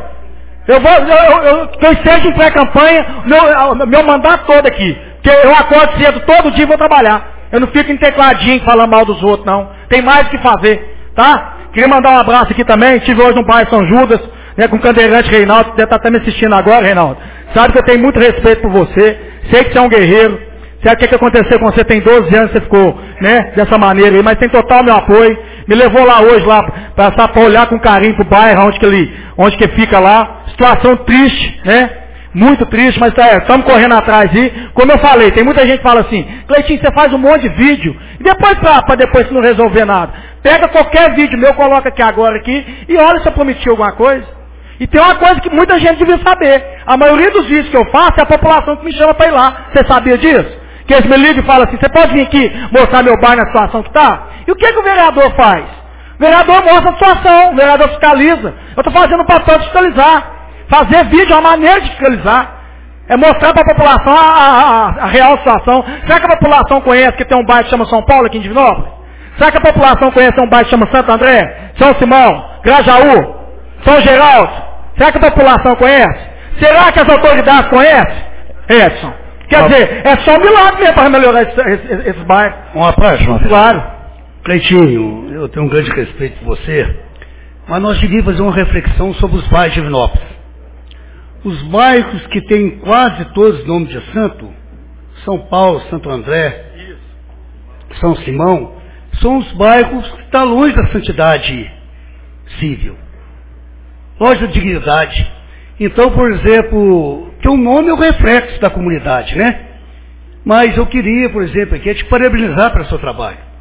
Eu esteja em pré-campanha, meu mandato todo aqui. Porque eu acordo cedo, todo dia vou trabalhar. Eu não fico em tecladinho falando mal dos outros, não. Tem mais o que fazer, tá? Queria mandar um abraço aqui também. Estive hoje no bairro São Judas, né, com o cadeirante Reinaldo, que deve estar até me assistindo agora, Reinaldo. Sabe que eu tenho muito respeito por você. Sei que você é um guerreiro. Sabe o que aconteceu com você? Tem 12 anos, você ficou, né, dessa maneira aí, mas tem total meu apoio. Me levou lá hoje, lá, para olhar com carinho pro bairro, onde que fica lá. Situação triste, né? Muito triste, mas estamos correndo atrás aí. Como eu falei, tem muita gente que fala assim, Cleitinho, você faz um monte de vídeo, e depois para depois não resolver nada. Pega qualquer vídeo meu, coloca aqui agora aqui, e olha se eu prometi alguma coisa. E tem uma coisa que muita gente devia saber. A maioria dos vídeos que eu faço é a população que me chama para ir lá. Você sabia disso? Que eles me ligam e falam assim, você pode vir aqui mostrar meu bairro na situação que está? E o que o vereador faz? O vereador mostra a situação, o vereador fiscaliza. Eu estou fazendo o papel de fiscalizar. Fazer vídeo é uma maneira de fiscalizar. É mostrar para a população a real situação. Será que a população conhece que tem um bairro que chama São Paulo aqui em Divinópolis? Será que a população conhece um bairro que chama Santo André, São Simão, Grajaú, São Geraldo? Será que a população conhece? Será que as autoridades conhecem? Edson. Quer dizer, é só um milagre mesmo para melhorar esses bairros. Uma parte, João. Claro. Cleitinho, eu tenho um grande respeito por você, mas nós devíamos fazer uma reflexão sobre os bairros de Divinópolis. Os bairros que têm quase todos os nomes de santo, São Paulo, Santo André, São Simão, são os bairros que estão longe da santidade civil, longe da dignidade. Então, por exemplo, que o nome é o reflexo da comunidade, né? Mas eu queria, por exemplo, aqui te parabenizar pelo seu trabalho.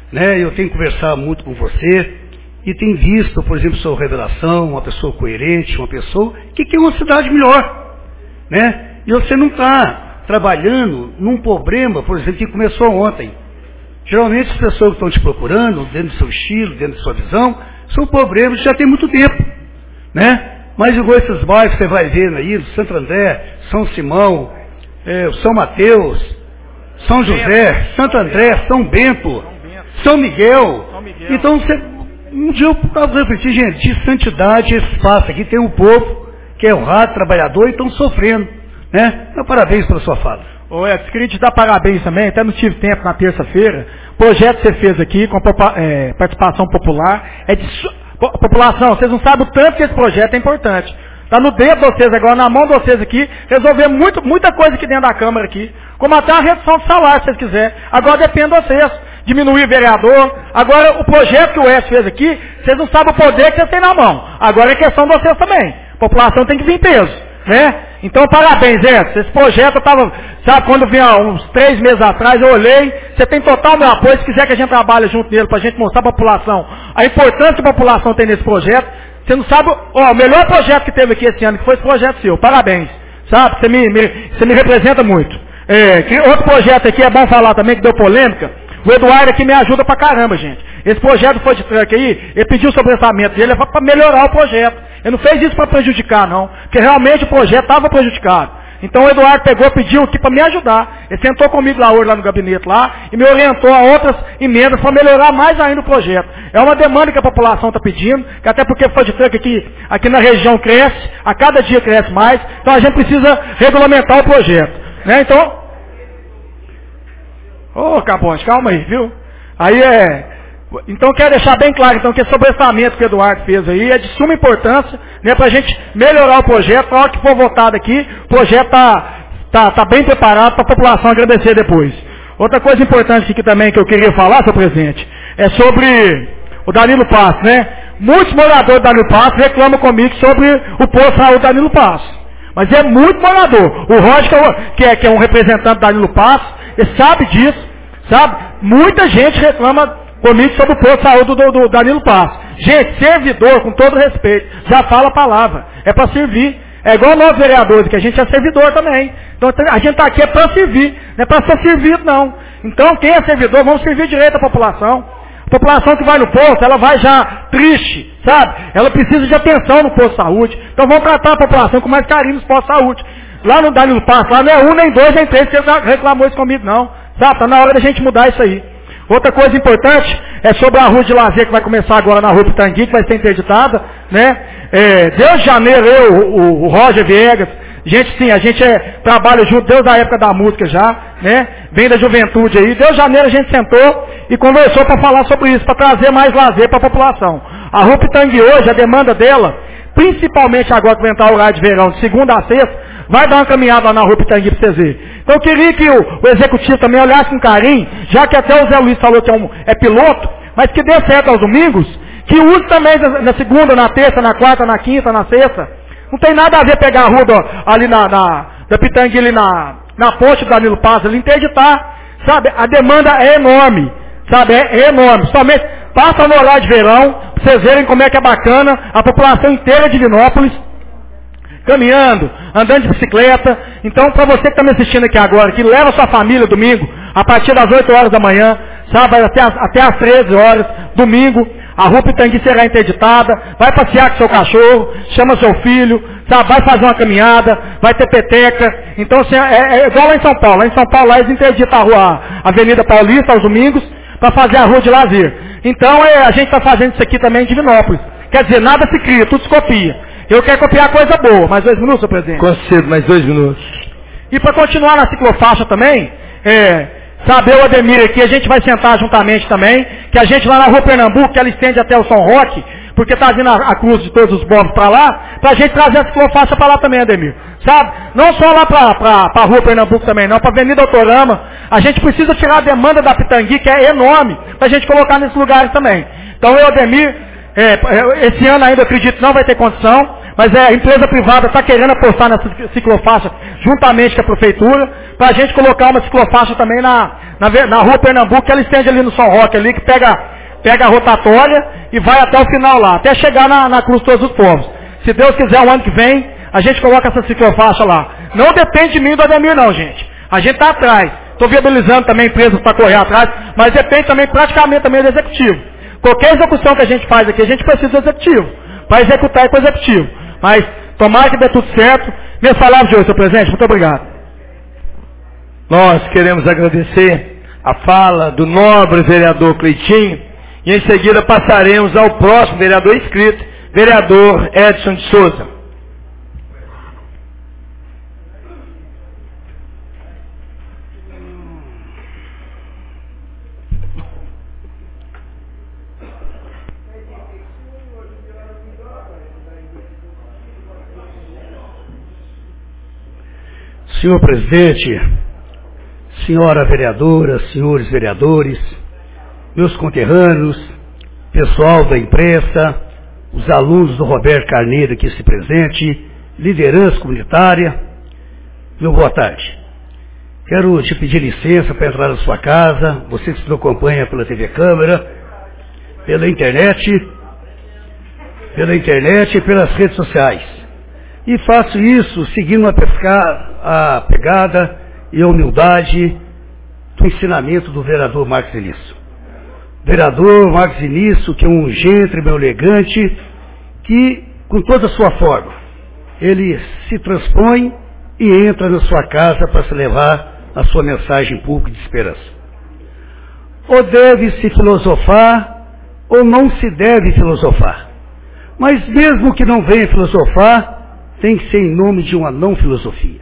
né? Eu tenho que conversar muito com você e tenho visto, por exemplo, sua revelação, uma pessoa coerente, uma pessoa que quer uma cidade melhor, né? E você não está trabalhando num problema, por exemplo, que começou ontem. Geralmente as pessoas que estão te procurando, dentro do seu estilo, dentro da sua visão, são problemas que já tem muito tempo, né? Mas igual esses bairros que você vai ver aí, Santo André, São Simão, São Mateus, São José, Santo André, São Bento, São Miguel. Então, um dia eu estava refletindo, gente, de santidade esse espaço aqui, tem um povo que é honrado, trabalhador e estão sofrendo, né? Então, parabéns pela sua fala. Ô Edson, queria te dar parabéns também, até não tive tempo na terça-feira. O projeto que você fez aqui, com participação popular, população, vocês não sabem o tanto que esse projeto é importante. Está no dedo de vocês agora, na mão de vocês aqui, resolver muita coisa aqui dentro da Câmara aqui, como até a redução de salário, se vocês quiserem. Agora depende de vocês, diminuir vereador. Agora o projeto que o Edson fez aqui, vocês não sabem o poder que vocês têm na mão. Agora é questão de vocês também. A população tem que vir peso, né? Então parabéns, Edson. Esse projeto eu estava, sabe, quando vinha uns 3 meses atrás, eu olhei, você tem total meu apoio, se quiser que a gente trabalhe junto nele, para a gente mostrar para a população a importância que a população tem nesse projeto. Você não sabe, o melhor projeto que teve aqui esse ano, que foi esse projeto seu. Parabéns. Sabe? Você me representa muito. Outro projeto aqui, é bom falar também, que deu polêmica. O Eduardo aqui me ajuda pra caramba, gente. Esse projeto foi de truck aí, ele pediu o sobressamento dele para melhorar o projeto. Ele não fez isso para prejudicar, não. Porque realmente o projeto estava prejudicado. Então o Eduardo pediu aqui para me ajudar. Ele sentou comigo lá hoje, lá no gabinete lá, e me orientou a outras emendas para melhorar mais ainda o projeto. É uma demanda que a população está pedindo, que até porque o Food Truck aqui na região cresce, a cada dia cresce mais, então a gente precisa regulamentar o projeto. Né? Então, Caponte, calma aí, viu? Então quero deixar bem claro então, que esse sobressamento que o Eduardo fez aí é de suma importância, né, para a gente melhorar o projeto. Na hora que for votado aqui, o projeto está bem preparado para a população agradecer depois. Outra coisa importante aqui também que eu queria falar, senhor presidente, é sobre o Danilo Passo, né? Muitos moradores do Danilo Passo reclamam comigo sobre o posto de saúde do Danilo Passo. Mas é muito morador. O Roger, que é um representante do Danilo Passo, ele sabe disso, sabe? Muita gente reclama comigo sobre o posto de saúde do Danilo Passo. Gente, servidor, com todo respeito, já fala a palavra. É para servir. É igual nós vereadores, que a gente é servidor também. Então a gente está aqui para servir, não é para ser servido não. Então quem é servidor, vamos servir direito à população. A população que vai no posto, ela vai já triste, sabe? Ela precisa de atenção no posto de saúde. Então vamos tratar a população com mais carinho nos postos de saúde. Lá no Danilo Passo, lá não é 1, nem 2, nem 3, que você reclamou isso comigo não. Sabe? Está na hora da gente mudar isso aí. Outra coisa importante é sobre a rua de lazer que vai começar agora na rua Pitangui, que vai ser interditada, né? Desde janeiro, o Roger Viegas, a gente trabalha junto desde a época da música já, né? Vem da juventude aí. Desde janeiro a gente sentou e conversou para falar sobre isso, para trazer mais lazer para a população. A rua Pitangui hoje, a demanda dela, principalmente agora que vai entrar o horário de verão, de segunda a sexta, vai dar uma caminhada lá na rua Pitangui para vocês verem. Então eu queria que o executivo também olhasse com carinho, já que até o Zé Luiz falou que é piloto, mas que dê certo aos domingos, que use também na segunda, na terça, na quarta, na quinta, na sexta. Não tem nada a ver pegar a rua ali da Pitangui, ali na ponte do Danilo Passo, ali interditar, sabe? A demanda é enorme, sabe? É enorme. Somente passa no horário de verão, para vocês verem como é que é bacana, a população inteira de Divinópolis, caminhando, andando de bicicleta. Então, para você que está me assistindo aqui agora, que leva sua família domingo, a partir das 8 horas da manhã, sabe, até as 13 horas, domingo, a rua Pitangui será interditada, vai passear com seu cachorro, chama seu filho, sabe, vai fazer uma caminhada, vai ter peteca. Então, assim, é igual lá em São Paulo. Lá em São Paulo, lá eles interditam a Avenida Paulista aos domingos, para fazer a rua de lazer. Então, a gente está fazendo isso aqui também em Divinópolis. Quer dizer, nada se cria, tudo se copia. Eu quero copiar coisa boa. Mais 2 minutos, senhor presidente? Concedo, mais 2 minutos. E para continuar na ciclofaixa também, sabe, eu, Ademir, aqui, a gente vai sentar juntamente também, que a gente lá na rua Pernambuco, que ela estende até o São Roque, porque está vindo a cruz de todos os bombos para lá, para a gente trazer a ciclofaixa para lá também, Ademir. Sabe? Não só lá para a rua Pernambuco também, não, para a Avenida Autorama. A gente precisa tirar a demanda da Pitangui, que é enorme, para a gente colocar nesses lugares também. Então eu, Ademir, esse ano ainda acredito que não vai ter condição, mas a empresa privada está querendo apostar nessa ciclofaixa juntamente com a prefeitura, para a gente colocar uma ciclofaixa também na rua Pernambuco, que ela estende ali no São Roque, ali, que pega a rotatória e vai até o final lá, até chegar na Cruz Todos os Povos. Se Deus quiser, o ano que vem, a gente coloca essa ciclofaixa lá. Não depende de mim e do Ademir não, gente. A gente está atrás. Estou viabilizando também empresas para correr atrás, mas depende também praticamente também do executivo. Qualquer execução que a gente faz aqui, a gente precisa do executivo. Para executar e para o executivo. Mas tomara que dê tudo certo. Meus palavras de hoje, senhor presidente. Muito obrigado. Nós queremos agradecer a fala do nobre vereador Cleitinho e em seguida passaremos ao próximo vereador inscrito, vereador Edson de Souza. Senhor presidente, senhora vereadora, senhores vereadores, meus conterrâneos, pessoal da imprensa, os alunos do Roberto Carneiro aqui se presente, liderança comunitária, meu boa tarde. Quero te pedir licença para entrar na sua casa, você que nos acompanha pela TV Câmara, pela internet e pelas redes sociais. E faço isso seguindo a pegada e a humildade do ensinamento do vereador Marcos Início. Vereador Marcos Início, que é um gentleman elegante, que, com toda a sua forma, ele se transpõe e entra na sua casa para se levar a sua mensagem pública de esperança. Ou deve-se filosofar, ou não se deve filosofar. Mas mesmo que não venha filosofar, tem que ser em nome de uma não filosofia.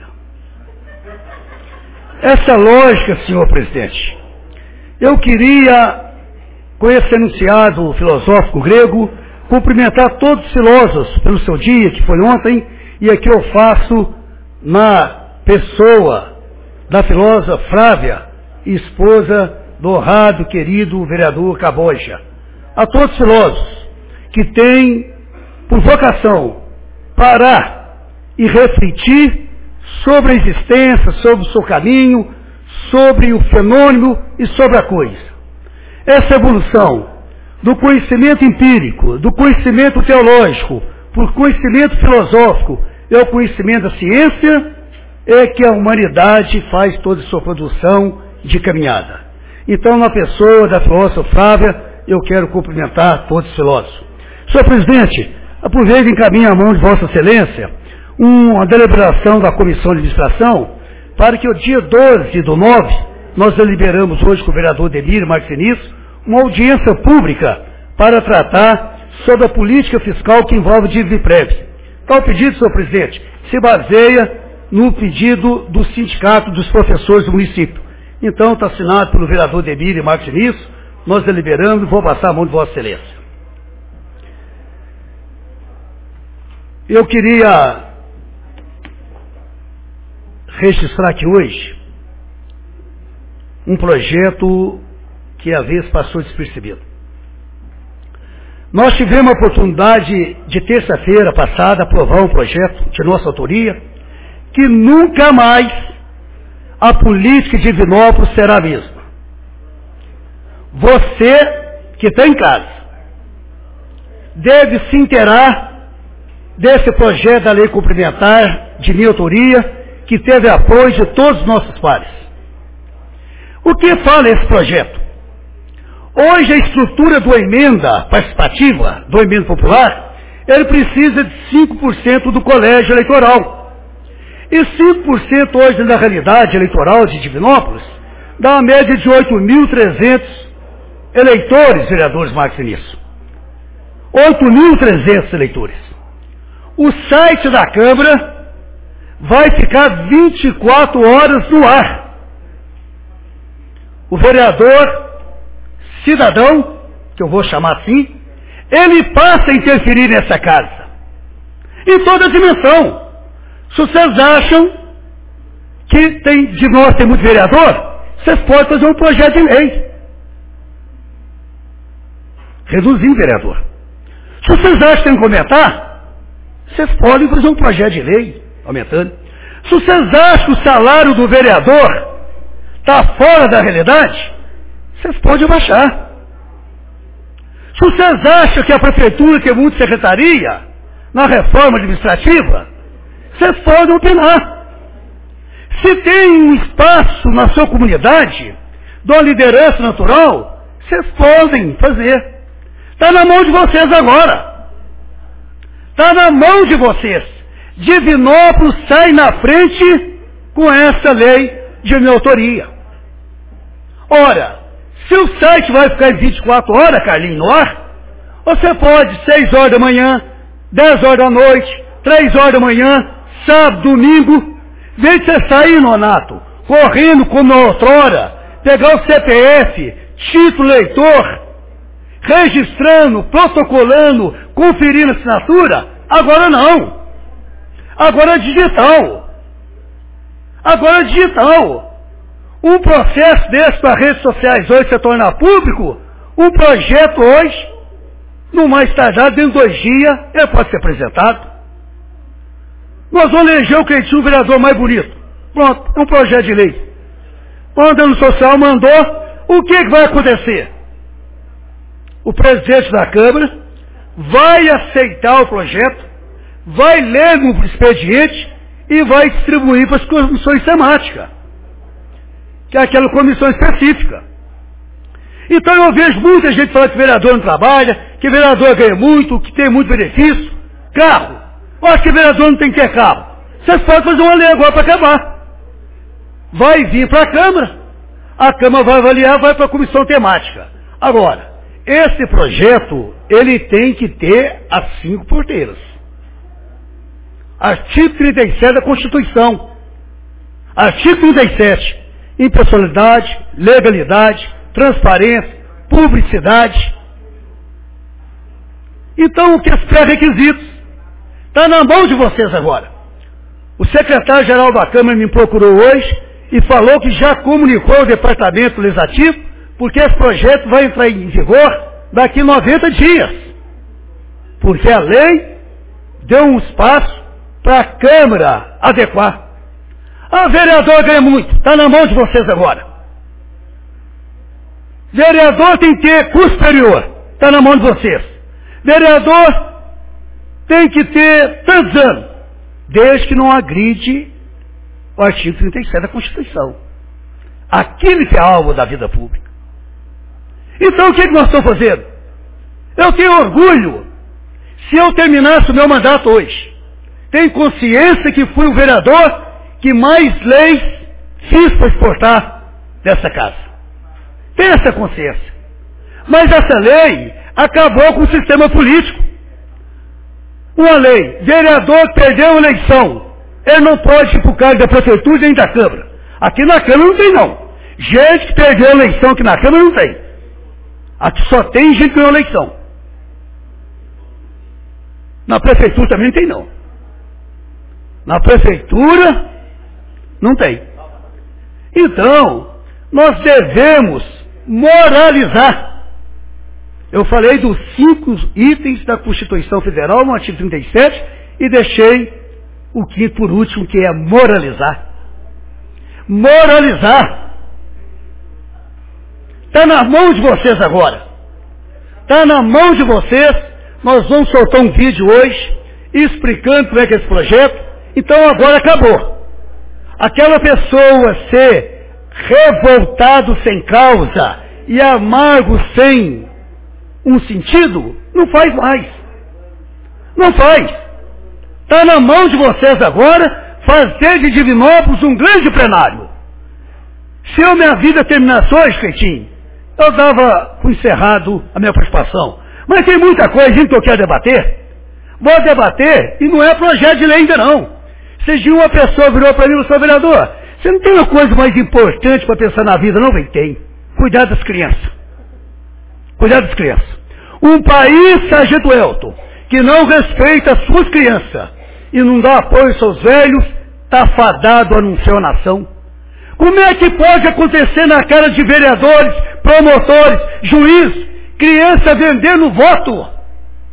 Essa lógica, senhor presidente, eu queria, com esse enunciado filosófico grego, cumprimentar todos os filósofos pelo seu dia, que foi ontem, e aqui eu faço na pessoa da filósofa Flávia, esposa do honrado, querido vereador Caboja. A todos os filósofos que têm por vocação parar e refletir sobre a existência, sobre o seu caminho, sobre o fenômeno e sobre a coisa. Essa evolução do conhecimento empírico, do conhecimento teológico, por conhecimento filosófico e o conhecimento da ciência, é que a humanidade faz toda a sua produção de caminhada. Então, na pessoa da filósofa Flávia, eu quero cumprimentar todos os filósofos. Senhor presidente, aproveito e encaminho a mão de Vossa Excelência uma deliberação da Comissão de Administração para que o dia 12/9, nós deliberamos hoje com o vereador Ademir Marcos Início, uma audiência pública para tratar sobre a política fiscal que envolve dívida prévia. Tal pedido, senhor presidente, se baseia no pedido do Sindicato dos Professores do município. Então, está assinado pelo vereador Ademir Marcos Início, nós deliberamos e vou passar a mão de Vossa Excelência. Eu queria registrar aqui hoje um projeto que às vezes passou despercebido. Nós tivemos a oportunidade de terça-feira passada aprovar um projeto de nossa autoria que nunca mais a política de Divinópolis será a mesma. Você que está em casa deve se inteirar desse projeto da lei complementar de minha autoria, que teve apoio de todos os nossos pares. O que fala esse projeto? Hoje a estrutura do emenda participativa, do emenda popular, ele precisa de 5% do colégio eleitoral. E 5% hoje na realidade eleitoral de Divinópolis dá uma média de 8.300 eleitores, vereadores Marcos Início. 8.300 eleitores. O site da Câmara vai ficar 24 horas no ar. O vereador cidadão, que eu vou chamar assim, ele passa a interferir nessa casa. Em toda a dimensão. Se vocês acham que de nós tem muito vereador, vocês podem fazer um projeto de lei. Reduzir vereador. Se vocês acham que tem que comentar, Vocês podem fazer um projeto de lei aumentando. Se vocês acham que o salário do vereador está fora da realidade, vocês podem baixar. Se vocês acham que a prefeitura tem muita secretaria na reforma administrativa, vocês podem opinar. Se tem um espaço na sua comunidade, de uma liderança natural, vocês podem fazer. Está na mão de vocês agora. Está na mão de vocês. Divinópolis sai na frente com essa lei de minha autoria. Ora, se o site vai ficar em 24 horas, Carlinhos, no ar, você pode 6 horas da manhã, 10 horas da noite, 3 horas da manhã, sábado, domingo, em vez de você sair, Nonato, correndo como na outrora, pegar o CPF, título leitor, registrando, protocolando, conferindo a assinatura, agora não. Agora é digital. Agora é digital. Um processo desse para redes sociais hoje se tornar público, um projeto hoje, no mais tardar, dentro de 2 dias, ele pode ser apresentado. Nós vamos eleger o que tinha o vereador mais bonito. Pronto, é um projeto de lei. Quando o social mandou, o que vai acontecer? O presidente da Câmara vai aceitar o projeto, vai ler no expediente e vai distribuir para as comissões temáticas, que é aquela comissão específica. Então eu vejo muita gente falando que vereador não trabalha, que vereador ganha muito, que tem muito benefício. Carro. Eu acho que vereador não tem que ter carro. Vocês podem fazer uma lei agora para acabar. Vai vir para a Câmara vai avaliar, vai para a comissão temática. Agora, esse projeto, ele tem que ter as 5 porteiras. Artigo 37 da Constituição. Artigo 37. Impessoalidade, legalidade, transparência, publicidade. Então, o que é pré-requisitos? Está na mão de vocês agora. O secretário-geral da Câmara me procurou hoje e falou que já comunicou ao Departamento Legislativo, porque esse projeto vai entrar em vigor daqui 90 dias. Porque a lei deu um espaço para a Câmara adequar. Ah, vereador ganha muito, está na mão de vocês agora. Vereador tem que ter curso superior, está na mão de vocês. Vereador tem que ter tantos anos, desde que não agride o artigo 37 da Constituição. Aquilo que é alvo da vida pública. Então o que nós estamos fazendo? Eu tenho orgulho, se eu terminasse o meu mandato hoje, tenho consciência que fui o vereador que mais leis fiz para exportar dessa casa. Tenho essa consciência. Mas essa lei acabou com o sistema político. Uma lei, vereador perdeu a eleição, ele não pode ir para o cargo da prefeitura nem da Câmara. Aqui na Câmara não tem não. Gente que perdeu a eleição aqui na Câmara não tem. Aqui só tem gente que ganhou a eleição. Na prefeitura também não tem não. Na prefeitura não tem. Então, nós devemos moralizar. Eu falei dos 5 itens da Constituição Federal no artigo 37 e deixei o quinto por último, que é moralizar. Moralizar. Está na mão de vocês agora. Está na mão de vocês. Nós vamos soltar um vídeo hoje explicando como é que é esse projeto. Então agora acabou. Aquela pessoa ser revoltado sem causa e amargo sem um sentido, não faz mais. Não faz. Está na mão de vocês agora fazer de Divinópolis um grande plenário. Se a minha vida terminasse hoje, Cleitinho, eu dava por encerrado a minha participação. Mas tem muita coisa que eu quero debater. Vou debater e não é projeto de lei ainda não. Se de uma pessoa virou para mim, eu sou vereador, você não tem uma coisa mais importante para pensar na vida, não? Vem, tem. Cuidar das crianças. Cuidar das crianças. Um país, Sargento Elton, que não respeita as suas crianças e não dá apoio aos seus velhos, está fadado a não ser uma nação. Como é que pode acontecer na cara de vereadores, promotores, juízes, criança vendendo voto?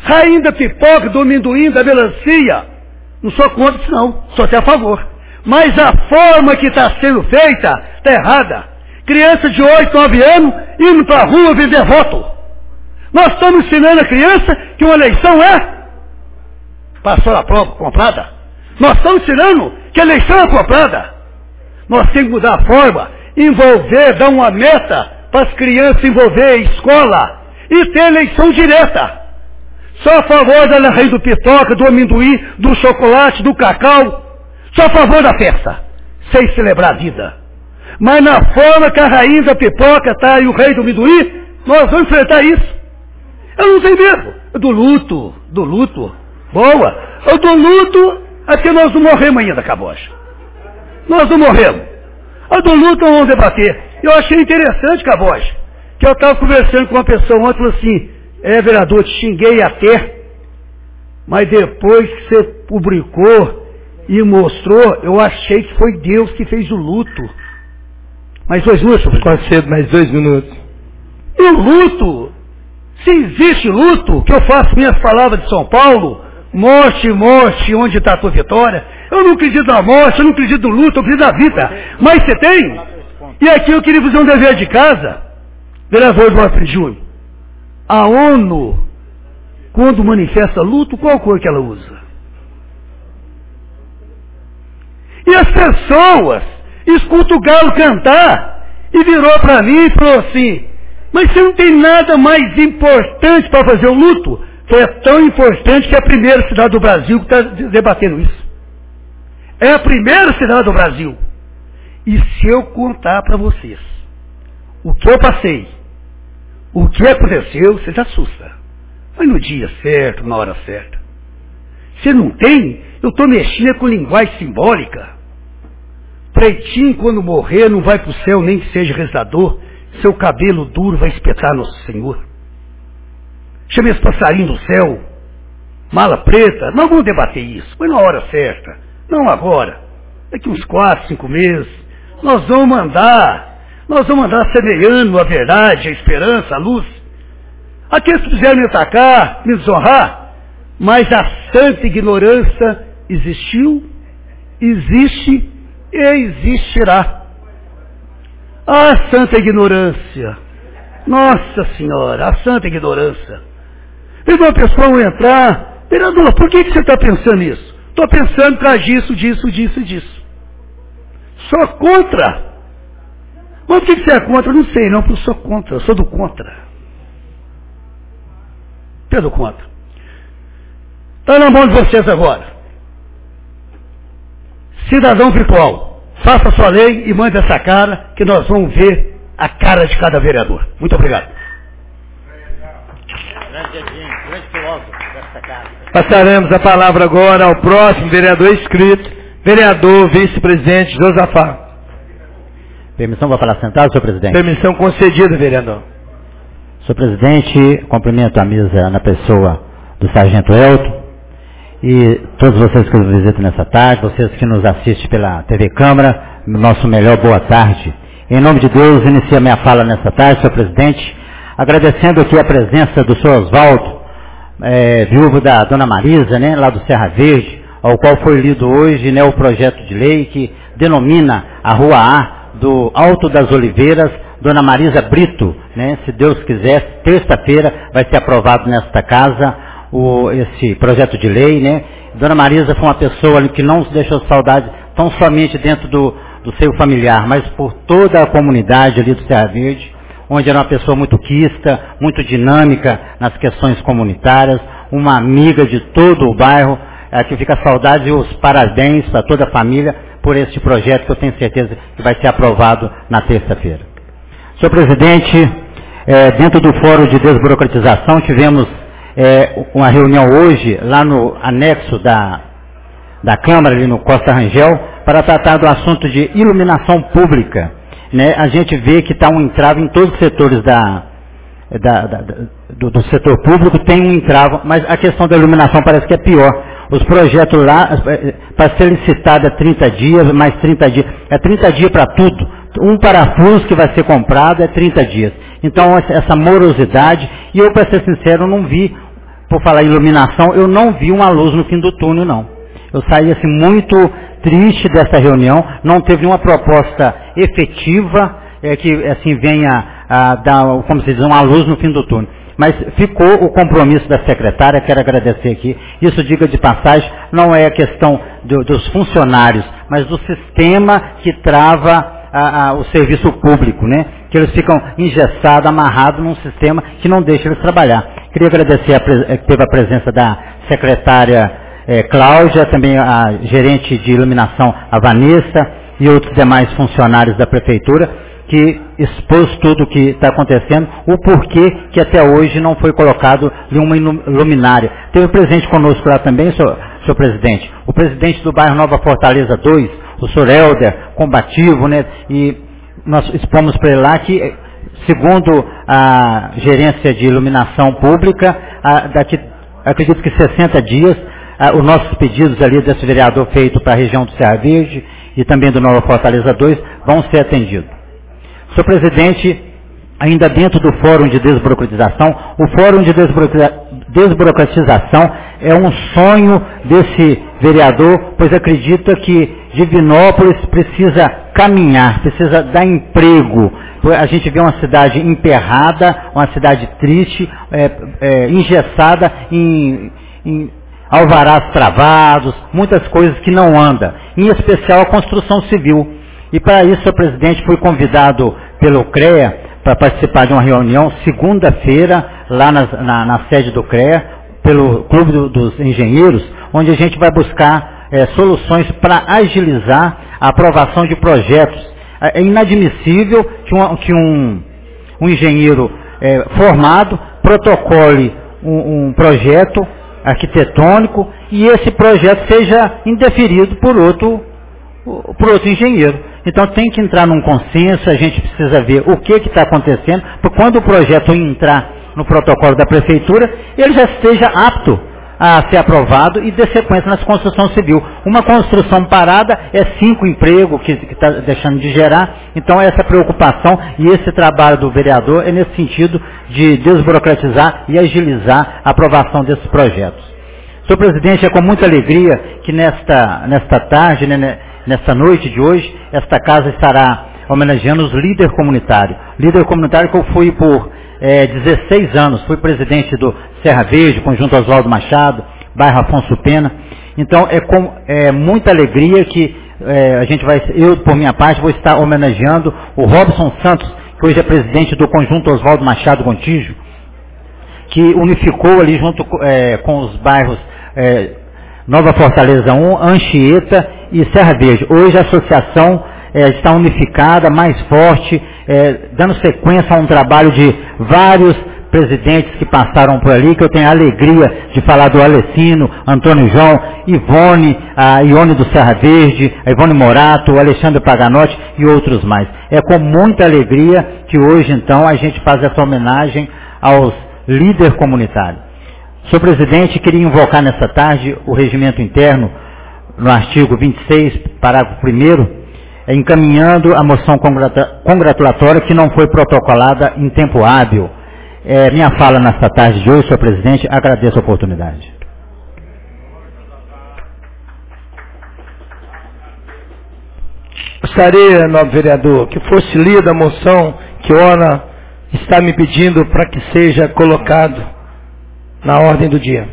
rainha da pipoca, do amendoim, da melancia. Não sou contra isso não, sou até a favor. Mas a forma que está sendo feita está errada. Criança de 8, 9 anos indo para a rua vender voto. Nós estamos ensinando a criança que uma eleição passou na prova comprada. Nós estamos ensinando que a eleição é comprada. Nós temos que mudar a forma, envolver, dar uma meta para as crianças envolver a escola e ter eleição direta. Só a favor da rainha do pipoca, do amendoim, do chocolate, do cacau. Só a favor da festa, sem celebrar a vida. Mas na forma que a rainha da pipoca está e o rei do amendoim, nós vamos enfrentar isso. Eu não tenho medo. Do luto. Boa. Eu do luto é que nós não morremos ainda, Cabocha. Nós não morremos. Eu do luto nós vamos debater. Eu achei interessante, Cabocha, que eu estava conversando com uma pessoa ontem e falou assim, vereador, te xinguei até, mas depois que você publicou e mostrou, eu achei que foi Deus que fez o luto. Mais 2 minutos, Concedo mais 2 minutos. E o luto, se existe luto, que eu faço minhas palavras de São Paulo, morte, morte, onde está a tua vitória? Eu não acredito na morte, eu não acredito no luto, eu acredito na vida. Mas você tem? E aqui eu queria fazer um dever de casa, vereador Eduardo Júnior. A ONU, quando manifesta luto, qual cor que ela usa? E as pessoas escutam o galo cantar e virou para mim e falou assim, mas você não tem nada mais importante para fazer o luto? É tão importante que é a primeira cidade do Brasil que está debatendo isso. É a primeira cidade do Brasil. E se eu contar para vocês o que eu passei, o que aconteceu, você se assusta. Mas no dia certo, na hora certa. Se não tem, eu estou mexendo com linguagem simbólica. Pretinho, quando morrer, não vai para o céu, nem que seja rezador. Seu cabelo duro vai espetar Nosso Senhor. Chame esse passarinho do céu. Mala preta. Nós vamos debater isso, mas na hora certa. Não agora. Daqui uns 4, 5 meses. Nós vamos andar semeando a verdade, a esperança, a luz. Aqueles que quiserem me atacar, me desonrar, mas a santa ignorância existiu, existe e existirá. A santa ignorância, nossa senhora, a santa ignorância. E uma pessoa entrar, vereador, por que você está pensando nisso? Estou pensando para disso. Sou contra. Mas por que você é contra? Eu não sei não, porque eu sou contra, eu sou do contra. Pelo contra. Está na mão de vocês agora. Cidadão virtual, faça sua lei e mande essa cara, que nós vamos ver a cara de cada vereador. Muito obrigado. Passaremos a palavra agora ao próximo vereador inscrito, vereador vice-presidente Josafá. Permissão para falar sentado, senhor presidente? Permissão concedida, vereador. Senhor presidente, cumprimento a mesa na pessoa do sargento Elton e todos vocês que nos visitam nessa tarde, vocês que nos assistem pela TV Câmara, nosso melhor boa tarde. Em nome de Deus, inicio a minha fala nessa tarde, senhor presidente, agradecendo aqui a presença do senhor Oswaldo, viúvo da dona Marisa, né, lá do Serra Verde, ao qual foi lido hoje, né, o projeto de lei que denomina a Rua A do Alto das Oliveiras, dona Marisa Brito, né, se Deus quiser, terça-feira vai ser aprovado nesta casa esse projeto de lei, né. Dona Marisa foi uma pessoa ali que não se deixou saudade tão somente dentro do seio familiar, mas por toda a comunidade ali do Serra Verde, onde era uma pessoa muito quista, muito dinâmica nas questões comunitárias, uma amiga de todo o bairro, que fica a saudade e os parabéns para toda a família por este projeto que eu tenho certeza que vai ser aprovado na terça-feira. Senhor presidente, dentro do Fórum de Desburocratização tivemos uma reunião hoje lá no anexo da Câmara, ali no Costa Rangel, para tratar do assunto de iluminação pública. Né? A gente vê que está um entrave em todos os setores do setor público, tem um entrave, mas a questão da iluminação parece que é pior. Os projetos lá, para ser licitado é 30 dias, mais 30 dias, é 30 dias para tudo. Um parafuso que vai ser comprado é 30 dias. Então, essa morosidade, e eu, para ser sincero, não vi por falar em iluminação, eu não vi uma luz no fim do túnel, não. Eu saí assim, muito triste dessa reunião, não teve nenhuma proposta efetiva que assim venha a dar, como se diz, uma luz no fim do túnel. Mas ficou o compromisso da secretária, quero agradecer aqui. Isso, diga de passagem, não é a questão dos funcionários, mas do sistema que trava o serviço público, né? Que eles ficam engessados, amarrados num sistema que não deixa eles trabalhar. Queria agradecer que teve a presença da secretária Cláudia, também a gerente de iluminação, a Vanessa, e outros demais funcionários da prefeitura, que expôs tudo o que está acontecendo, o porquê que até hoje não foi colocado nenhuma luminária. Teve presente conosco lá também, senhor presidente, o presidente do bairro Nova Fortaleza 2, o senhor Helder, combativo, né? E nós expomos para ele lá que, segundo a gerência de iluminação pública, daqui, acredito que 60 dias, os nossos pedidos ali desse vereador feito para a região do Serra Verde e também do Nova Fortaleza 2 vão ser atendidos. Senhor presidente, ainda dentro do Fórum de Desburocratização, o Fórum de Desburocratização é um sonho desse vereador, pois acredita que Divinópolis precisa caminhar, precisa dar emprego. A gente vê uma cidade emperrada, uma cidade triste, engessada em alvarás travados, muitas coisas que não andam, em especial a construção civil. E para isso, senhor presidente, fui convidado pelo CREA para participar de uma reunião segunda-feira, lá na sede do CREA, pelo Clube dos Engenheiros, onde a gente vai buscar soluções para agilizar a aprovação de projetos. É inadmissível que um engenheiro formado protocole um projeto arquitetônico e esse projeto seja indeferido por outro engenheiro. Então tem que entrar num consenso, a gente precisa ver o que está acontecendo, porque quando o projeto entrar no protocolo da prefeitura, ele já esteja apto a ser aprovado e dê sequência na construção civil. Uma construção parada é 5 empregos que está deixando de gerar, então essa preocupação e esse trabalho do vereador é nesse sentido de desburocratizar e agilizar a aprovação desses projetos. Senhor presidente, é com muita alegria que nesta tarde, né, nesta noite de hoje, esta casa estará homenageando os líderes comunitários. Líder comunitário que eu fui por 16 anos, fui presidente do Serra Verde, Conjunto Oswaldo Machado, bairro Afonso Pena. Então é com muita alegria que eu, por minha parte, vou estar homenageando o Robson Santos, que hoje é presidente do Conjunto Oswaldo Machado Gontijo, que unificou ali junto com os bairros Nova Fortaleza 1, Anchieta e Serra Verde. Hoje a associação está unificada, mais forte, dando sequência a um trabalho de vários presidentes que passaram por ali, que eu tenho a alegria de falar do Alessino, Antônio João, Ivone, a Ione do Serra Verde, a Ivone Morato, o Alexandre Paganotti e outros mais. É com muita alegria que hoje, então, a gente faz essa homenagem aos líderes comunitários. Senhor presidente, queria invocar nessa tarde o regimento interno, no artigo 26, parágrafo 1º, encaminhando a moção congratulatória que não foi protocolada em tempo hábil. Minha fala nesta tarde de hoje, senhor presidente, agradeço a oportunidade. Gostaria, nobre vereador, que fosse lida a moção que ora está me pedindo para que seja colocado na ordem do dia.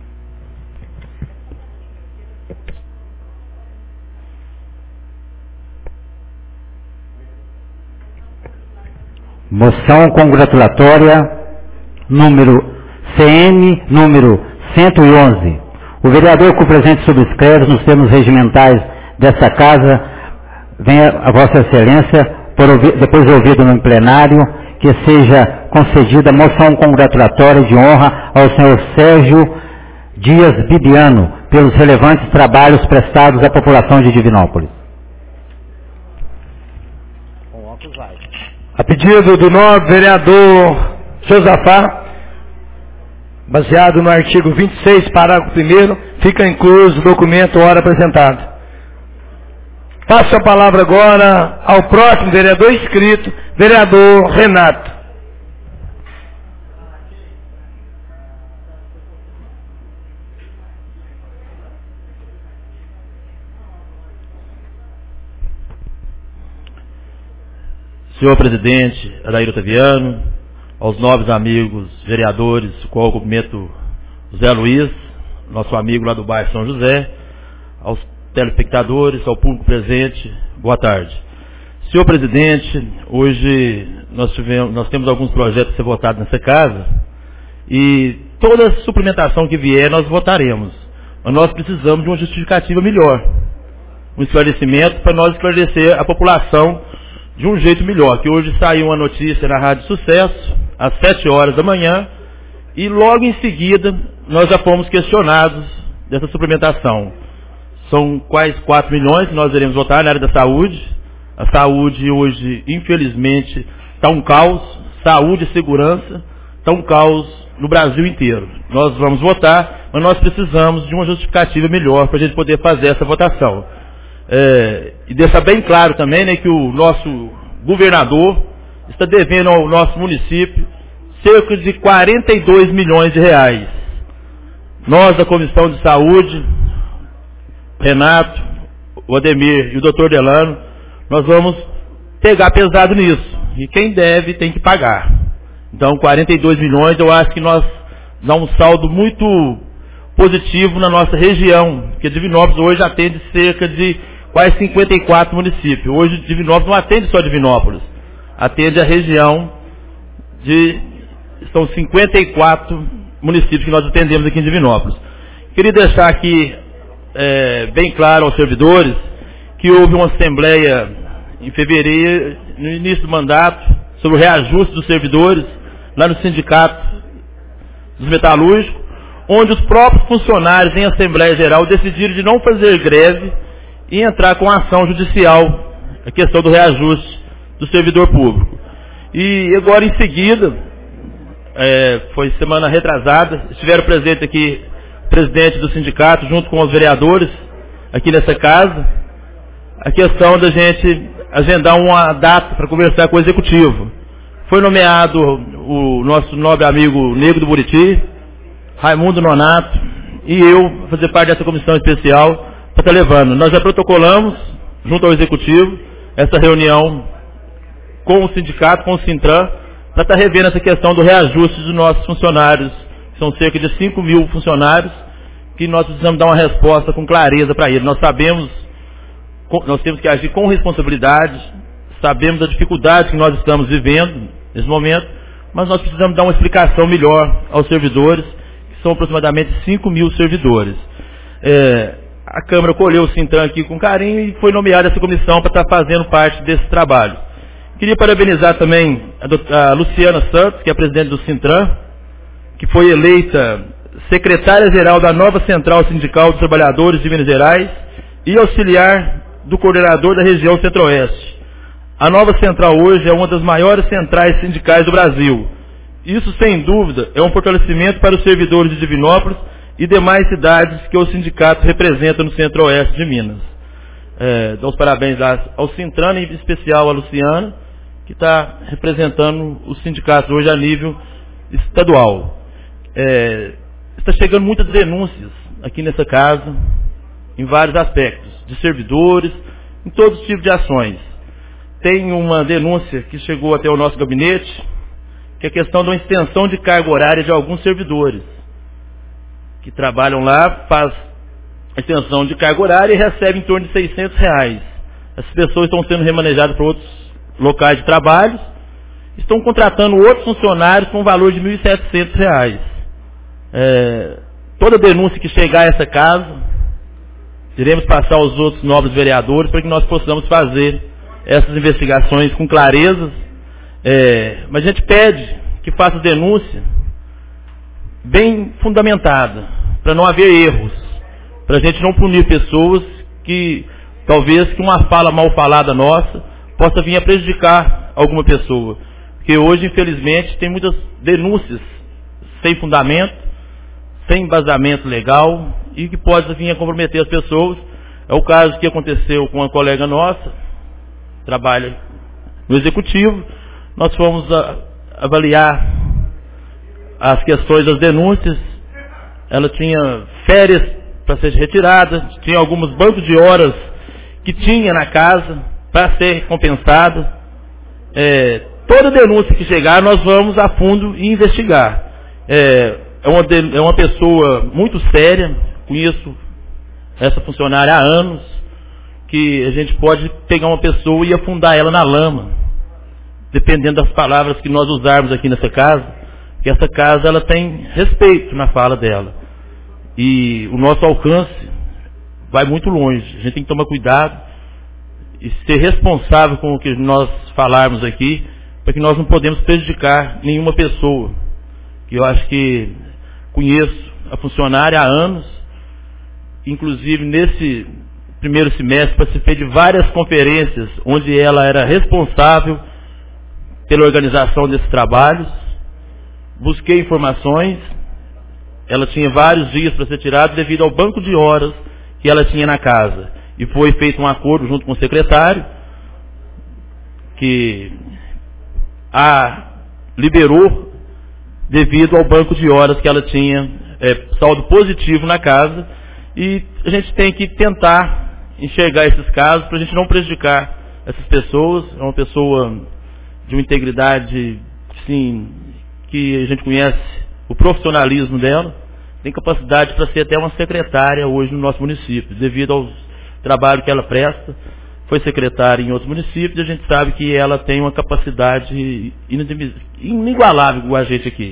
Moção congratulatória número CN número 111. O vereador que o presente subscreve nos termos regimentais desta casa, venha a Vossa Excelência, depois ouvido no plenário, que seja concedida moção congratulatória de honra ao senhor Sérgio Dias Bibiano, pelos relevantes trabalhos prestados à população de Divinópolis. A pedido do nobre vereador Josafá, baseado no artigo 26, parágrafo 1º, fica incluso o documento ora apresentado. Passo a palavra agora ao próximo vereador inscrito, vereador Renato. senhor presidente Adair Otaviano, aos nobres amigos vereadores, com o cumprimento José Luiz, nosso amigo lá do bairro São José, aos telespectadores, ao público presente, boa tarde. Senhor presidente, hoje nós temos alguns projetos a ser votados nessa casa e toda suplementação que vier nós votaremos. Mas nós precisamos de uma justificativa melhor, um esclarecimento para nós esclarecer a população de um jeito melhor. Que hoje saiu uma notícia na Rádio Sucesso, às 7 horas da manhã, e logo em seguida nós já fomos questionados dessa suplementação. São quais 4 milhões que nós iremos votar na área da saúde. A saúde hoje, infelizmente, está um caos. Saúde e segurança está um caos no Brasil inteiro. Nós vamos votar, mas nós precisamos de uma justificativa melhor para a gente poder fazer essa votação. E deixar bem claro também, né, que o nosso governador está devendo ao nosso município cerca de 42 milhões de reais. Nós, da Comissão de Saúde, Renato, o Ademir e o Dr. Delano, nós vamos pegar pesado nisso. E quem deve tem que pagar. Então, 42 milhões, eu acho que nós dá um saldo muito positivo na nossa região, porque Divinópolis hoje atende cerca de quase 54 municípios. Hoje Divinópolis não atende só Divinópolis, atende a região são 54 municípios que nós atendemos aqui em Divinópolis. Queria deixar aqui bem claro aos servidores que houve uma assembleia em fevereiro, no início do mandato, sobre o reajuste dos servidores, lá no Sindicato dos Metalúrgicos, onde os próprios funcionários em Assembleia Geral decidiram de não fazer greve e entrar com ação judicial, a questão do reajuste do servidor público. E agora em seguida, foi semana retrasada, estiveram presentes aqui o presidente do sindicato, junto com os vereadores, aqui nessa casa, a questão da gente agendar uma data para conversar com o executivo. Foi nomeado o nosso nobre amigo Negro do Buriti, Raimundo Nonato, e eu fazer parte dessa comissão especial para estar levando. Nós já protocolamos, junto ao executivo, essa reunião com o sindicato, com o Sintran, para estar revendo essa questão do reajuste dos nossos funcionários. São cerca de 5 mil funcionários que nós precisamos dar uma resposta com clareza para eles. Nós sabemos, nós temos que agir com responsabilidade, sabemos da dificuldade que nós estamos vivendo nesse momento, mas nós precisamos dar uma explicação melhor aos servidores, que são aproximadamente 5 mil servidores. A Câmara colheu o Sintran aqui com carinho e foi nomeada essa comissão para estar fazendo parte desse trabalho. Queria parabenizar também a Luciana Santos, que é a presidente do Sintran, que foi eleita secretária-geral da nova Central Sindical dos Trabalhadores de Minas Gerais e auxiliar do coordenador da região Centro-Oeste. A nova central hoje é uma das maiores centrais sindicais do Brasil. Isso, sem dúvida, é um fortalecimento para os servidores de Divinópolis e demais cidades que o sindicato representa no Centro-Oeste de Minas. Dou os parabéns ao Sintran, em especial a Luciana, que está representando os sindicatos hoje a nível estadual. Está chegando muitas denúncias aqui nessa casa, em vários aspectos, de servidores, em todos os tipos de ações. Tem uma denúncia que chegou até o nosso gabinete, que é a questão da extensão de carga horária de alguns servidores, que trabalham lá, faz a extensão de carga horária e recebem em torno de R$600. Essas pessoas estão sendo remanejadas para outros locais de trabalho, estão contratando outros funcionários com um valor de R$1.700. Toda denúncia que chegar a essa casa, iremos passar aos outros nobres vereadores para que nós possamos fazer essas investigações com clareza. Mas a gente pede que faça denúncia bem fundamentada, para não haver erros, para a gente não punir pessoas que talvez que uma fala mal falada nossa possa vir a prejudicar alguma pessoa. Porque hoje, infelizmente, tem muitas denúncias sem fundamento, sem embasamento legal e que pode vir a comprometer as pessoas. É o caso que aconteceu com uma colega nossa, trabalha no executivo. Nós fomos avaliar as questões das denúncias. Ela tinha férias para ser retirada, tinha alguns bancos de horas que tinha na casa para ser compensada. toda denúncia que chegar, nós vamos a fundo e investigar. É uma pessoa muito séria, conheço essa funcionária há anos, que a gente pode pegar uma pessoa e afundar ela na lama, dependendo das palavras que nós usarmos aqui nessa casa, que essa casa ela tem respeito na fala dela. E o nosso alcance vai muito longe. A gente tem que tomar cuidado e ser responsável com o que nós falarmos aqui, porque nós não podemos prejudicar nenhuma pessoa. Eu acho que conheço a funcionária há anos, inclusive nesse primeiro semestre participei de várias conferências onde ela era responsável pela organização desses trabalhos, busquei informações, ela tinha vários dias para ser tirada devido ao banco de horas que ela tinha na casa. E foi feito um acordo junto com o secretário, que a liberou devido ao banco de horas que ela tinha, saldo positivo na casa, e a gente tem que tentar enxergar esses casos para a gente não prejudicar essas pessoas. É uma pessoa de uma integridade, sim, que a gente conhece o profissionalismo dela, tem capacidade para ser até uma secretária hoje no nosso município, devido ao trabalho que ela presta. Foi secretária em outros municípios e a gente sabe que ela tem uma capacidade inigualável com a gente aqui.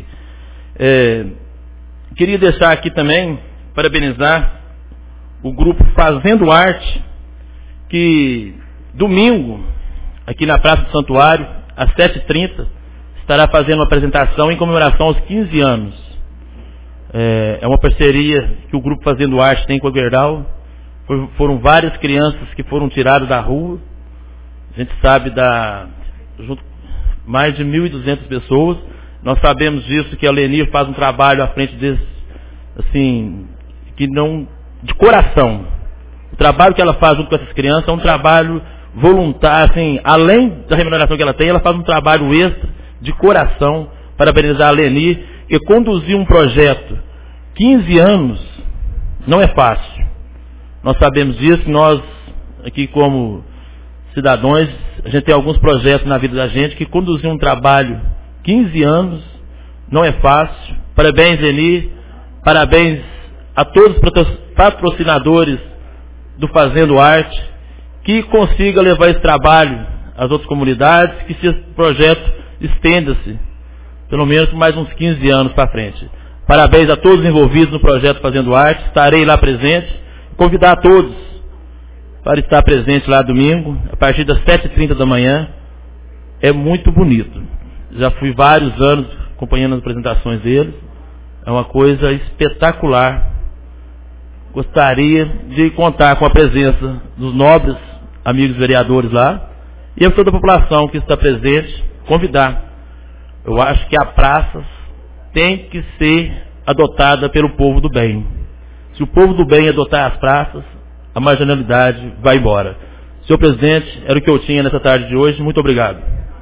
Queria deixar aqui também, parabenizar o grupo Fazendo Arte, que domingo, aqui na Praça do Santuário, às 7h30, estará fazendo uma apresentação em comemoração aos 15 anos. É uma parceria que o grupo Fazendo Arte tem com a Gerdau. Foram várias crianças que foram tiradas da rua. A gente sabe mais de 1.200 pessoas. Nós sabemos disso, que a Leni faz um trabalho à frente deles, assim, que não, de coração. O trabalho que ela faz junto com essas crianças é um trabalho voluntário, assim, além da remuneração que ela tem, ela faz um trabalho extra, de coração. Parabenizar a Leni, que conduziu um projeto 15 anos não é fácil. Nós sabemos disso, nós aqui como cidadãos, a gente tem alguns projetos na vida da gente que conduzir um trabalho 15 anos não é fácil. Parabéns, Leni, parabéns a todos os patrocinadores do Fazendo Arte, que consiga levar esse trabalho às outras comunidades, que esse projeto estenda-se pelo menos mais uns 15 anos para frente. Parabéns a todos envolvidos no projeto Fazendo Arte, estarei lá presente. Convidar a todos para estar presente lá domingo, a partir das 7h30 da manhã. É muito bonito. Já fui vários anos acompanhando as apresentações deles. É uma coisa espetacular. Gostaria de contar com a presença dos nobres amigos vereadores lá e a toda a população que está presente, convidar. Eu acho que a praça tem que ser adotada pelo povo do bem. Se o povo do bem adotar as praças, a marginalidade vai embora. Senhor presidente, era o que eu tinha nessa tarde de hoje. Muito obrigado.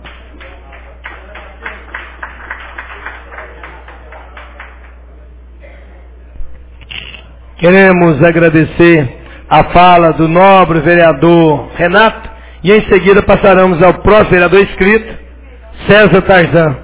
Queremos agradecer a fala do nobre vereador Renato e em seguida passaremos ao próximo vereador inscrito, César Tarzan.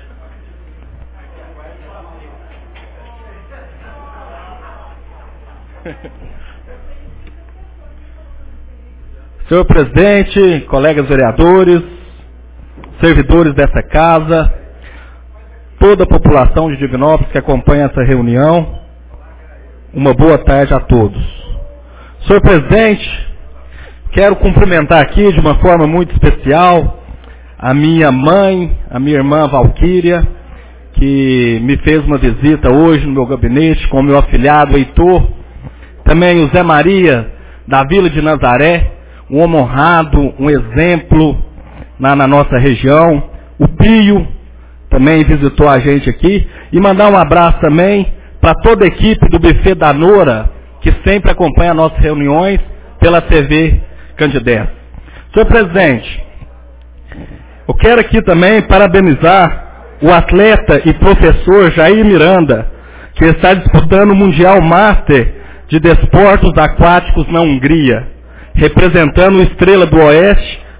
Senhor presidente, colegas vereadores, servidores dessa casa, toda a população de Divinópolis que acompanha essa reunião, uma boa tarde a todos. Senhor presidente, quero cumprimentar aqui de uma forma muito especial a minha mãe, a minha irmã Valquíria, que me fez uma visita hoje no meu gabinete com o meu afilhado Heitor, também o Zé Maria da Vila de Nazaré, um homem honrado, um exemplo na nossa região. O Pio também visitou a gente aqui. E mandar um abraço também para toda a equipe do Buffet da Nora, que sempre acompanha nossas reuniões pela TV Candidez. Senhor presidente, eu quero aqui também parabenizar o atleta e professor Jair Miranda, que está disputando o Mundial Master de Desportos Aquáticos na Hungria, representando o Estrela do Oeste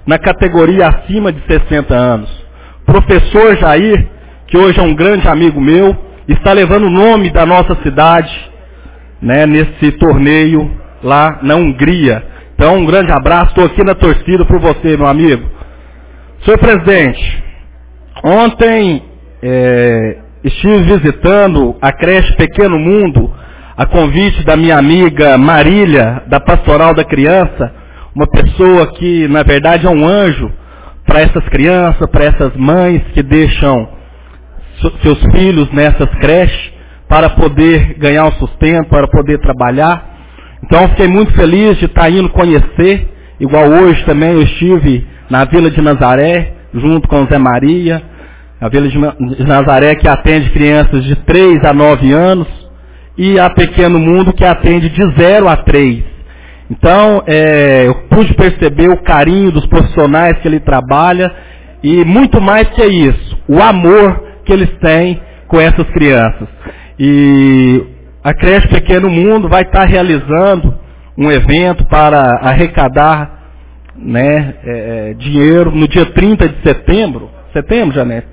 na categoria acima de 60 anos. Professor Jair, que hoje é um grande amigo meu, está levando o nome da nossa cidade, né, nesse torneio lá na Hungria. Então, um grande abraço, estou aqui na torcida por você, meu amigo. Senhor presidente, ontem estive visitando a creche Pequeno Mundo, a convite da minha amiga Marília, da Pastoral da Criança, uma pessoa que, na verdade, é um anjo para essas crianças, para essas mães que deixam seus filhos nessas creches para poder ganhar o sustento, para poder trabalhar. Então, fiquei muito feliz de estar indo conhecer, igual hoje também eu estive na Vila de Nazaré, junto com o Zé Maria, a Vila de Nazaré que atende crianças de 3 a 9 anos, e a Pequeno Mundo que atende de 0 a 3. Então, eu pude perceber o carinho dos profissionais que ele trabalha, e muito mais que isso, o amor que eles têm com essas crianças. E a creche Pequeno Mundo vai estar realizando um evento para arrecadar, né, dinheiro no dia 30 de setembro. Setembro, Janete?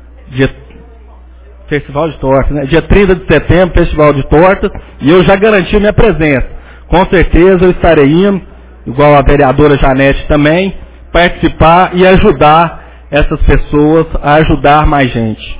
Festival de Tortas, né? Dia 30 de setembro, Festival de Tortas, e eu já garanti minha presença. Com certeza eu estarei indo, igual a vereadora Janete também, participar e ajudar essas pessoas a ajudar mais gente.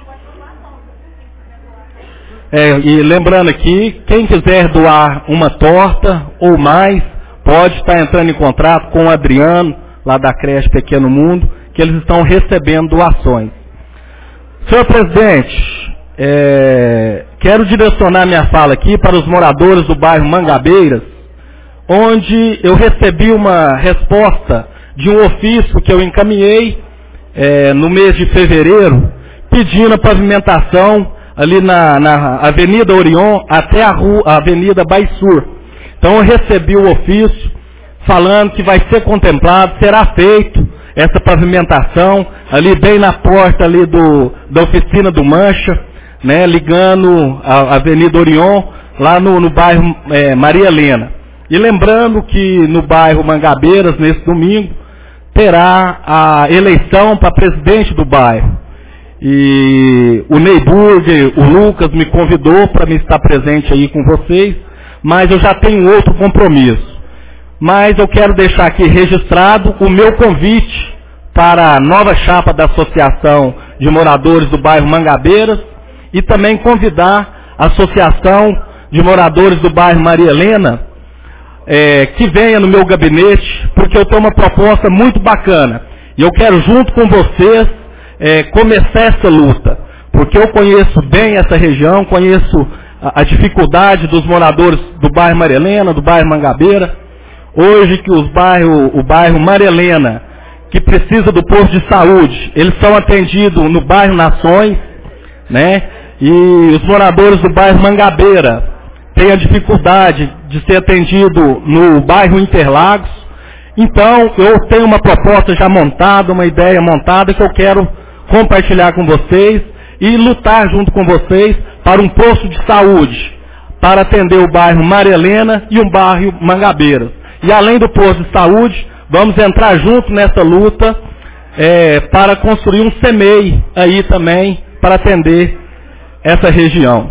E lembrando aqui, quem quiser doar uma torta ou mais, pode estar entrando em contato com o Adriano, lá da creche Pequeno Mundo, que eles estão recebendo doações. Senhor presidente, quero direcionar minha fala aqui para os moradores do bairro Mangabeiras, onde eu recebi uma resposta de um ofício que eu encaminhei no mês de fevereiro, pedindo a pavimentação ali na Avenida Orion até a Avenida Baixur. Então eu recebi o ofício falando que vai ser contemplado, será feito essa pavimentação ali bem na porta ali da oficina do Mancha, né, ligando a Avenida Orion lá no bairro Maria Helena. E lembrando que no bairro Mangabeiras, nesse domingo, terá a eleição para presidente do bairro. E o Neyburger, o Lucas me convidou para me estar presente aí com vocês, mas eu já tenho outro compromisso. Mas eu quero deixar aqui registrado o meu convite para a nova chapa da Associação de Moradores do bairro Mangabeiras e também convidar a Associação de Moradores do bairro Maria Helena que venha no meu gabinete, porque eu tenho uma proposta muito bacana. E eu quero, junto com vocês, começar essa luta, porque eu conheço bem essa região, conheço a dificuldade dos moradores do bairro Maria Helena, do bairro Mangabeira. Hoje que o bairro Maria Helena, que precisa do posto de saúde, eles são atendidos no bairro Nações, né? E os moradores do bairro Mangabeira têm a dificuldade de ser atendido no bairro Interlagos. Então, eu tenho uma proposta já montada, uma ideia montada que eu quero compartilhar com vocês e lutar junto com vocês para um posto de saúde, para atender o bairro Maria Helena e o bairro Mangabeiras. E além do posto de saúde, vamos entrar junto nessa luta para construir um CEMEI aí também, para atender essa região.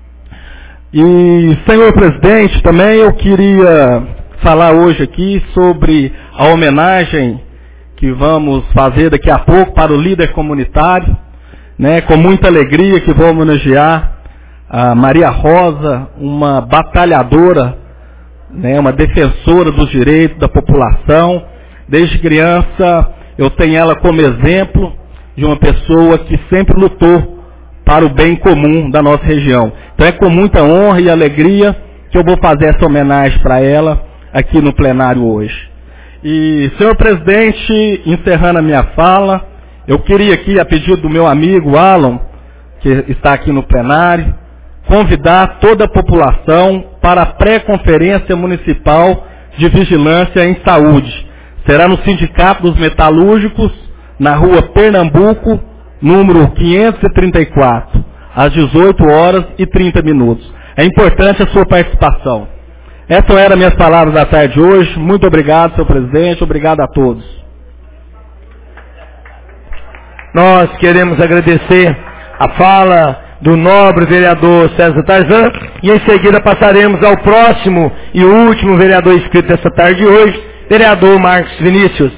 E, senhor presidente, também eu queria falar hoje aqui sobre a homenagem que vamos fazer daqui a pouco para o líder comunitário, né, com muita alegria que vou homenagear a Maria Rosa, uma batalhadora, né, uma defensora dos direitos da população. Desde criança eu tenho ela como exemplo de uma pessoa que sempre lutou para o bem comum da nossa região. Então é com muita honra e alegria que eu vou fazer essa homenagem para ela aqui no plenário hoje. E, senhor presidente, encerrando a minha fala, eu queria aqui, a pedido do meu amigo Alan, que está aqui no plenário, convidar toda a população para a pré-conferência municipal de vigilância em saúde. Será no Sindicato dos Metalúrgicos, na rua Pernambuco, número 534, às 18h30. É importante a sua participação. Essas eram minhas palavras da tarde de hoje. Muito obrigado, senhor presidente. Obrigado a todos. nós queremos agradecer a fala do nobre vereador César Tarzan e em seguida passaremos ao próximo e último vereador inscrito essa tarde de hoje, vereador Marcos Vinícius.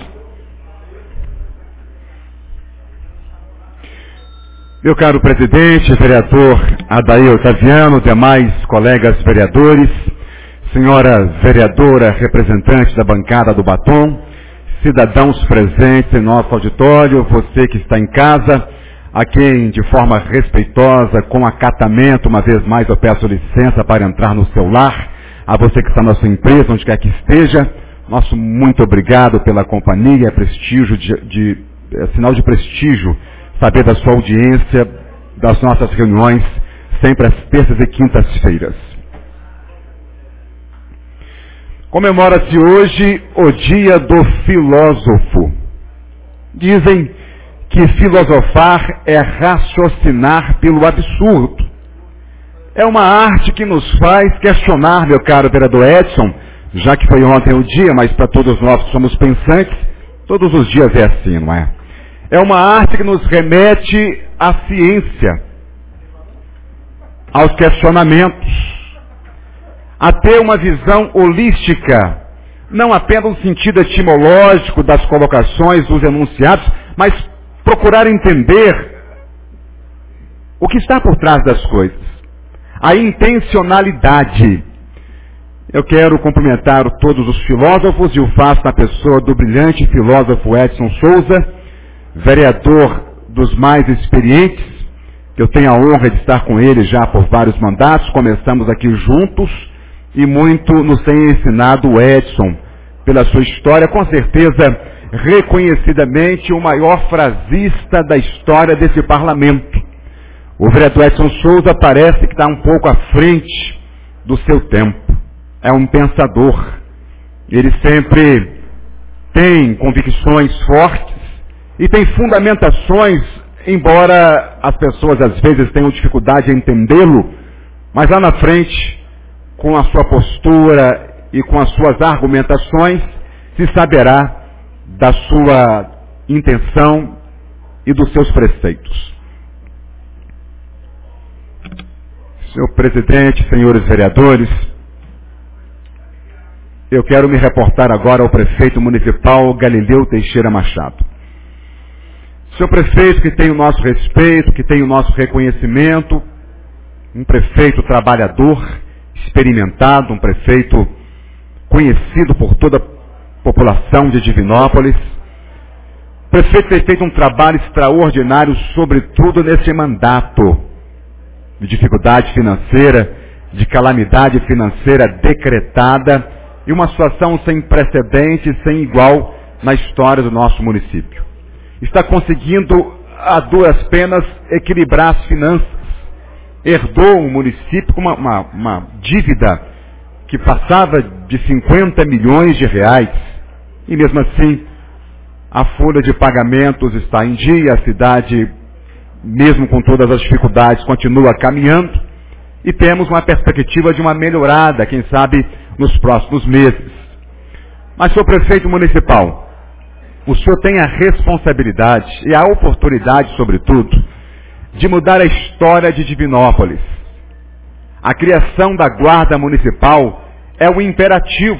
Meu caro presidente, vereador Adair Otaviano, demais colegas vereadores, senhora vereadora representante da bancada do Batom, cidadãos presentes em nosso auditório, você que está em casa, a quem de forma respeitosa, com acatamento, uma vez mais eu peço licença para entrar no seu lar, a você que está na sua empresa, onde quer que esteja, nosso muito obrigado pela companhia, é prestígio é sinal de prestígio saber da sua audiência, das nossas reuniões, sempre às terças e quintas-feiras. Comemora-se hoje o Dia do Filósofo. Dizem que filosofar é raciocinar pelo absurdo. É uma arte que nos faz questionar, meu caro vereador Edson, já que foi ontem o dia, mas para todos nós que somos pensantes, todos os dias é assim, não é? É uma arte que nos remete à ciência, aos questionamentos, a ter uma visão holística, não apenas no sentido etimológico das colocações, dos enunciados, mas procurar entender o que está por trás das coisas, a intencionalidade. Eu quero cumprimentar todos os filósofos e o faço na pessoa do brilhante filósofo Edson Souza, vereador dos mais experientes, que eu tenho a honra de estar com ele já por vários mandatos, começamos aqui juntos e muito nos tem ensinado o Edson, pela sua história, com certeza reconhecidamente o maior frasista da história desse parlamento. O vereador Edson Souza parece que está um pouco à frente do seu tempo. É um pensador. Ele sempre tem convicções fortes e tem fundamentações, embora as pessoas às vezes tenham dificuldade em entendê-lo, mas lá na frente, com a sua postura e com as suas argumentações, se saberá da sua intenção e dos seus preceitos. Senhor presidente, senhores vereadores, eu quero me reportar agora ao prefeito municipal Galileu Teixeira Machado. Senhor prefeito que tem o nosso respeito, que tem o nosso reconhecimento, um prefeito trabalhador, experimentado, um prefeito conhecido por toda a população de Divinópolis. O prefeito tem feito um trabalho extraordinário, sobretudo nesse mandato de dificuldade financeira, de calamidade financeira decretada e uma situação sem precedentes, sem igual na história do nosso município. Está conseguindo, a duras penas, equilibrar as finanças. Herdou um município com uma dívida que passava de 50 milhões de reais. E mesmo assim, a folha de pagamentos está em dia, a cidade, mesmo com todas as dificuldades, continua caminhando. E temos uma perspectiva de uma melhorada, quem sabe, nos próximos meses. Mas, senhor prefeito municipal, o senhor tem a responsabilidade e a oportunidade, sobretudo, de mudar a história de Divinópolis. A criação da Guarda Municipal é o imperativo.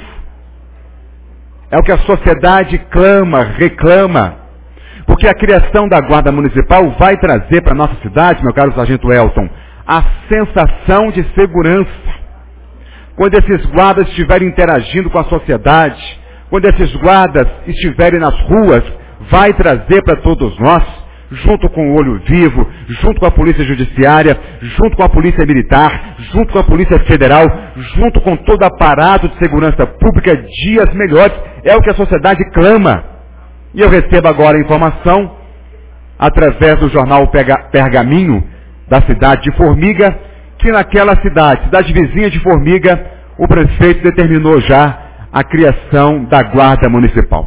É o que a sociedade clama, reclama. Porque a criação da Guarda Municipal vai trazer para a nossa cidade, meu caro sargento Elton, a sensação de segurança. Quando esses guardas estiverem interagindo com a sociedade, quando esses guardas estiverem nas ruas, vai trazer para todos nós, junto com o Olho Vivo, junto com a Polícia Judiciária, junto com a Polícia Militar, junto com a Polícia Federal, junto com todo o aparato de segurança pública, dias melhores. É o que a sociedade clama. E eu recebo agora a informação, através do jornal Pergaminho, da cidade de Formiga, que naquela cidade vizinha de Formiga, o prefeito determinou já a criação da Guarda Municipal.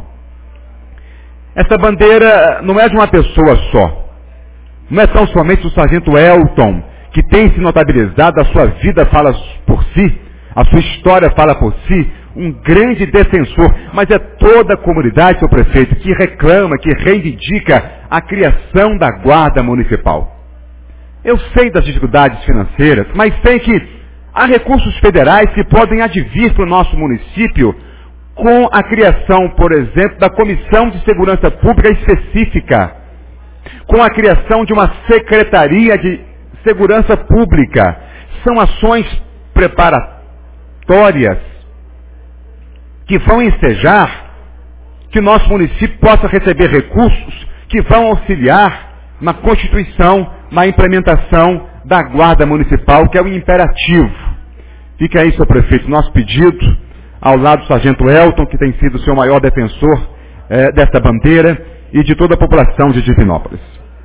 Essa bandeira não é de uma pessoa só. Não é tão somente do sargento Elton, que tem se notabilizado, a sua vida fala por si, a sua história fala por si, um grande defensor, mas é toda a comunidade, senhor prefeito, que reclama, que reivindica a criação da Guarda Municipal. Eu sei das dificuldades financeiras, mas sei que há recursos federais que podem advir para o nosso município com a criação, por exemplo, da Comissão de Segurança Pública específica, com a criação de uma Secretaria de Segurança Pública. São ações preparatórias que vão ensejar que o nosso município possa receber recursos que vão auxiliar na constituição, na implementação da Guarda Municipal, que é o imperativo. Fica aí, senhor prefeito, nosso pedido, ao lado do sargento Elton, que tem sido o seu maior defensor desta bandeira, e de toda a população de Divinópolis.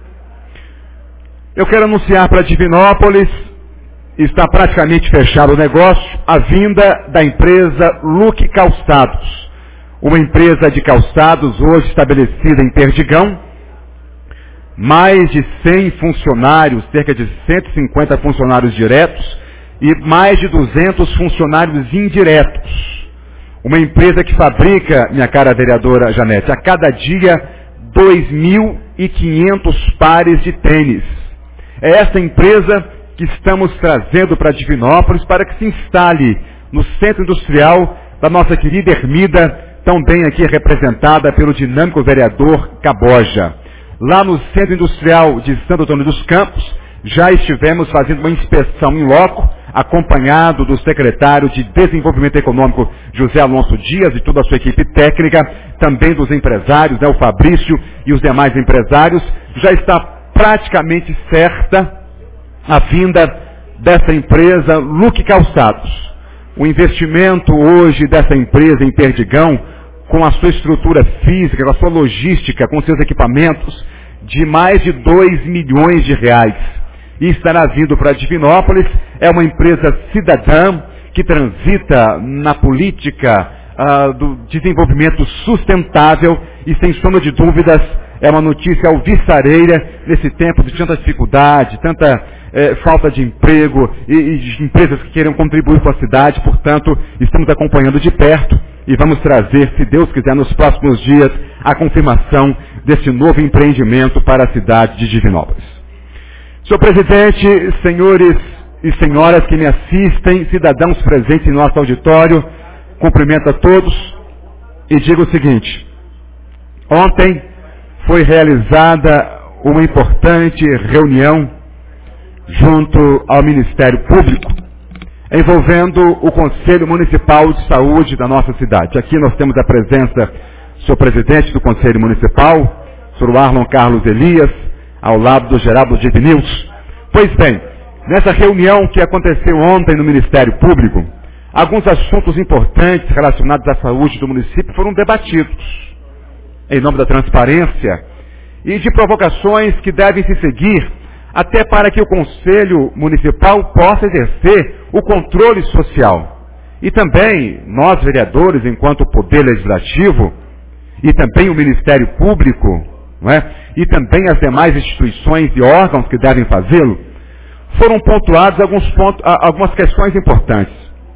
Eu quero anunciar para Divinópolis, está praticamente fechado o negócio, a vinda da empresa Luque Calçados, uma empresa de calçados hoje estabelecida em Perdigão, mais de 100 funcionários, cerca de 150 funcionários diretos e mais de 200 funcionários indiretos. Uma empresa que fabrica, minha cara vereadora Janete, a cada dia 2.500 pares de tênis. É essa empresa que estamos trazendo para Divinópolis para que se instale no centro industrial da nossa querida Ermida, tão bem aqui representada pelo dinâmico vereador Caboja. Lá no centro industrial de Santo Antônio dos Campos, já estivemos fazendo uma inspeção em loco, acompanhado do secretário de Desenvolvimento Econômico, José Alonso Dias, e toda a sua equipe técnica, também dos empresários, o Fabrício e os demais empresários. Já está praticamente certa a vinda dessa empresa Luque Calçados. O investimento hoje dessa empresa em Perdigão, com a sua estrutura física, com a sua logística, com seus equipamentos, de mais de 2 milhões de reais. E estará vindo para Divinópolis. É uma empresa cidadã que transita na política do desenvolvimento sustentável e, sem sombra de dúvidas, é uma notícia alvissareira nesse tempo de tanta dificuldade, tanta falta de emprego e de empresas que queiram contribuir com a cidade. Portanto, estamos acompanhando de perto e vamos trazer, se Deus quiser, nos próximos dias, a confirmação desse novo empreendimento para a cidade de Divinópolis. Senhor presidente, senhores e senhoras que me assistem, cidadãos presentes em nosso auditório, cumprimento a todos e digo o seguinte: ontem foi realizada uma importante reunião junto ao Ministério Público, envolvendo o Conselho Municipal de Saúde da nossa cidade. Aqui nós temos a presença do senhor presidente do Conselho Municipal, senhor Arlon Carlos Elias, ao lado do Geraldo Divinils. Pois bem, nessa reunião que aconteceu ontem no Ministério Público, alguns assuntos importantes relacionados à saúde do município foram debatidos, em nome da transparência e de provocações que devem se seguir, até para que o Conselho Municipal possa exercer o controle social. E também nós, vereadores, enquanto Poder Legislativo, e também o Ministério Público, não é? E também as demais instituições e órgãos que devem fazê-lo, foram pontuados algumas questões importantes.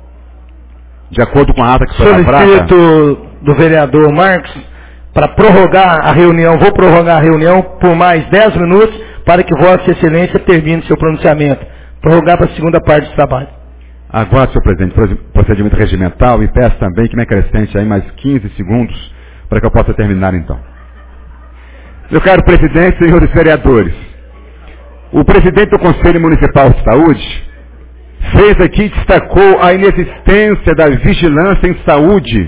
De acordo com a ata que foi elaborada. Solicito do vereador Marcos para prorrogar a reunião, vou prorrogar a reunião por mais 10 minutos para que Vossa Excelência termine seu pronunciamento. Prorrogar para a segunda parte do trabalho. Aguardo, senhor presidente, procedimento regimental e peço também que me acrescente aí mais 15 segundos para que eu possa terminar então. Meu caro presidente, senhores vereadores, o presidente do Conselho Municipal de Saúde fez aqui, destacou a inexistência da vigilância em saúde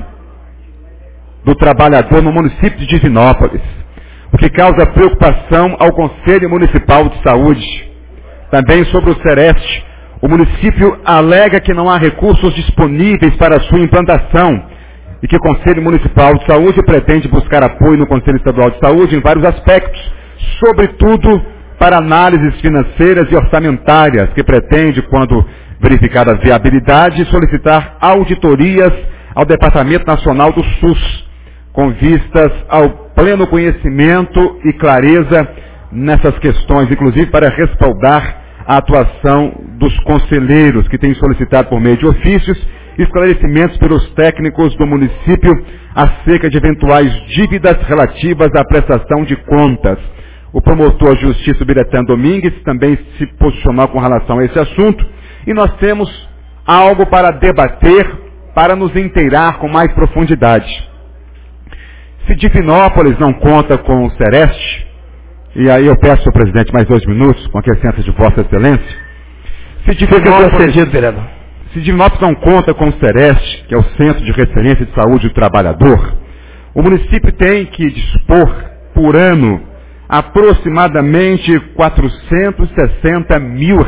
do trabalhador no município de Divinópolis, o que causa preocupação ao Conselho Municipal de Saúde. Também sobre o Sereste, o município alega que não há recursos disponíveis para a sua implantação e que o Conselho Municipal de Saúde pretende buscar apoio no Conselho Estadual de Saúde em vários aspectos, sobretudo para análises financeiras e orçamentárias, que pretende, quando verificada a viabilidade, solicitar auditorias ao Departamento Nacional do SUS, com vistas ao pleno conhecimento e clareza nessas questões, inclusive para respaldar a atuação dos conselheiros que têm solicitado por meio de ofícios esclarecimentos pelos técnicos do município acerca de eventuais dívidas relativas à prestação de contas. O promotor de justiça Biretã Domingues também se posicionou com relação a esse assunto e nós temos algo para debater, para nos inteirar com mais profundidade. Se Divinópolis não conta com o Sereste, e aí eu peço ao presidente mais 2 minutos, com a licença de Vossa Excelência, se Divinópolis não conta com o Sereste, que é o Centro de Referência de Saúde do Trabalhador, o município tem que dispor por ano aproximadamente R$460 mil.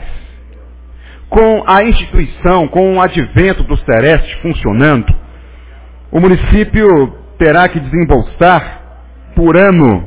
Com a instituição, com o advento do Sereste funcionando, o município terá que desembolsar por ano,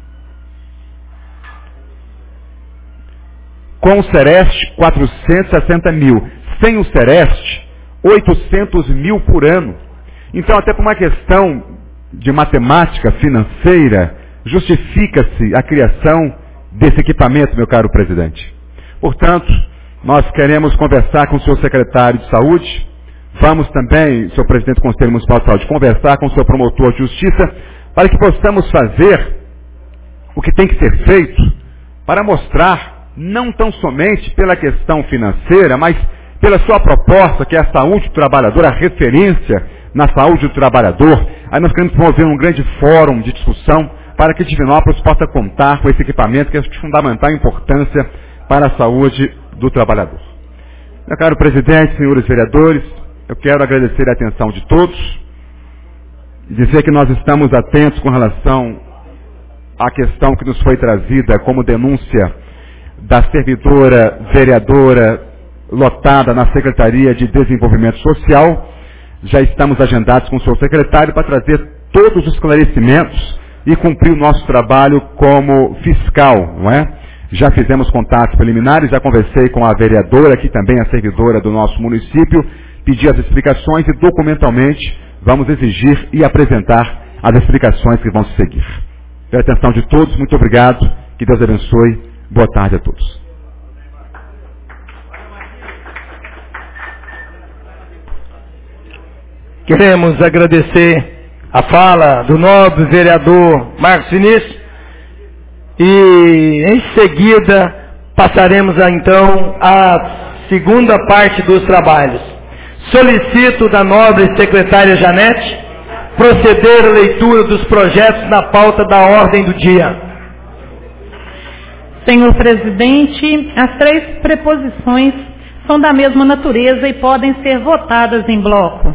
com o Sereste, 460 mil. Sem o Sereste, 800 mil por ano. Então, até por uma questão de matemática financeira, justifica-se a criação desse equipamento, meu caro presidente. Portanto, nós queremos conversar com o senhor secretário de Saúde, vamos também, senhor presidente do Conselho Municipal de Saúde, conversar com o senhor promotor de Justiça, para que possamos fazer o que tem que ser feito para mostrar, não tão somente pela questão financeira, mas pela sua proposta, que é a saúde do trabalhador, a referência na saúde do trabalhador. Aí nós queremos promover um grande fórum de discussão para que Divinópolis possa contar com esse equipamento que é de fundamental importância para a saúde do trabalhador. Meu caro presidente, senhores vereadores, eu quero agradecer a atenção de todos e dizer que nós estamos atentos com relação à questão que nos foi trazida como denúncia da servidora vereadora lotada na Secretaria de Desenvolvimento Social. Já estamos agendados com o senhor secretário para trazer todos os esclarecimentos e cumprir o nosso trabalho como fiscal, não é? Já fizemos contatos preliminares, já conversei com a vereadora, que também é servidora do nosso município, pedi as explicações e documentalmente vamos exigir e apresentar as explicações que vão se seguir. Pela atenção de todos, muito obrigado, que Deus abençoe, boa tarde a todos. Queremos agradecer a fala do nobre vereador Marcos Vinícius e em seguida passaremos então à segunda parte dos trabalhos. Solicito da nobre secretária Janete proceder à leitura dos projetos na pauta da ordem do dia. Senhor presidente, as 3 preposições são da mesma natureza e podem ser votadas em bloco.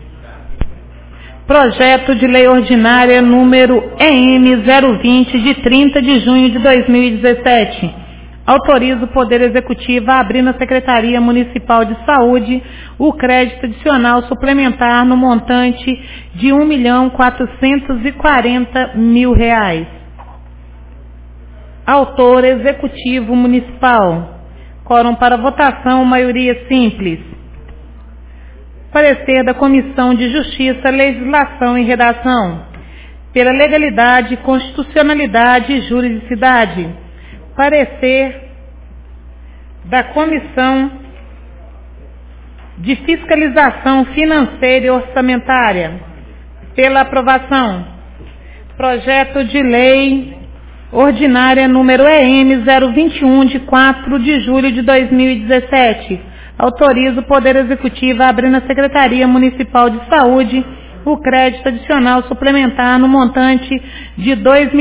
Projeto de Lei Ordinária número EM 020 de 30 de junho de 2017. Autoriza o Poder Executivo a abrir na Secretaria Municipal de Saúde o crédito adicional suplementar no montante de R$1.440.000. Autor Executivo Municipal. Quórum para votação, maioria simples. Parecer da Comissão de Justiça, Legislação e Redação. Pela legalidade, constitucionalidade e juridicidade. Parecer da Comissão de Fiscalização Financeira e Orçamentária. Pela aprovação. Projeto de Lei Ordinária número EM 021 de 4 de julho de 2017. Autoriza o Poder Executivo a abrir na Secretaria Municipal de Saúde o crédito adicional suplementar no montante de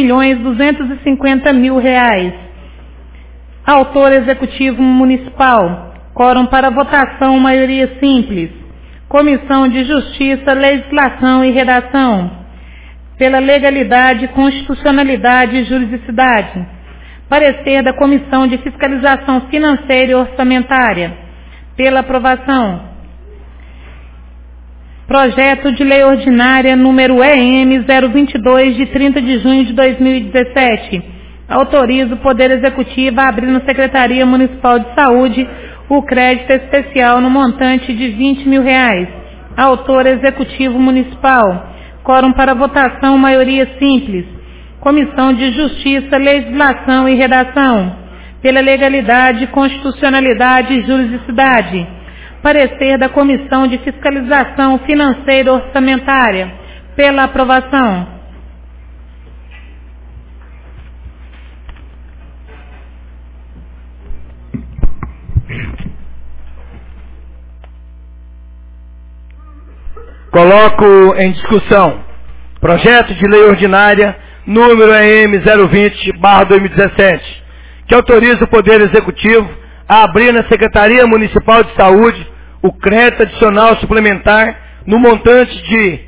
R$2.250.000. Autor Executivo Municipal. Quórum para votação, maioria simples. Comissão de Justiça, Legislação e Redação. Pela legalidade, constitucionalidade e juridicidade. Parecer da Comissão de Fiscalização Financeira e Orçamentária. Pela aprovação. Projeto de Lei Ordinária número EM 022 de 30 de junho de 2017. Autoriza o Poder Executivo a abrir na Secretaria Municipal de Saúde o crédito especial no montante de R$20.000. Autor Executivo Municipal. Quórum para votação, maioria simples. Comissão de Justiça, Legislação e Redação. Pela legalidade, constitucionalidade e juridicidade. parecer da Comissão de Fiscalização Financeira Orçamentária. Pela aprovação. Coloco em discussão projeto de lei ordinária número EM 020/2017, que autoriza o Poder Executivo a abrir na Secretaria Municipal de Saúde o crédito adicional suplementar no montante de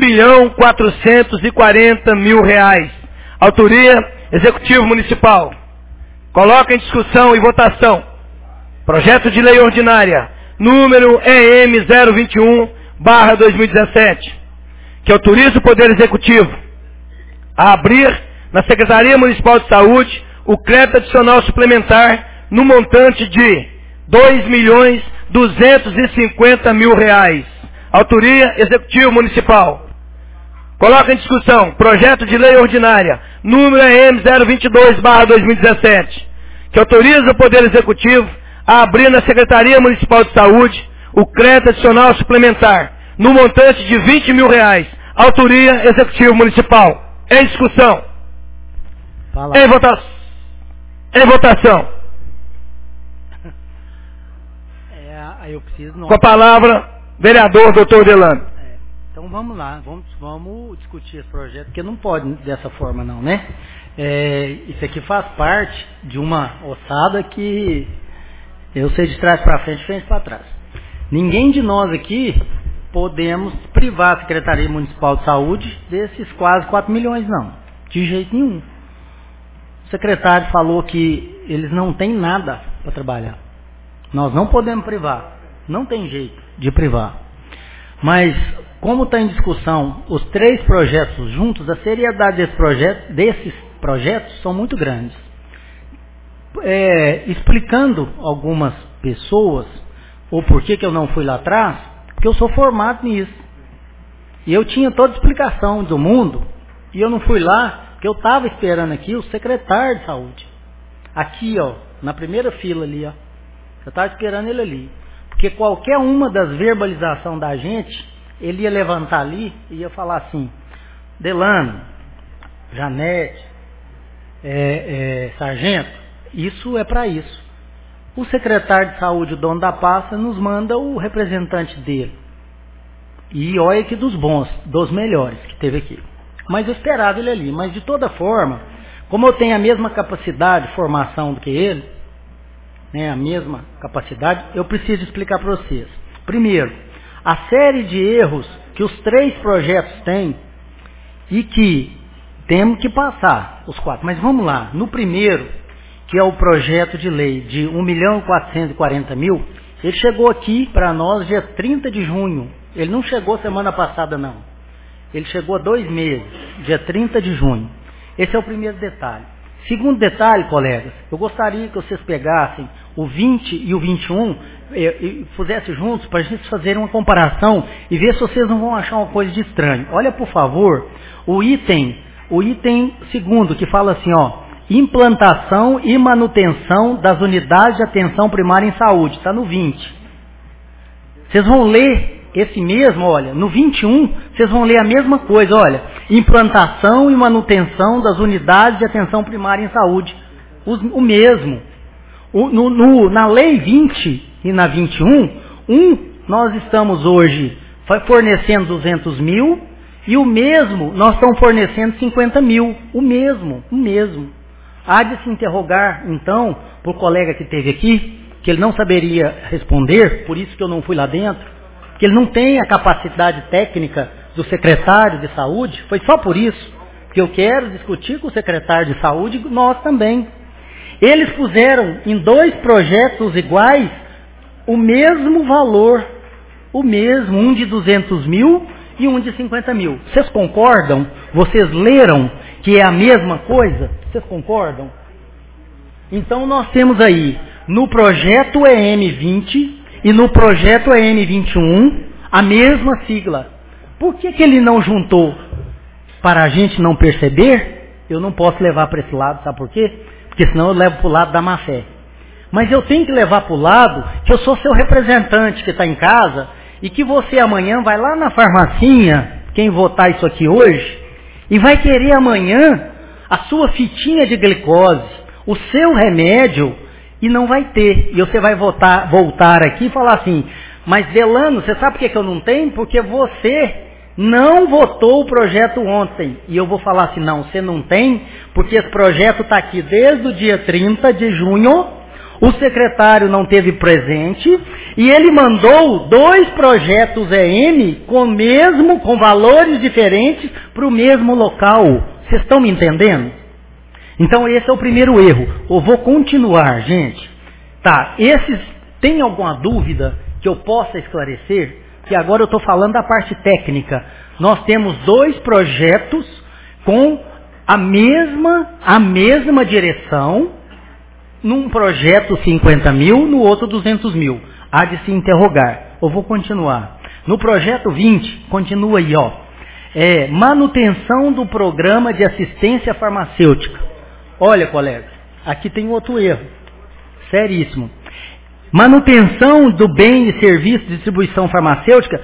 R$1.440.000. Autoria Executivo Municipal. Coloca em discussão e votação projeto de lei ordinária número EM 021/2017, que autoriza o Poder Executivo a abrir na Secretaria Municipal de Saúde o crédito adicional suplementar no montante de R$2.250.000. Autoria Executivo Municipal. Coloca em discussão projeto de lei ordinária número EM 022/2017, que autoriza o Poder Executivo a abrir na Secretaria Municipal de Saúde o crédito adicional suplementar no montante de R$20.000. Autoria Executivo Municipal. Em discussão. Em votação. Eu preciso... Com a palavra, vereador Dr. Delano. Então vamos lá, vamos discutir esse projeto, porque não pode dessa forma não, né? Isso aqui faz parte de uma ossada que eu sei de trás para frente, frente para trás. Ninguém de nós aqui podemos privar a Secretaria Municipal de Saúde desses quase 4 milhões, não. De jeito nenhum. O secretário falou que eles não têm nada para trabalhar. Nós não podemos privar. Não tem jeito de privar. Mas, como está em discussão os 3 projetos juntos, a seriedade desses projetos são muito grandes. Explicando algumas pessoas o porquê que eu não fui lá atrás, porque eu sou formado nisso. E eu tinha toda a explicação do mundo, e eu não fui lá, porque eu estava esperando aqui o secretário de saúde. Aqui, ó, na primeira fila ali, ó. Eu estava esperando ele ali. Porque qualquer uma das verbalizações da gente, ele ia levantar ali e ia falar assim: Delano, Janete, Sargento, isso é para isso. O secretário de saúde, o dono da pasta, nos manda o representante dele. E olha que dos bons, dos melhores que teve aqui. Mas eu esperava ele ali. Mas de toda forma, como eu tenho a mesma capacidade de formação do que ele, né, a mesma capacidade, eu preciso explicar para vocês. Primeiro, a série de erros que os 3 projetos têm e que temos que passar, os 4. Mas vamos lá, no primeiro, que é o projeto de lei de R$1.440.000, ele chegou aqui para nós dia 30 de junho. Ele não chegou semana passada, não. Ele chegou há 2 meses, dia 30 de junho. Esse é o primeiro detalhe. Segundo detalhe, colegas, eu gostaria que vocês pegassem o 20 e o 21 e fizessem juntos para a gente fazer uma comparação e ver se vocês não vão achar uma coisa de estranho. Olha, por favor, o item segundo, que fala assim, ó, implantação e manutenção das unidades de atenção primária em saúde. Está no 20. Vocês vão ler esse mesmo, olha, no 21, vocês vão ler a mesma coisa, olha, implantação e manutenção das unidades de atenção primária em saúde. O mesmo. Na lei 20 e na 21, nós estamos hoje fornecendo 200 mil e o mesmo, nós estamos fornecendo 50 mil. O mesmo. Há de se interrogar, então, por colega que esteve aqui, que ele não saberia responder, por isso que eu não fui lá dentro, que ele não tem a capacidade técnica do secretário de saúde, foi só por isso que eu quero discutir com o secretário de saúde, nós também. Eles puseram em 2 projetos iguais o mesmo valor, um de 200 mil e um de 50 mil. Vocês concordam? Vocês leram que é a mesma coisa? Vocês concordam? Então nós temos aí, no projeto EM20 e no projeto EM21, a mesma sigla. Por que ele não juntou? Para a gente não perceber, eu não posso levar para esse lado, sabe por quê? Porque senão eu levo para o lado da má fé. Mas eu tenho que levar para o lado que eu sou seu representante que está em casa e que você amanhã vai lá na farmacinha, quem votar isso aqui hoje, e vai querer amanhã a sua fitinha de glicose, o seu remédio, e não vai ter. E você vai voltar aqui e falar assim, mas Delano, você sabe por que eu não tenho? Porque você não votou o projeto ontem. E eu vou falar assim, não, você não tem, porque esse projeto está aqui desde o dia 30 de junho, o secretário não teve presente, e ele mandou 2 projetos EM com valores diferentes para o mesmo local. Vocês estão me entendendo? Então esse é o primeiro erro. Eu vou continuar, gente. Tá, tem alguma dúvida que eu possa esclarecer? Que agora eu estou falando da parte técnica. Nós temos 2 projetos com a mesma direção, num projeto 50 mil, no outro 200 mil. Há de se interrogar. Eu vou continuar. No projeto 20, continua aí, ó. Manutenção do programa de assistência farmacêutica. Olha, colega, aqui tem outro erro. Seríssimo. Manutenção do bem e serviço de distribuição farmacêutica,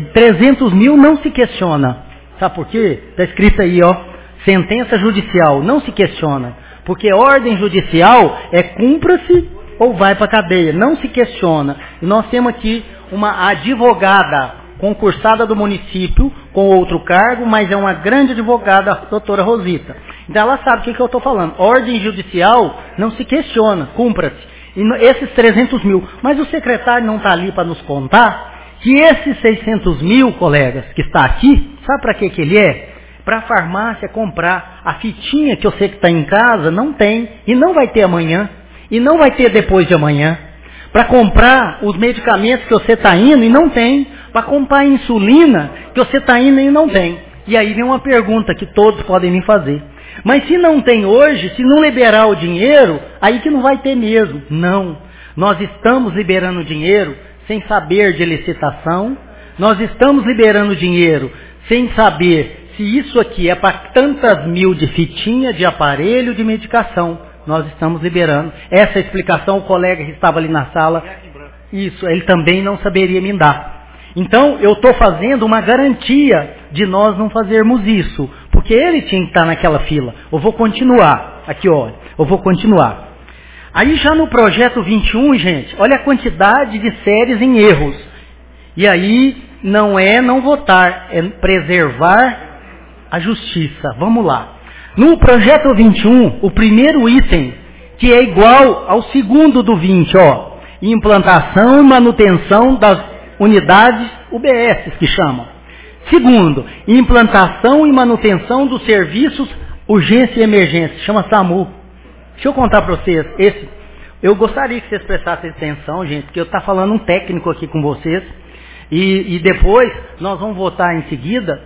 300 mil não se questiona. Sabe por quê? Está escrito aí, ó. Sentença judicial, não se questiona. Porque ordem judicial é cumpra-se ou vai para a cadeia. Não se questiona. E nós temos aqui uma advogada concursada do município com outro cargo, mas é uma grande advogada, a doutora Rosita. Então ela sabe o que eu estou falando. Ordem judicial não se questiona, cumpra-se. E esses 300 mil. Mas o secretário não está ali para nos contar que esses 600 mil, colegas, que está aqui, sabe para que ele é? Para a farmácia comprar a fitinha que eu sei que está em casa, não tem, e não vai ter amanhã, e não vai ter depois de amanhã. Para comprar os medicamentos que você está indo e não tem. Para comprar a insulina que você está indo e não tem. E aí vem uma pergunta que todos podem me fazer. Mas se não tem hoje, se não liberar o dinheiro, aí que não vai ter mesmo. Não. Nós estamos liberando dinheiro sem saber de licitação. Nós estamos liberando dinheiro sem saber se isso aqui é para tantas mil de fitinha, de aparelho, de medicação. Nós estamos liberando. Essa explicação o colega que estava ali na sala, isso, ele também não saberia me dar. Então, eu estou fazendo uma garantia de nós não fazermos isso. Porque ele tinha que estar naquela fila. Eu vou continuar. Aqui, olha. Eu vou continuar. Aí já no projeto 21, gente, olha a quantidade de séries em erros. E aí não é não votar, é preservar a justiça. Vamos lá. No projeto 21, o primeiro item, que é igual ao segundo do 20, ó. Implantação e manutenção das unidades UBS, que chamam. Segundo, implantação e manutenção dos serviços urgência e emergência, chama SAMU. Deixa eu contar para vocês, eu gostaria que vocês prestassem atenção, gente, porque eu estou falando um técnico aqui com vocês, e depois nós vamos votar em seguida.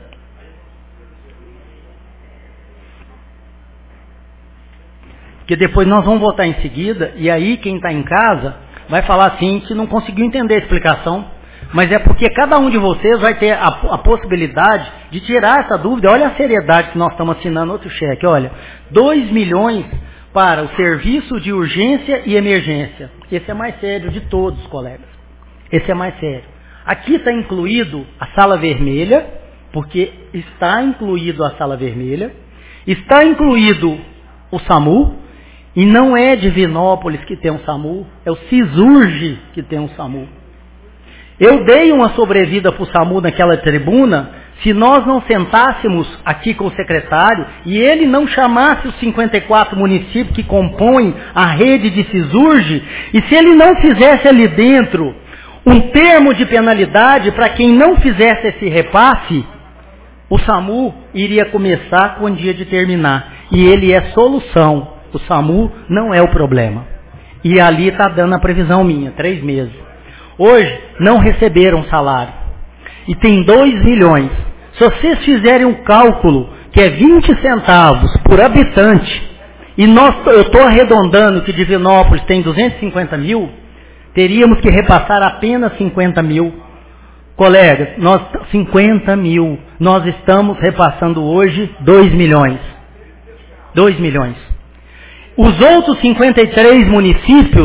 Porque depois nós vamos votar em seguida, e aí quem está em casa vai falar assim, que não conseguiu entender a explicação. Mas é porque cada um de vocês vai ter a possibilidade de tirar essa dúvida. Olha a seriedade que nós estamos assinando outro cheque. Olha, 2 milhões para o serviço de urgência e emergência. Esse é mais sério de todos, colegas. Esse é mais sério. Aqui está incluído a sala vermelha, porque está incluído a sala vermelha. Está incluído o SAMU, e não é Divinópolis que tem um SAMU, é o CISURGE que tem um SAMU. Eu dei uma sobrevida para o SAMU naquela tribuna, se nós não sentássemos aqui com o secretário e ele não chamasse os 54 municípios que compõem a rede de CISURGE, e se ele não fizesse ali dentro um termo de penalidade para quem não fizesse esse repasse, o SAMU iria começar com o dia de terminar. E ele é solução. O SAMU não é o problema. E ali está dando a previsão minha, 3 meses. Hoje, não receberam salário. E tem 2 milhões. Se vocês fizerem um cálculo, que é 20 centavos por habitante, e eu estou arredondando que Divinópolis tem 250 mil, teríamos que repassar apenas 50 mil. Colegas, 50 mil. Nós estamos repassando hoje 2 milhões. 2 milhões. Os outros 53 municípios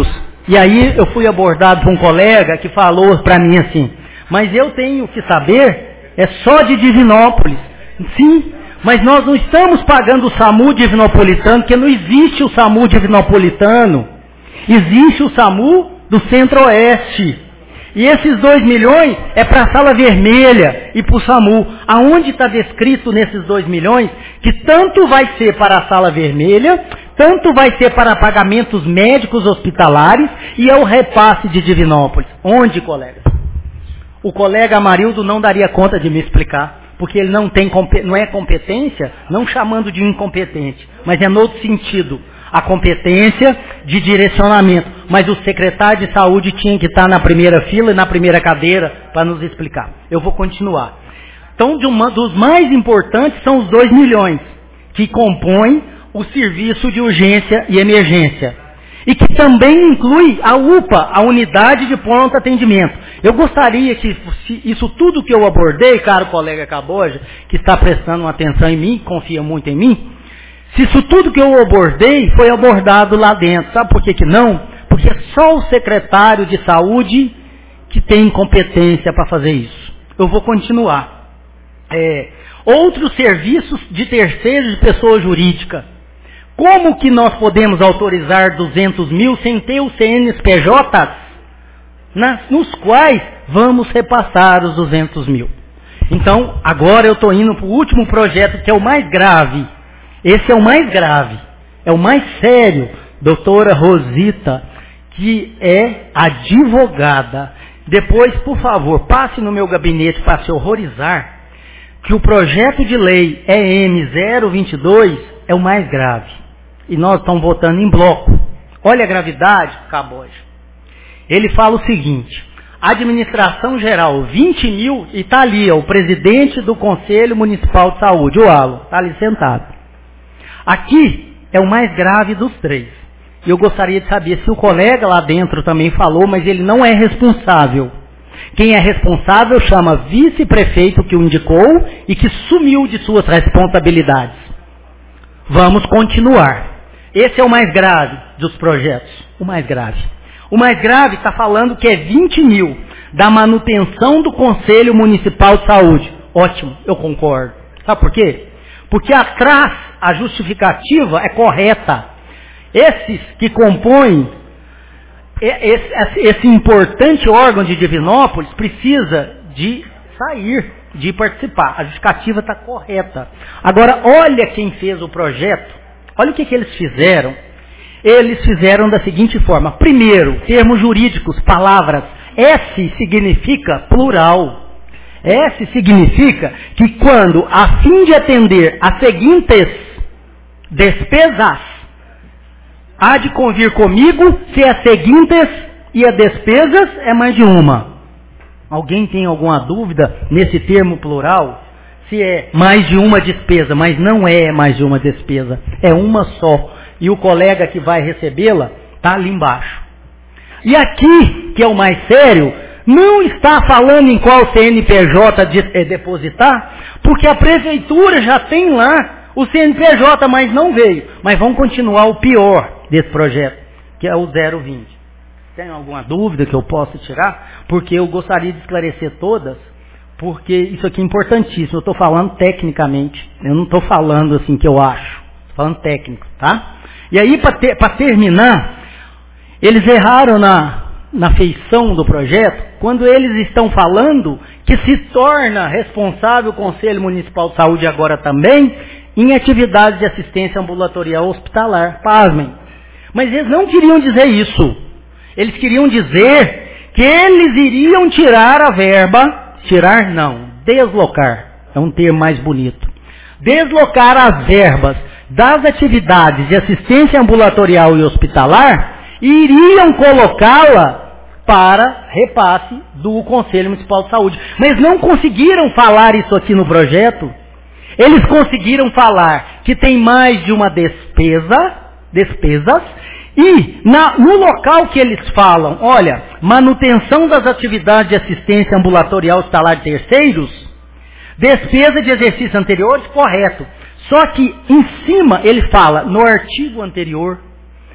E aí eu fui abordado por um colega que falou para mim assim, mas eu tenho que saber, é só de Divinópolis. Sim, mas nós não estamos pagando o SAMU divinopolitano, porque não existe o SAMU divinopolitano. Existe o SAMU do Centro-Oeste. E esses 2 milhões é para a Sala Vermelha e para o SAMU. Aonde está descrito nesses 2 milhões que tanto vai ser para a Sala Vermelha, tanto vai ser para pagamentos médicos hospitalares e é o repasse de Divinópolis. Onde, colega? O colega Amarildo não daria conta de me explicar. Porque ele não é competência, não chamando de incompetente, mas é no outro sentido. A competência de direcionamento. Mas o secretário de saúde tinha que estar na primeira fila e na primeira cadeira para nos explicar. Eu vou continuar. Então, dos mais importantes são os 2 milhões, que compõem o serviço de urgência e emergência. E que também inclui a UPA, a Unidade de Pronto Atendimento. Eu gostaria que isso tudo que eu abordei, caro colega Caboja, que está prestando uma atenção em mim, confia muito em mim, se isso tudo que eu abordei foi abordado lá dentro. Sabe por que não? Porque é só o secretário de saúde que tem competência para fazer isso. Eu vou continuar. Outros serviços de terceiros de pessoa jurídica. Como que nós podemos autorizar 200 mil sem ter os CNPJs nos quais vamos repassar os 200 mil? Então, agora eu estou indo para o último projeto, que é o mais grave. Esse é o mais grave, é o mais sério. Doutora Rosita, que é advogada. Depois, por favor, passe no meu gabinete para se horrorizar que o projeto de lei EM 022 é o mais grave. E nós estamos votando em bloco. Olha a gravidade, Caboja. Ele fala o seguinte, administração geral, 20 mil, e está ali, o presidente do Conselho Municipal de Saúde, o Alan, está ali sentado. Aqui é o mais grave dos 3. E eu gostaria de saber se o colega lá dentro também falou, mas ele não é responsável. Quem é responsável chama vice-prefeito que o indicou e que sumiu de suas responsabilidades. Vamos continuar. Esse é o mais grave dos projetos, o mais grave. O mais grave está falando que é 20 mil da manutenção do Conselho Municipal de Saúde. Ótimo, eu concordo. Sabe por quê? Porque atrás a justificativa é correta. Esses que compõem esse importante órgão de Divinópolis precisa de sair, de participar. A justificativa está correta. Agora, olha quem fez o projeto. Olha o que eles fizeram. Eles fizeram da seguinte forma. Primeiro, termos jurídicos, palavras. S significa plural. S significa que quando, a fim de atender as seguintes despesas, há de convir comigo se as seguintes e as despesas é mais de uma. Alguém tem alguma dúvida nesse termo plural? Se é mais de uma despesa, mas não é mais de uma despesa, é uma só. E o colega que vai recebê-la está ali embaixo. E aqui, que é o mais sério, não está falando em qual CNPJ depositar, porque a prefeitura já tem lá o CNPJ, mas não veio. Mas vamos continuar o pior desse projeto, que é o 020. Tem alguma dúvida que eu possa tirar? Porque eu gostaria de esclarecer todas, porque isso aqui é importantíssimo. Eu estou falando tecnicamente, eu não estou falando assim que eu acho, estou falando técnico, tá? E aí, para terminar, eles erraram na feição do projeto, quando eles estão falando que se torna responsável o Conselho Municipal de Saúde agora também em atividades de assistência ambulatorial hospitalar. Pasmem. Mas eles não queriam dizer isso. Eles queriam dizer que eles iriam tirar a verba, tirar não, deslocar, é um termo mais bonito. Deslocar as verbas das atividades de assistência ambulatorial e hospitalar e iriam colocá-la para repasse do Conselho Municipal de Saúde. Mas não conseguiram falar isso aqui no projeto. Eles conseguiram falar que tem mais de uma despesas, e no local que eles falam, olha, manutenção das atividades de assistência ambulatorial hospitalar de terceiros, despesa de exercícios anteriores, correto. Só que em cima ele fala, no artigo anterior,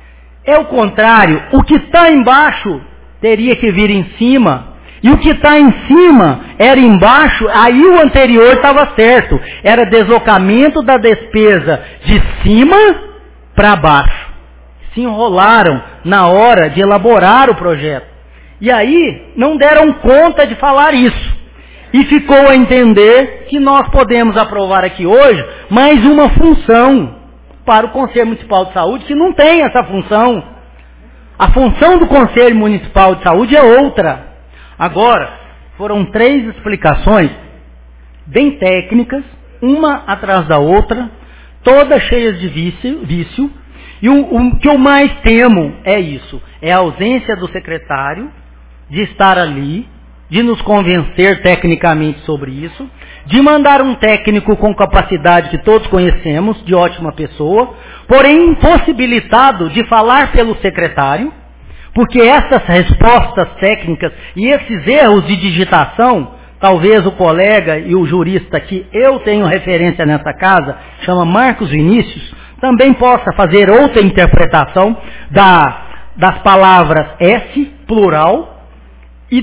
É o contrário. O que está embaixo teria que vir em cima. E o que está em cima era embaixo, aí o anterior estava certo. Era deslocamento da despesa de cima para baixo. Se enrolaram na hora de elaborar o projeto. E aí não deram conta de falar isso. E ficou a entender que nós podemos aprovar aqui hoje mais uma função para o Conselho Municipal de Saúde, que não tem essa função. A função do Conselho Municipal de Saúde é outra. Agora, foram 3 explicações bem técnicas, uma atrás da outra, todas cheias de vício, e o que eu mais temo é isso, é a ausência do secretário de estar ali, de nos convencer tecnicamente sobre isso, de mandar um técnico com capacidade que todos conhecemos, de ótima pessoa, porém impossibilitado de falar pelo secretário, porque essas respostas técnicas e esses erros de digitação, talvez o colega e o jurista que eu tenho referência nessa casa, chama Marcos Vinícius, também possa fazer outra interpretação das palavras S, plural, e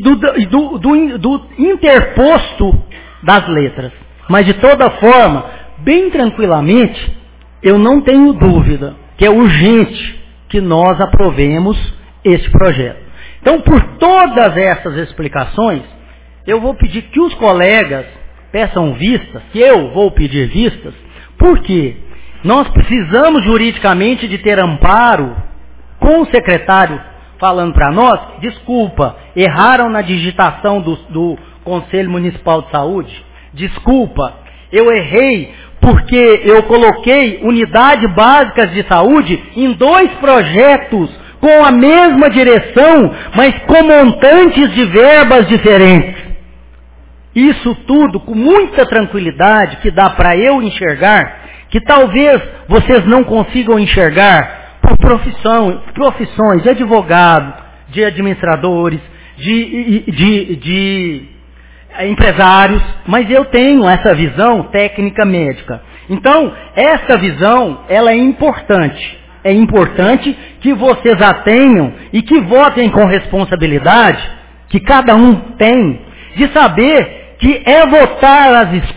do interposto das letras. Mas de toda forma, bem tranquilamente, eu não tenho dúvida que é urgente que nós aprovemos este projeto. Então, por todas essas explicações, eu vou pedir que os colegas peçam vistas, que eu vou pedir vistas, porque nós precisamos juridicamente de ter amparo com o secretário falando para nós, desculpa, erraram na digitação do Conselho Municipal de Saúde, desculpa, eu errei porque eu coloquei unidades básicas de saúde em 2 projetos com a mesma direção, mas com montantes de verbas diferentes. Isso tudo com muita tranquilidade que dá para eu enxergar, que talvez vocês não consigam enxergar por profissões de advogado, de administradores, de empresários, mas eu tenho essa visão técnica médica. Então, essa visão, ela é importante. É importante que vocês a tenham e que votem com responsabilidade, que cada um tem, de saber que é votar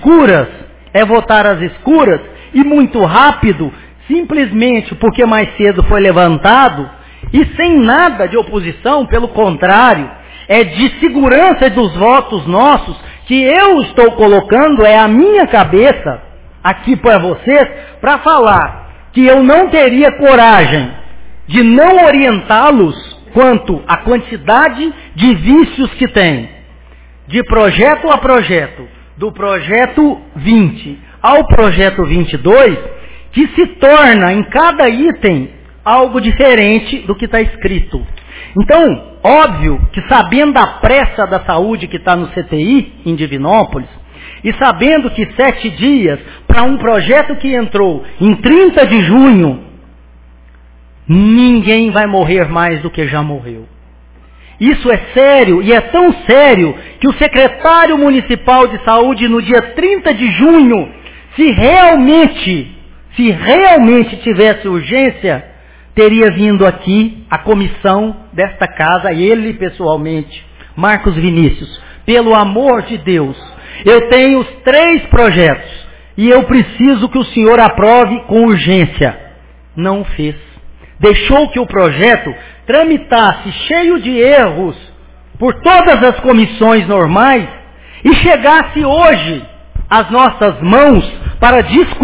às escuras e muito rápido, simplesmente porque mais cedo foi levantado e sem nada de oposição, pelo contrário, é de segurança dos votos nossos que eu estou colocando, é a minha cabeça aqui para vocês, para falar que eu não teria coragem de não orientá-los quanto à quantidade de vícios que tem, de projeto a projeto, do projeto 20 ao projeto 22, que se torna em cada item algo diferente do que está escrito. Então, óbvio que sabendo a pressa da saúde que está no CTI, em Divinópolis, e sabendo que 7 dias para um projeto que entrou em 30 de junho, ninguém vai morrer mais do que já morreu. Isso é sério, e é tão sério, que o secretário municipal de saúde, no dia 30 de junho, se realmente tivesse urgência, teria vindo aqui a comissão desta casa, ele pessoalmente, Marcos Vinícius, pelo amor de Deus, eu tenho os 3 projetos, e eu preciso que o senhor aprove com urgência. Não fez. Deixou que o projeto tramitasse cheio de erros por todas as comissões normais e chegasse hoje às nossas mãos para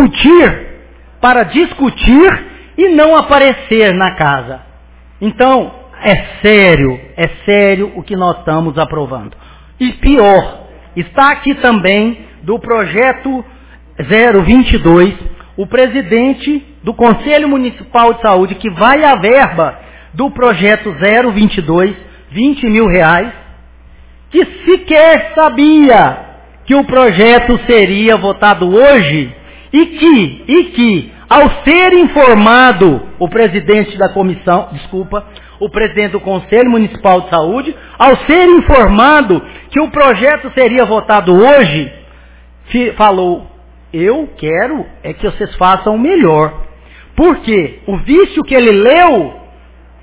discutir e não aparecer na casa. Então, é sério o que nós estamos aprovando. E pior, está aqui também do projeto 022, o presidente do Conselho Municipal de Saúde, que vai à verba do projeto 022, 20 mil reais, que sequer sabia que o projeto seria votado hoje e que ao ser informado o presidente da comissão, o presidente do Conselho Municipal de Saúde, ao ser informado que o projeto seria votado hoje, falou, eu quero é que vocês façam o melhor. Porque o vício que ele leu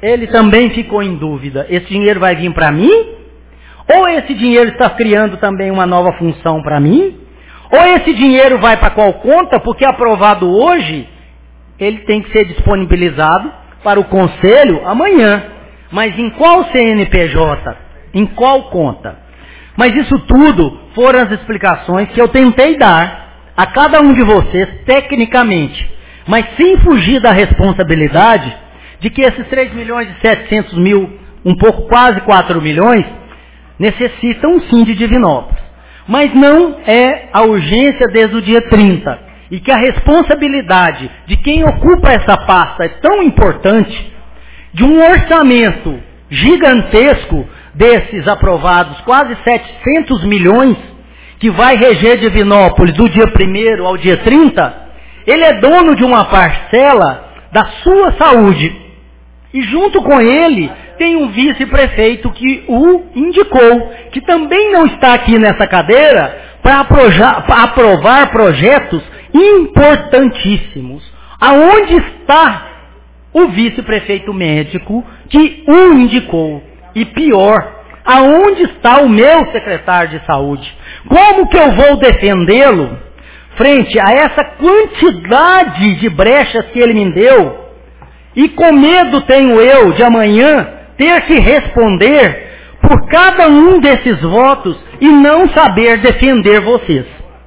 ele também ficou em dúvida. Esse dinheiro vai vir para mim? Ou esse dinheiro está criando também uma nova função para mim? Ou esse dinheiro vai para qual conta? Porque aprovado hoje, ele tem que ser disponibilizado para o conselho amanhã. Mas em qual CNPJ? Em qual conta? Mas isso tudo foram as explicações que eu tentei dar a cada um de vocês tecnicamente, mas sem fugir da responsabilidade de que esses 3.700.000, um pouco quase 4 milhões, necessitam sim de Divinópolis. Mas não é a urgência desde o dia 30. E que a responsabilidade de quem ocupa essa pasta é tão importante, de um orçamento gigantesco desses aprovados, quase 700 milhões, que vai reger Divinópolis do dia 1º ao dia 30, ele é dono de uma parcela da sua saúde. E junto com ele tem um vice-prefeito que o indicou, que também não está aqui nessa cadeira para aprovar projetos importantíssimos. Aonde está o vice-prefeito médico que o indicou? E pior, aonde está o meu secretário de saúde? Como que eu vou defendê-lo frente a essa quantidade de brechas que ele me deu? E com medo tenho eu de amanhã ter que responder por cada um desses votos e não saber defender vocês.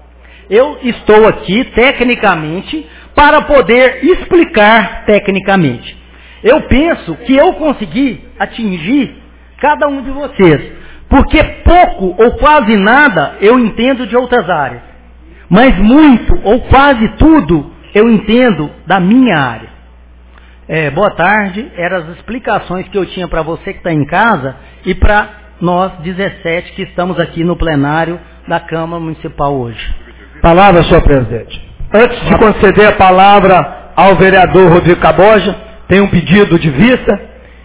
Eu estou aqui tecnicamente para poder explicar tecnicamente. Eu penso que eu consegui atingir cada um de vocês, porque pouco ou quase nada eu entendo de outras áreas, mas muito ou quase tudo eu entendo da minha área. Boa tarde, eram as explicações que eu tinha para você que está em casa e para nós 17 que estamos aqui no plenário da Câmara Municipal hoje. Palavra, senhor presidente. Antes de conceder a palavra ao vereador Rodrigo Caboja, tem um pedido de vista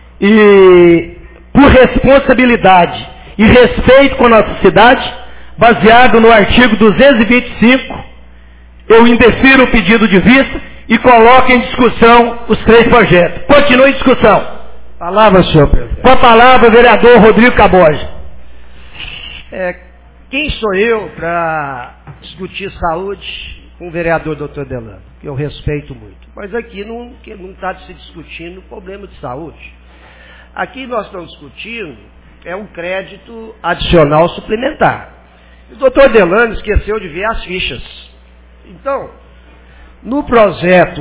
e, por responsabilidade e respeito com a nossa cidade, baseado no artigo 225, eu indefiro o pedido de vista e coloco em discussão os 3 projetos. Continue em discussão. Palavra, senhor presidente. Com a palavra, o vereador Rodrigo Caboja. Quem sou eu para discutir saúde com o vereador Dr. Delano, que eu respeito muito. Mas aqui não está se discutindo o problema de saúde. Aqui nós estamos discutindo um crédito adicional suplementar. O doutor Delano esqueceu de ver as fichas. Então, no projeto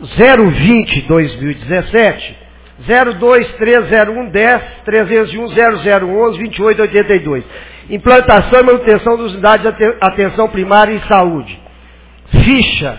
020-2017, 02-301-10-301-0011-2882, implantação e manutenção das unidades de atenção primária em saúde. Ficha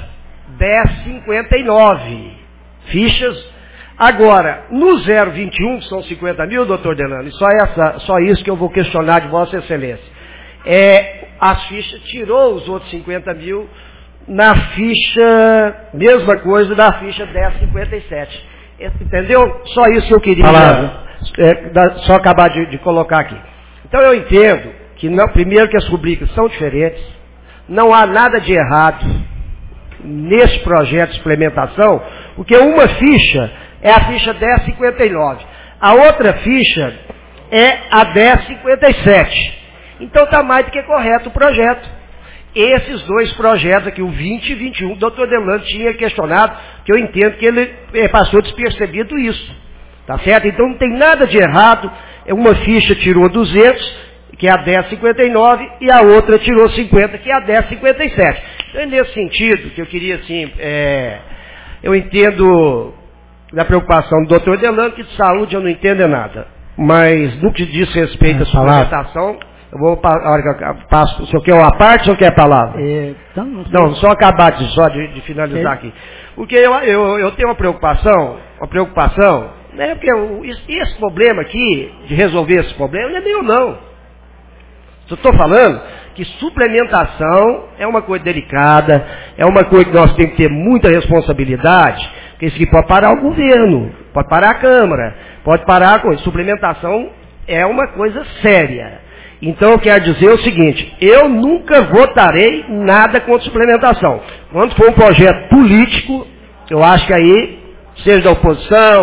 1059. Fichas. Agora, no 021, que são 50 mil, doutor Delano, só isso que eu vou questionar de Vossa Excelência. As fichas tirou os outros 50 mil na ficha, mesma coisa da ficha 1057. Entendeu? Só isso que eu queria só acabar de colocar aqui. Então eu entendo que, primeiro, que as rubricas são diferentes, não há nada de errado nesse projeto de implementação, porque uma ficha é a ficha 1059, a outra ficha é a 1057. Então está mais do que correto o projeto. Esses 2 projetos aqui, o 20 e 21, o doutor Delano tinha questionado, que eu entendo que ele passou despercebido isso. Tá certo? Então não tem nada de errado. Uma ficha tirou 200, que é a 1059, e a outra tirou 50, que é a 1057. Então é nesse sentido que eu queria, assim, eu entendo da preocupação do doutor Delano, que de saúde eu não entendo nada. Mas no que diz respeito à suplementação, eu vou, a hora que eu passo, o senhor quer uma parte ou o senhor quer a palavra? Não, só acabar de finalizar aqui. Porque eu tenho uma preocupação, né, porque esse problema aqui, de resolver esse problema, não é meu não. Eu estou falando que suplementação é uma coisa delicada, é uma coisa que nós temos que ter muita responsabilidade, porque isso aqui pode parar o governo, pode parar a Câmara, pode parar a coisa. Suplementação é uma coisa séria. Então eu quero dizer o seguinte, eu nunca votarei nada contra suplementação. Quando for um projeto político, eu acho que aí, seja da oposição,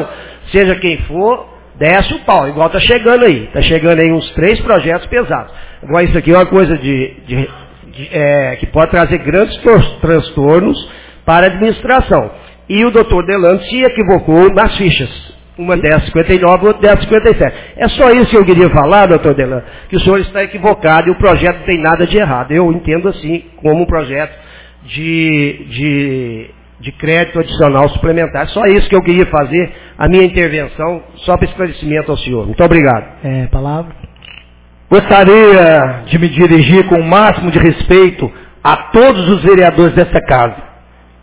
seja quem for, desce o pau, igual está chegando aí. Está chegando aí uns 3 projetos pesados. Agora isso aqui é uma coisa que pode trazer grandes transtornos para a administração. E o doutor Delano se equivocou nas fichas. Uma 10,59, outra 10,57. É só isso que eu queria falar, doutor Delano, que o senhor está equivocado e o projeto não tem nada de errado. Eu entendo assim como um projeto de crédito adicional suplementar. Só isso que eu queria fazer, a minha intervenção, só para esclarecimento ao senhor. Muito obrigado. Palavra. Gostaria de me dirigir com o máximo de respeito a todos os vereadores dessa casa.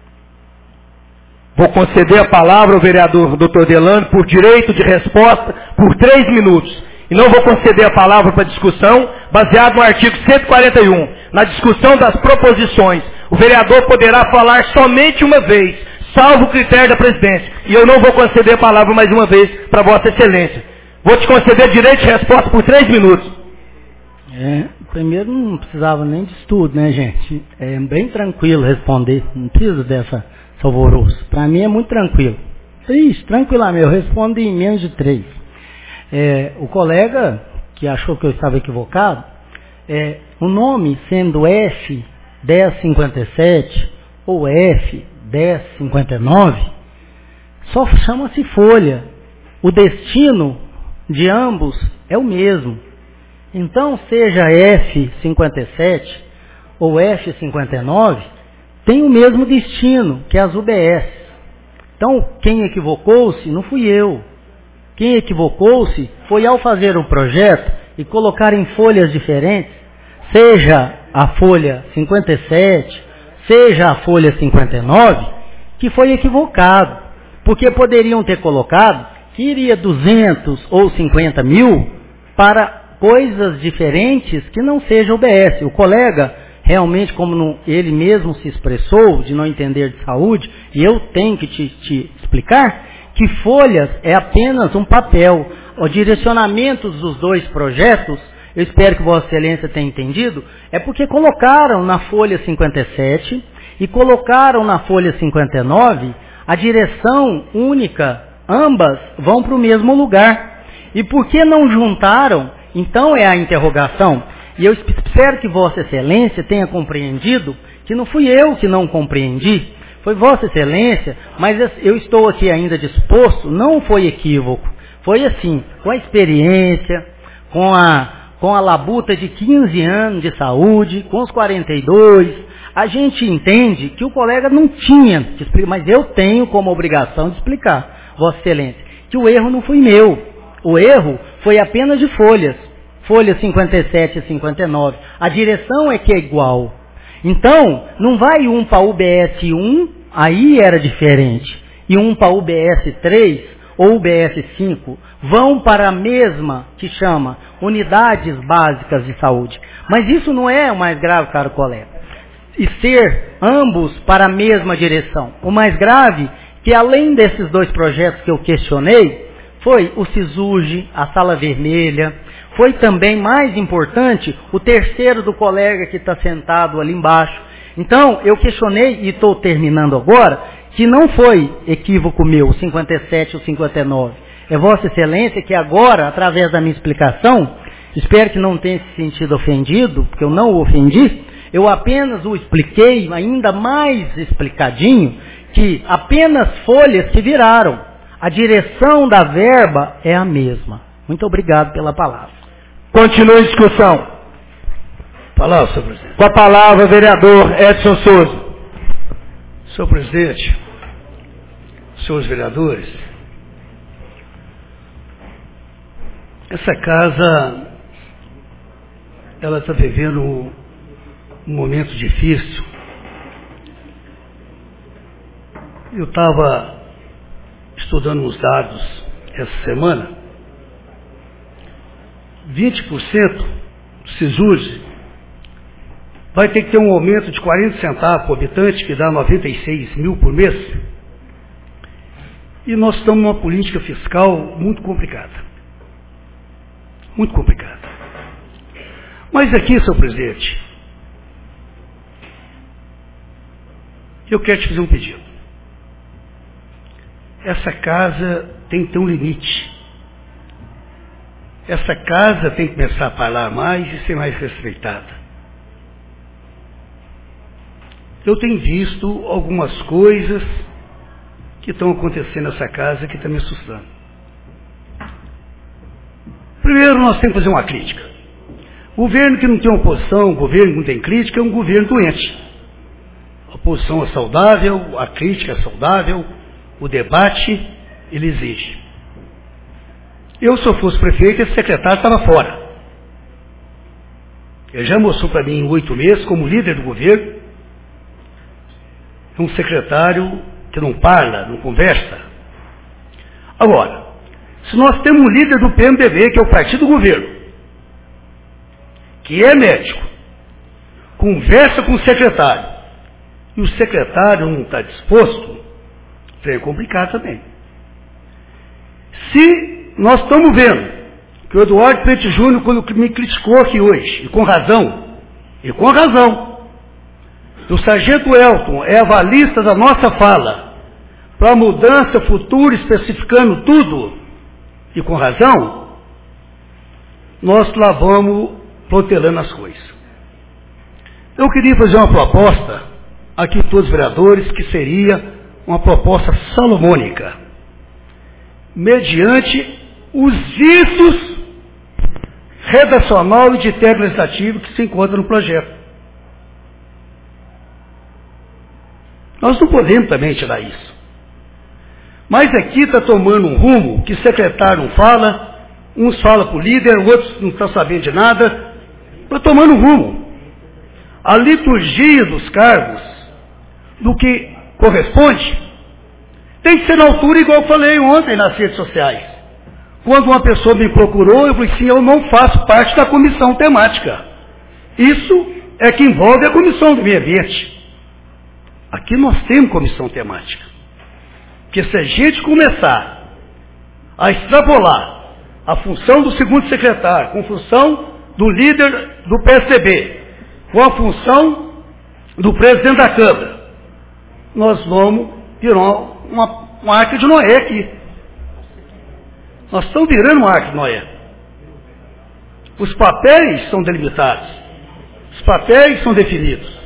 Vou conceder a palavra ao vereador Dr. Delano por direito de resposta por 3 minutos. E não vou conceder a palavra para discussão, baseado no artigo 141. Na discussão das proposições, o vereador poderá falar somente uma vez, salvo o critério da presidência. E eu não vou conceder a palavra mais uma vez para Vossa Excelência. Vou te conceder direito de resposta por 3 minutos. Primeiro não precisava nem de estudo, né, gente? É bem tranquilo responder, não precisa dessa alvoroço. Para mim é muito tranquilo. Tranquilamente, eu respondo em menos de 3. O colega que achou que eu estava equivocado, o nome sendo F1057 ou F1059, só chama-se folha. O destino de ambos é o mesmo. Então, seja F57 ou F59, tem o mesmo destino, que é as UBS. Então, quem equivocou-se não fui eu. Quem equivocou-se foi ao fazer o projeto e colocar em folhas diferentes, seja a folha 57, seja a folha 59, que foi equivocado. Porque poderiam ter colocado que iria 200 ou 50 mil para coisas diferentes que não seja UBS. O colega, realmente, como ele mesmo se expressou, de não entender de saúde, e eu tenho que te explicar, que folhas é apenas um papel. O direcionamento dos 2 projetos, eu espero que Vossa Excelência tenha entendido, é porque colocaram na folha 57 e colocaram na folha 59 a direção única, ambas vão para o mesmo lugar. E por que não juntaram? Então é a interrogação. E eu espero que Vossa Excelência tenha compreendido que não fui eu que não compreendi, foi Vossa Excelência, mas eu estou aqui ainda disposto, não foi equívoco, foi assim, com a experiência, com a labuta de 15 anos de saúde, com os 42, a gente entende que o colega não tinha que explicar, mas eu tenho como obrigação de explicar, Vossa Excelência, que o erro não foi meu, o erro foi apenas de folhas. Folha 57 e 59. A direção é que é igual. Então, não vai um para UBS 1, aí era diferente. E um para UBS 3 ou UBS 5. Vão para a mesma, que chama Unidades Básicas de Saúde. Mas isso não é o mais grave, caro colega. E ser ambos para a mesma direção. O mais grave, que além desses 2 projetos que eu questionei, foi o SISURG, a Sala Vermelha. Foi também, mais importante, o terceiro do colega que está sentado ali embaixo. Então, eu questionei, e estou terminando agora, que não foi equívoco meu, o 57 ou 59. É Vossa Excelência que agora, através da minha explicação, espero que não tenha se sentido ofendido, porque eu não o ofendi, eu apenas o expliquei, ainda mais explicadinho, que apenas folhas que viraram. A direção da verba é a mesma. Muito obrigado pela palavra. Continua a discussão. Palavra, senhor presidente. Com a palavra, vereador Edson Souza. Senhor presidente, senhores vereadores, essa casa, ela está vivendo um momento difícil. Eu estava estudando uns dados essa semana. 20% do SISURG vai ter que ter um aumento de 40 centavos por habitante, que dá 96 mil por mês. E nós estamos numa política fiscal muito complicada. Muito complicada. Mas aqui, senhor presidente, eu quero te fazer um pedido. essa casa tem que ter um limite. Essa casa tem que começar a falar mais e ser mais respeitada. Eu tenho visto algumas coisas que estão acontecendo nessa casa que estão me assustando. Primeiro, nós temos que fazer uma crítica. Governo que não tem oposição, governo que não tem crítica, é um governo doente. A oposição é saudável, a crítica é saudável, o debate, ele exige. Eu, se eu fosse prefeito, esse secretário estava fora. Ele já mostrou para mim em 8 meses, como líder do governo, um secretário que não parla, não conversa. Agora, se nós temos um líder do PMDB, que é o partido do governo, que é médico, conversa com o secretário, e o secretário não está disposto, é complicado também. Se nós estamos vendo que o Eduardo Pente Júnior, quando me criticou aqui hoje, e com razão, o sargento Elton é avalista da nossa fala, para mudança futura, especificando tudo, e com razão, nós lá vamos protelando as coisas. Eu queria fazer uma proposta, aqui todos os vereadores, que seria uma proposta salomônica, mediante os vícios redacional e de técnico legislativo que se encontram no projeto. Nós não podemos também tirar isso. Mas aqui está tomando um rumo que o secretário não fala, uns falam para o líder, outros não estão sabendo de nada, está tomando um rumo. A liturgia dos cargos, do que corresponde, tem que ser na altura, igual eu falei ontem nas redes sociais. Quando uma pessoa me procurou, eu falei assim, eu não faço parte da comissão temática. Isso é que envolve a comissão do meio ambiente. Aqui nós temos comissão temática. Porque se a gente começar a extrapolar a função do segundo secretário, com a função do líder do PSDB, com a função do presidente da Câmara, nós vamos virar uma arca de Noé aqui. Nós estamos virando uma arca de Noé. Os papéis são delimitados. Os papéis são definidos.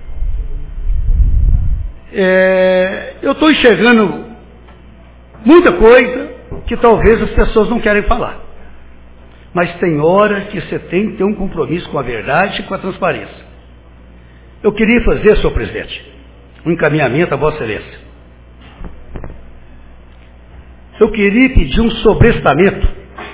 Eu estou enxergando muita coisa que talvez as pessoas não querem falar. Mas tem hora que você tem que ter um compromisso com a verdade e com a transparência. Eu queria fazer, senhor presidente, um encaminhamento a Vossa Excelência. Eu queria pedir um sobrestamento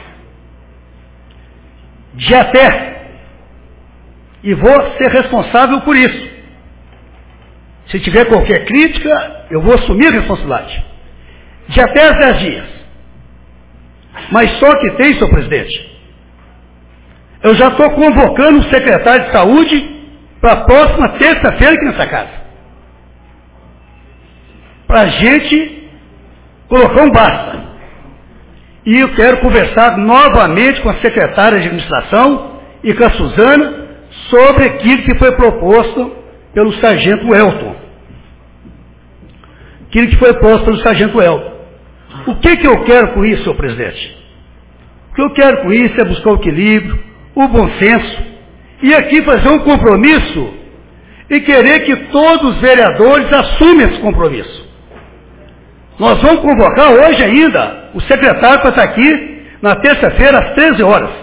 de até, e vou ser responsável por isso. Se tiver qualquer crítica, eu vou assumir a responsabilidade. De até 10 dias. Mas só que tem, senhor presidente, eu já estou convocando o secretário de saúde para a próxima terça-feira aqui nessa casa. Para a gente colocar um basta. E eu quero conversar novamente com a secretária de administração e com a Suzana sobre aquilo que foi proposto pelo sargento Elton. Aquilo que foi proposto pelo sargento Elton. O que eu quero com isso, senhor presidente? O que eu quero com isso é buscar o equilíbrio, o bom senso, e aqui fazer um compromisso e querer que todos os vereadores assumam esse compromisso. Nós vamos convocar hoje ainda o secretário para estar aqui na terça-feira às 13 horas.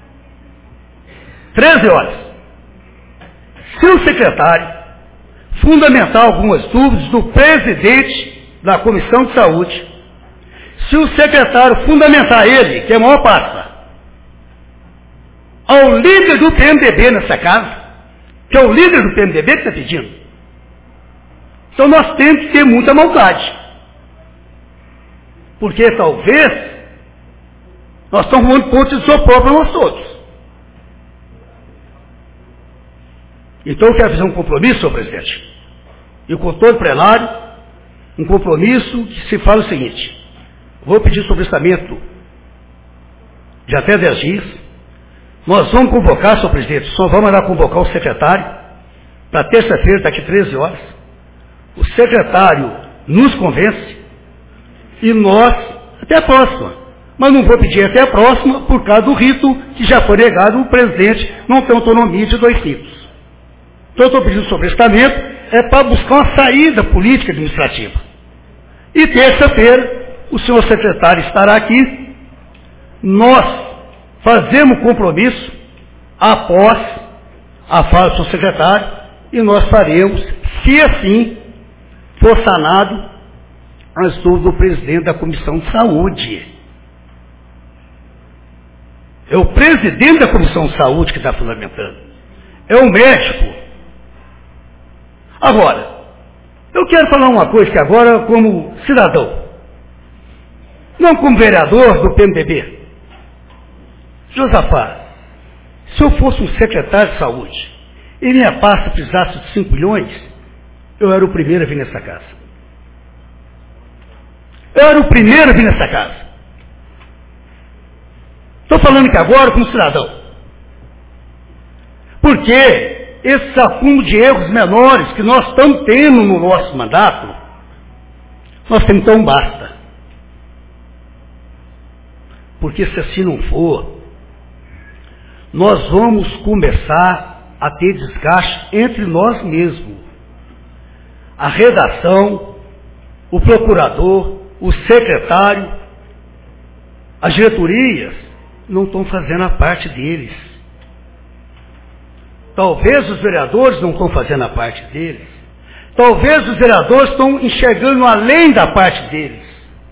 13 horas. Se o secretário fundamentar algumas dúvidas do presidente da Comissão de Saúde, se o secretário fundamentar ele, que é a maior pasta, ao líder do PMDB nessa casa, que é o líder do PMDB que está pedindo, então nós temos que ter muita maldade. Porque talvez nós estamos arrumando pontos de isopor para nós todos. Então eu quero fazer um compromisso, senhor presidente, e com todo o plenário, um compromisso que se fala o seguinte: vou pedir sobrestamento de até 10 dias, nós vamos convocar, senhor presidente, só vamos lá convocar o secretário, para terça-feira, daqui 13 horas, o secretário nos convence, E nós, até a próxima. Mas não vou pedir até a próxima por causa do rito que já foi negado, o presidente não tem autonomia de 2 ritos. Então eu estou pedindo sobrestamento, é para buscar uma saída política administrativa. E terça-feira, o senhor secretário estará aqui, nós fazemos compromisso após a fala do senhor secretário, e nós faremos, se assim for sanado, as dúvidas do presidente da Comissão de Saúde. É o presidente da Comissão de Saúde que está fundamentando. É o médico. Agora, eu quero falar uma coisa que agora, como cidadão, não como vereador do PMDB. Josafá, se eu fosse um secretário de saúde e minha pasta precisasse de 5 milhões, eu era o primeiro a vir nessa casa. Eu era o primeiro a vir nessa casa. Estou falando que agora como cidadão. Porque esse acúmulo de erros menores que nós estamos tendo no nosso mandato, nós temos então basta. Porque se assim não for, nós vamos começar a ter desgaste entre nós mesmos. A redação, o procurador, o secretário, as diretorias não estão fazendo a parte deles. Talvez os vereadores não estão fazendo a parte deles. Talvez os vereadores estão enxergando além da parte deles.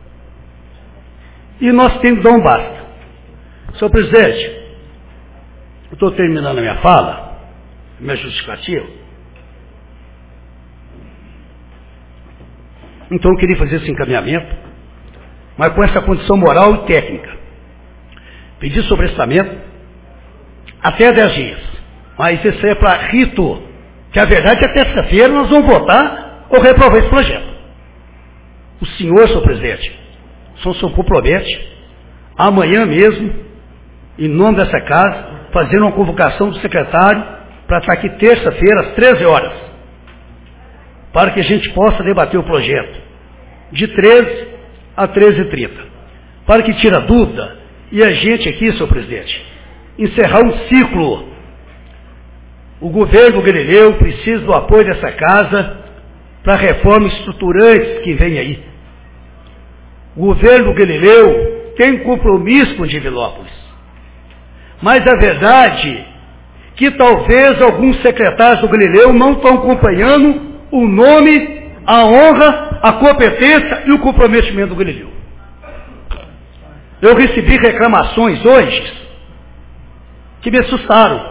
E nós temos que dar um basta. Senhor presidente, eu estou terminando a minha fala, minha justificativa. Então eu queria fazer esse encaminhamento, mas com essa condição moral e técnica. Pedir sobrestamento até 10 dias. Mas isso é para rito, que a verdade é que terça-feira nós vamos votar ou reprovar esse projeto. O senhor presidente, o senhor se compromete, amanhã mesmo, em nome dessa casa, fazer uma convocação do secretário para estar aqui terça-feira às 13 horas, para que a gente possa debater o projeto de 13 a 13h30, para que tire a dúvida e a gente aqui, senhor presidente, encerrar um ciclo. O governo Galileu precisa do apoio dessa casa para reformas estruturantes que vem aí. O governo Galileu tem compromisso com Divinópolis. Mas a verdade é que talvez alguns secretários do Galileu não estão acompanhando o nome, a honra, a competência e o comprometimento do Galileu. Eu recebi reclamações hoje que me assustaram.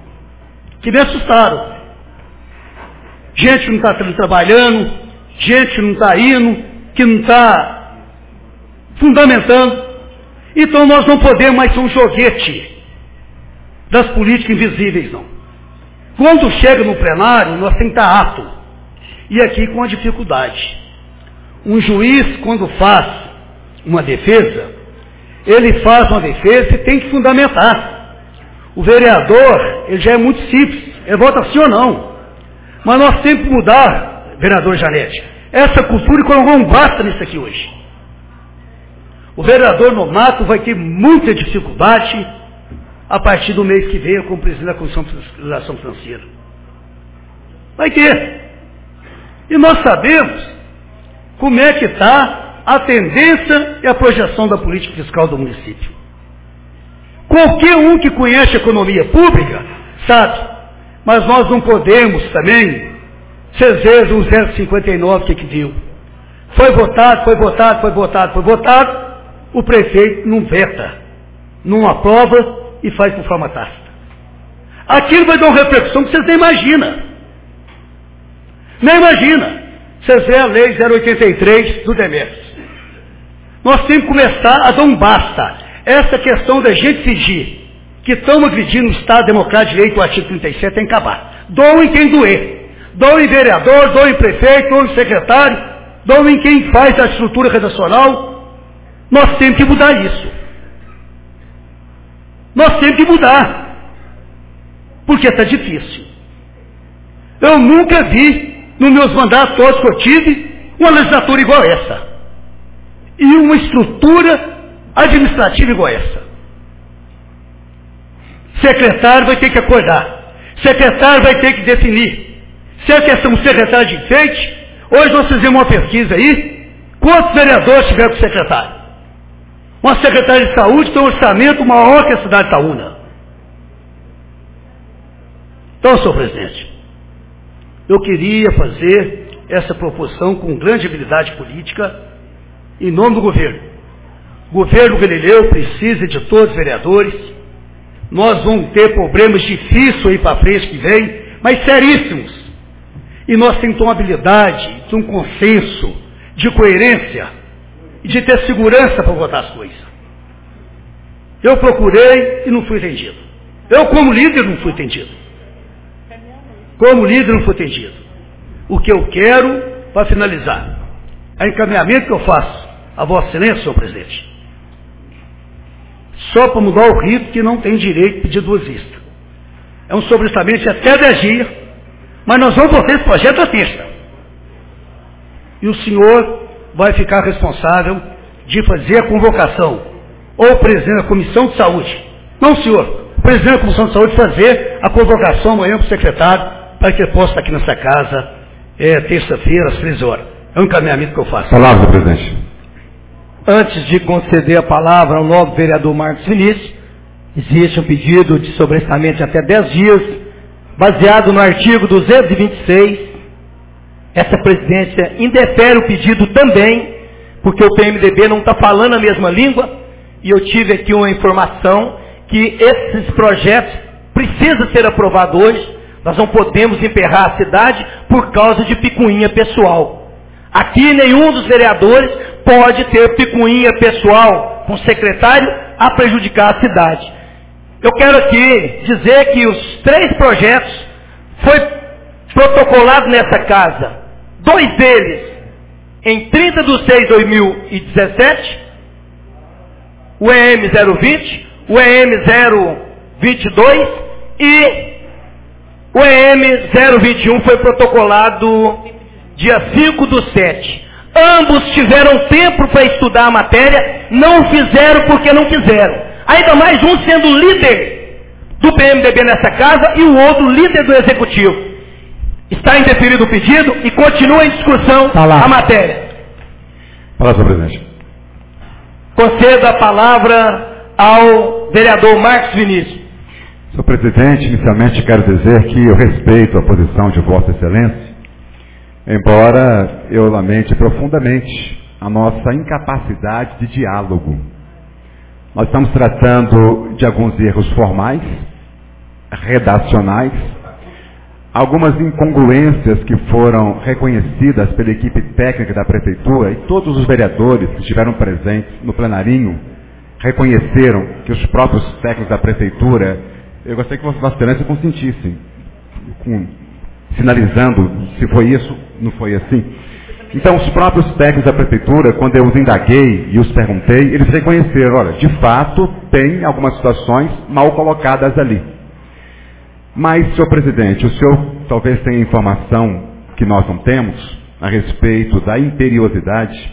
Gente que não está trabalhando, gente que não está indo, que não está fundamentando. Então nós não podemos mais ser um joguete das políticas invisíveis, não. Quando chega no plenário, nós temos que estar apto. E aqui com a dificuldade. Um juiz, quando faz uma defesa, ele faz uma defesa e tem que fundamentar. O vereador, ele já é muito simples, ele vota sim ou não. Mas nós temos que mudar, vereador Janete, essa cultura e colocar um basta nisso aqui hoje. O vereador Nonato vai ter muita dificuldade a partir do mês que vem como presidente da Comissão de Fiscalização Financeira. Vai ter. E nós sabemos como é que está a tendência e a projeção da política fiscal do município. Qualquer um que conhece a economia pública sabe, mas nós não podemos também, vocês vezes um 0,59 que deu. Foi votado, o prefeito não veta, não aprova e faz por forma tácita. Aquilo vai dar uma repercussão que vocês nem imaginam. Nem imagina. Vocês veem a lei 083 do Demetrios. Nós temos que começar a dar um basta. Essa questão da gente fingir que estamos agredindo o Estado Democrático de Direito, o artigo 37, tem que acabar. Doem quem doer. Doem vereador, doem prefeito, doem secretário, doem quem faz a estrutura redacional. Nós temos que mudar isso. Nós temos que mudar. Porque está difícil. Eu nunca vi, nos meus mandatos todos que eu tive, uma legislatura igual essa. e uma estrutura administrativa igual essa. Secretário vai ter que acordar. Secretário vai ter que definir. Se é questão do secretário de enfeite, hoje nós fizemos uma pesquisa aí, quantos vereadores tiveram com o secretário? Uma secretária de saúde tem um orçamento maior que a cidade de Itaúna. Então, senhor presidente, eu queria fazer essa proposição com grande habilidade política em nome do governo. O governo Galileu precisa de todos os vereadores. Nós vamos ter problemas difíceis aí para frente que vem, mas seríssimos. E nós temos que ter uma habilidade, de um consenso, de coerência e de ter segurança para votar as coisas. Eu procurei e não fui atendido. Eu, como líder, não fui atendido. Como líder, não fui atendido. O que eu quero, para finalizar, é encaminhamento que eu faço a Vossa Excelência, senhor presidente. Só para mudar o rito que não tem direito de pedir duas vistas. É um sobrestamento de até 10 dias, mas nós vamos votar esse projeto à terça. E o senhor vai ficar responsável de fazer a convocação, ou o presidente da Comissão de Saúde. Não, senhor, o presidente da Comissão de Saúde fazer a convocação amanhã para o secretário, para que ele possa estar aqui nessa casa, terça-feira, às 13 horas. É um encaminhamento que eu faço. Palavra, presidente. Antes de conceder a palavra ao novo vereador Marcos Vinícius, existe um pedido de sobrestamento de até 10 dias, baseado no artigo 226. Essa presidência indefere o pedido também, porque o PMDB não está falando a mesma língua, e eu tive aqui uma informação que esses projetos precisam ser aprovados hoje. Nós não podemos emperrar a cidade por causa de picuinha pessoal. Aqui nenhum dos vereadores pode ter picuinha pessoal com o secretário a prejudicar a cidade. Eu quero aqui dizer que os 3 projetos foi protocolado nessa casa. 2 deles em 30 de 6 de 2017, o EM 020, o EM 022 e o EM 021 foi protocolado dia 5 do 7. Ambos tiveram tempo para estudar a matéria, não fizeram porque não quiseram. Ainda mais um sendo líder do PMDB nessa casa e o outro líder do Executivo. Está indeferido o pedido e continua em discussão a matéria. Palavra, presidente. Conceda a palavra ao vereador Marcos Vinícius. Senhor presidente, inicialmente quero dizer que eu respeito a posição de Vossa Excelência, embora eu lamente profundamente a nossa incapacidade de diálogo. Nós estamos tratando de alguns erros formais, redacionais, algumas incongruências que foram reconhecidas pela equipe técnica da Prefeitura, e todos os vereadores que estiveram presentes no plenarinho reconheceram que os próprios técnicos da Prefeitura, eu gostaria que Vossa Excelência consentissem, sinalizando se foi isso, não foi assim. Então, os próprios técnicos da Prefeitura, quando eu os indaguei e os perguntei, eles reconheceram, olha, de fato, tem algumas situações mal colocadas ali. Mas, senhor presidente, o senhor talvez tenha informação que nós não temos a respeito da imperiosidade,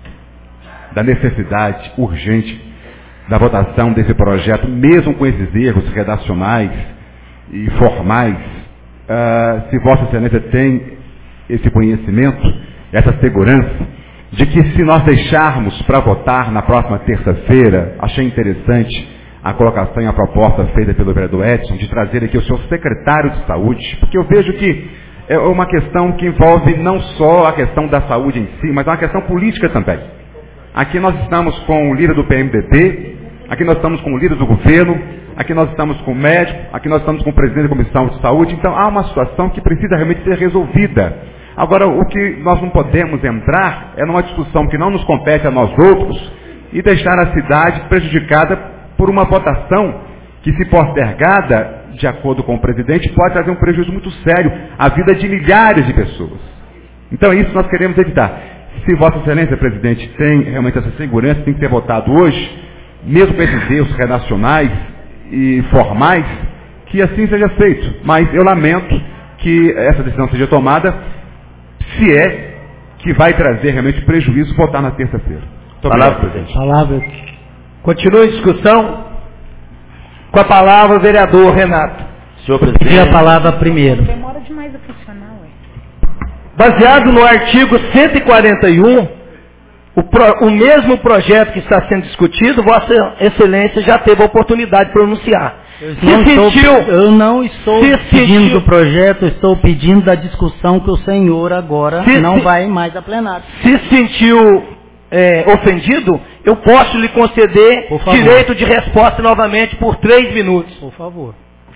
da necessidade urgente da votação desse projeto, mesmo com esses erros redacionais e formais. Se Vossa Excelência tem esse conhecimento, essa segurança, de que se nós deixarmos para votar na próxima terça-feira, achei interessante a colocação e a proposta feita pelo vereador Edson, de trazer aqui o seu secretário de saúde, porque eu vejo que é uma questão que envolve não só a questão da saúde em si, mas é uma questão política também. Aqui nós estamos com o líder do PMDB, aqui nós estamos com o líder do governo, aqui nós estamos com o médico, aqui nós estamos com o presidente da Comissão de Saúde, então há uma situação que precisa realmente ser resolvida. Agora, o que nós não podemos entrar é numa discussão que não nos compete a nós outros e deixar a cidade prejudicada por uma votação que, se postergada, de acordo com o presidente, pode trazer um prejuízo muito sério à vida de milhares de pessoas. Então, isso nós queremos evitar. Se Vossa Excelência, presidente, tem realmente essa segurança, tem que ser votado hoje, mesmo com esses erros redacionais e formais, que assim seja feito. Mas eu lamento que essa decisão seja tomada, se é que vai trazer realmente prejuízo votar na terça-feira. Palavra, presidente. Palavra. Continua em discussão. Com a palavra, o vereador Renato. Senhor presidente. Pedi a palavra primeiro. Demora demais a funcionar, ué. Baseado no artigo 141, o mesmo projeto que está sendo discutido, Vossa Excelência já teve a oportunidade de pronunciar. Eu não estou pedindo do projeto, estou pedindo da discussão que o senhor agora não vai mais a plenário. Se sentiu ofendido, eu posso lhe conceder direito de resposta novamente por 3 minutos. Por favor.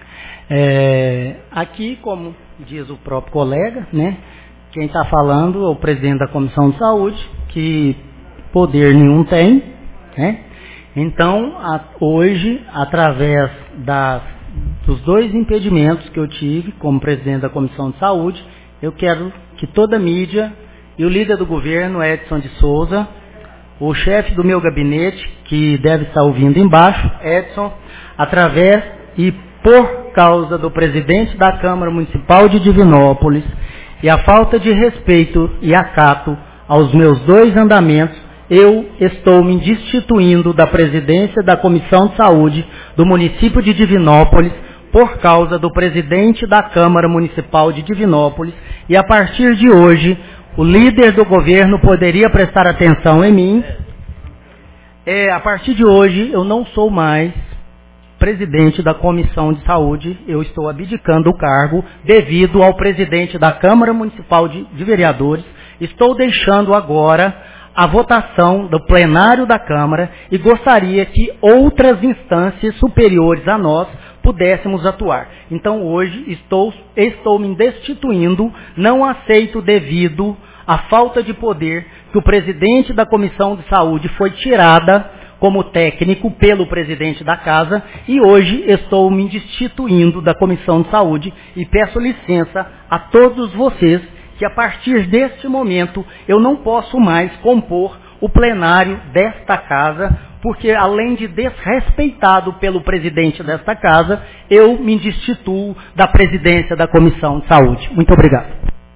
Aqui, como diz o próprio colega, né, quem está falando é o presidente da Comissão de Saúde, que poder nenhum tem, né? Então, hoje, através dos 2 impedimentos que eu tive como presidente da Comissão de Saúde, eu quero que toda a mídia e o líder do governo, Edson de Souza, o chefe do meu gabinete, que deve estar ouvindo embaixo, Edson, através e por causa do presidente da Câmara Municipal de Divinópolis e a falta de respeito e acato aos meus 2 andamentos, eu estou me destituindo da presidência da Comissão de Saúde do município de Divinópolis por causa do presidente da Câmara Municipal de Divinópolis e a partir de hoje o líder do governo poderia prestar atenção em mim. A partir de hoje eu não sou mais presidente da Comissão de Saúde, eu estou abdicando o cargo devido ao presidente da Câmara Municipal de Vereadores. Estou deixando agora a votação do plenário da Câmara e gostaria que outras instâncias superiores a nós pudéssemos atuar. Então hoje estou me destituindo, não aceito devido à falta de poder que o presidente da Comissão de Saúde foi tirada como técnico pelo presidente da casa e hoje estou me destituindo da Comissão de Saúde e peço licença a todos vocês que a partir deste momento eu não posso mais compor o plenário desta casa, porque além de desrespeitado pelo presidente desta casa, eu me destituo da presidência da Comissão de Saúde. Muito obrigado.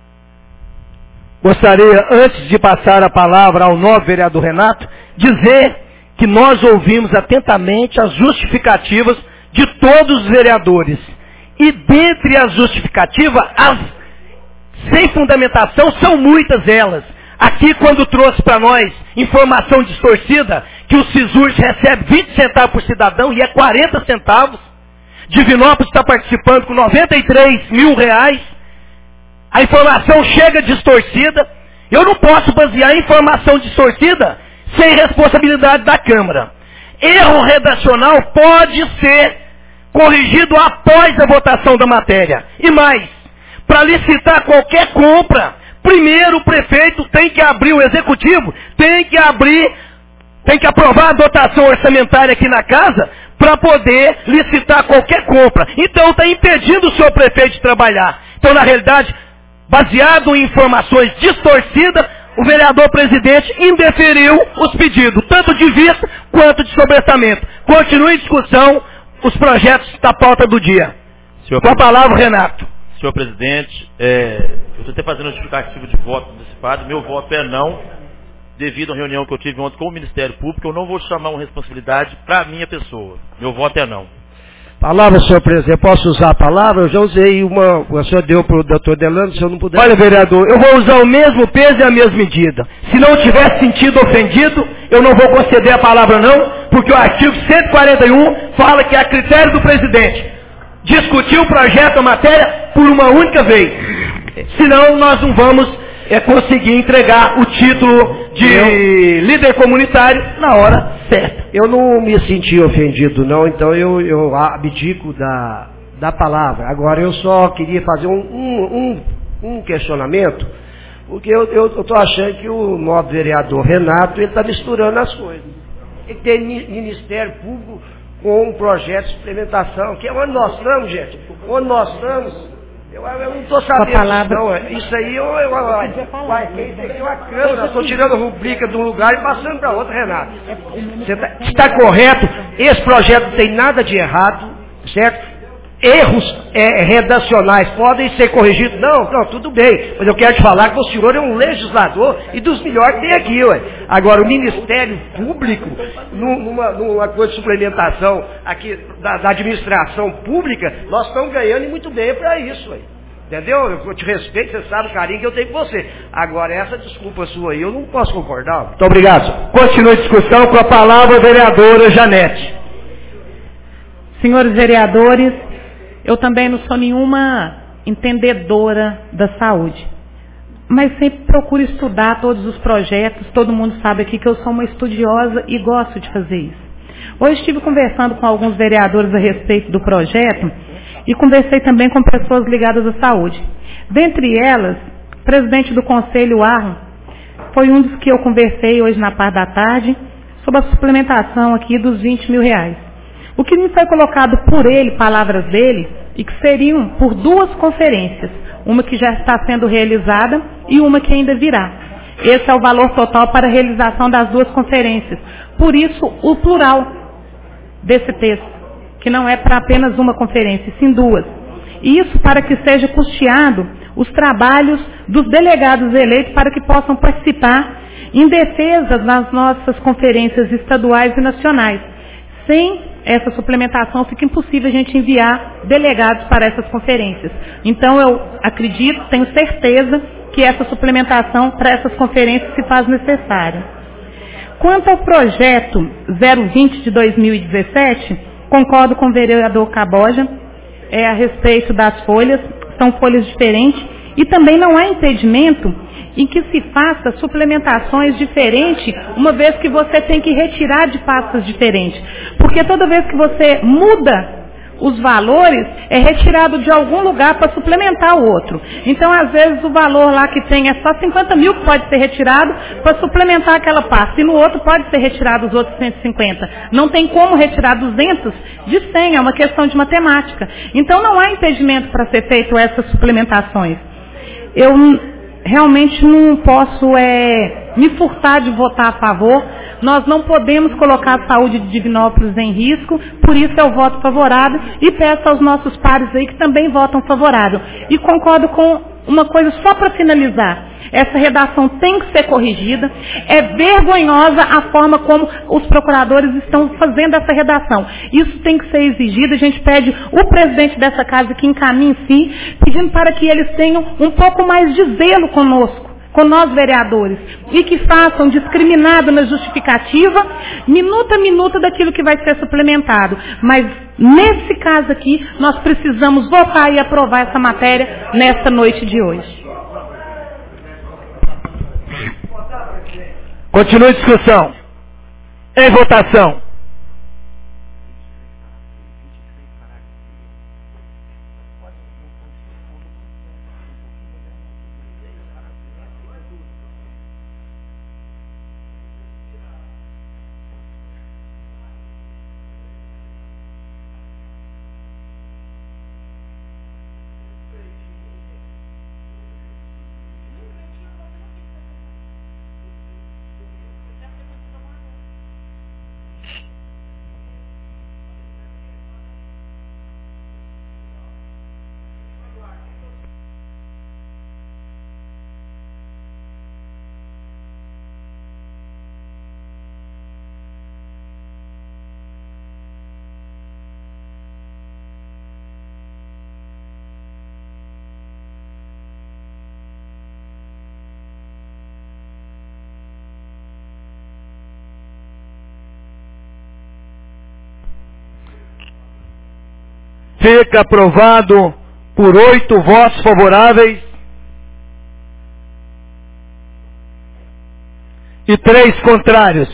Gostaria, antes de passar a palavra ao novo vereador Renato, dizer que nós ouvimos atentamente as justificativas de todos os vereadores. E dentre as justificativas, as sem fundamentação, são muitas elas. Aqui, quando trouxe para nós informação distorcida, que o SISURS recebe 20 centavos por cidadão e é 40 centavos. Divinópolis está participando com 93 mil reais. A informação chega distorcida. Eu não posso basear em informação distorcida sem responsabilidade da Câmara. Erro redacional pode ser corrigido após a votação da matéria. E mais, para licitar qualquer compra, primeiro o prefeito tem que abrir, o executivo tem que aprovar a dotação orçamentária aqui na casa para poder licitar qualquer compra. Então está impedindo o senhor prefeito de trabalhar. Então, na realidade, baseado em informações distorcidas, o vereador presidente indeferiu os pedidos, tanto de vista quanto de sobrestamento. Continue em discussão os projetos da pauta do dia. Com a palavra, Renato. Senhor presidente, eu estou até fazendo justificativo de voto antecipado. Meu voto é não, devido à reunião que eu tive ontem com o Ministério Público. Eu não vou chamar uma responsabilidade para a minha pessoa. Meu voto é não. Palavra, senhor presidente. Eu posso usar a palavra? Eu já usei uma. O senhor deu para o doutor Delano, se eu não puder. Olha, vereador, eu vou usar o mesmo peso e a mesma medida. Se não tiver sentido ofendido, eu não vou conceder a palavra não, porque o artigo 141 fala que é a critério do presidente discutir o projeto, a matéria, por uma única vez. Senão nós não vamos conseguir entregar o título de líder comunitário na hora certa. Eu não me senti ofendido não, então eu abdico da palavra. Agora eu só queria fazer um questionamento, porque eu estou achando que o novo vereador Renato está misturando as coisas. Ele tem Ministério Público com um projeto de implementação, que é onde nós estamos, gente. Onde nós estamos, eu não estou sabendo. Não, isso aí isso aqui é uma câmera, estou tirando a rubrica de um lugar e passando para outro, Renato. Você está correto, esse projeto não tem nada de errado, certo? erros redacionais podem ser corrigidos. Não, tudo bem. Mas eu quero te falar que o senhor é um legislador e dos melhores que tem aqui, ué. Agora, o Ministério Público, numa coisa de suplementação aqui da administração pública, nós estamos ganhando e muito bem para isso, ué. Entendeu? Eu te respeito, você sabe o carinho que eu tenho com você. Agora, essa desculpa sua aí, eu não posso concordar. Muito obrigado. Continue a discussão com a palavra a vereadora Janete. Senhores vereadores, eu também não sou nenhuma entendedora da saúde, mas sempre procuro estudar todos os projetos. Todo mundo sabe aqui que eu sou uma estudiosa e gosto de fazer isso. Hoje estive conversando com alguns vereadores a respeito do projeto e conversei também com pessoas ligadas à saúde. Dentre elas, o presidente do Conselho, Arlon, foi um dos que eu conversei hoje na parte da tarde sobre a suplementação aqui dos R$20 mil. O que me foi colocado por ele, palavras dele, e que seriam por 2 conferências, uma que já está sendo realizada e uma que ainda virá. Esse é o valor total para a realização das 2 conferências. Por isso, o plural desse texto, que não é para apenas uma conferência, sim 2. E isso para que seja custeado os trabalhos dos delegados eleitos para que possam participar em defesa das nossas conferências estaduais e nacionais. Sem essa suplementação fica impossível a gente enviar delegados para essas conferências. Então eu acredito, tenho certeza que essa suplementação para essas conferências se faz necessária. Quanto ao projeto 020 de 2017, concordo com o vereador Caboja, a respeito das folhas, são folhas diferentes, e também não há impedimento em que se faça suplementações diferentes, uma vez que você tem que retirar de pastas diferentes. Porque toda vez que você muda os valores, é retirado de algum lugar para suplementar o outro. Então, às vezes, o valor lá que tem é só 50 mil que pode ser retirado para suplementar aquela pasta. E no outro pode ser retirado os outros 150. Não tem como retirar 200 de 100, é uma questão de matemática. Então, não há impedimento para ser feito essas suplementações. Eu realmente não posso me furtar de votar a favor. Nós não podemos colocar a saúde de Divinópolis em risco, por isso eu voto favorável e peço aos nossos pares aí que também votam favorável. E concordo com uma coisa só para finalizar. Essa redação tem que ser corrigida. É vergonhosa a forma como os procuradores estão fazendo essa redação. Isso tem que ser exigido. A gente pede o presidente dessa casa que encaminhe sim, pedindo para que eles tenham um pouco mais de zelo conosco, com nós vereadores, e que façam discriminado na justificativa, minuta a minuta daquilo que vai ser suplementado. Mas, nesse caso aqui, nós precisamos votar e aprovar essa matéria nesta noite de hoje. Continue a discussão. Em votação. Fica aprovado por 8 votos favoráveis e 3 contrários.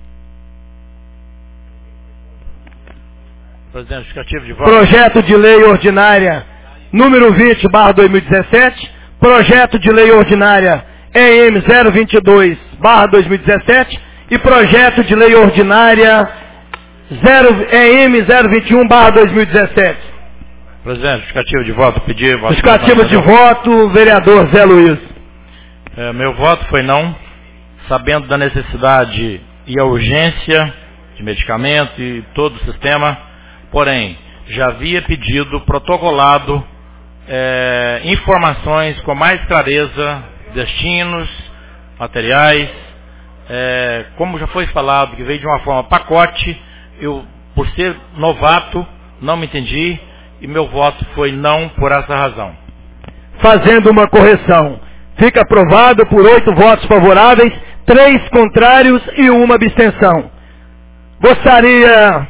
Presidente, justificativo de voto. Projeto de lei ordinária número 20/2017, projeto de lei ordinária EM 022/2017 e projeto de lei ordinária EM 021/2017. Presidente, justificativo de voto, pedir voto. Justificativo de voto, vereador Zé Luiz. Meu voto foi não, sabendo da necessidade e a urgência de medicamento e todo o sistema, porém, já havia pedido, protocolado, informações com mais clareza, destinos, materiais, como já foi falado, que veio de uma forma pacote. Eu, por ser novato, não me entendi e meu voto foi não por essa razão. Fazendo uma correção, fica aprovado por 8 votos favoráveis, 3 contrários e 1 abstenção. Gostaria,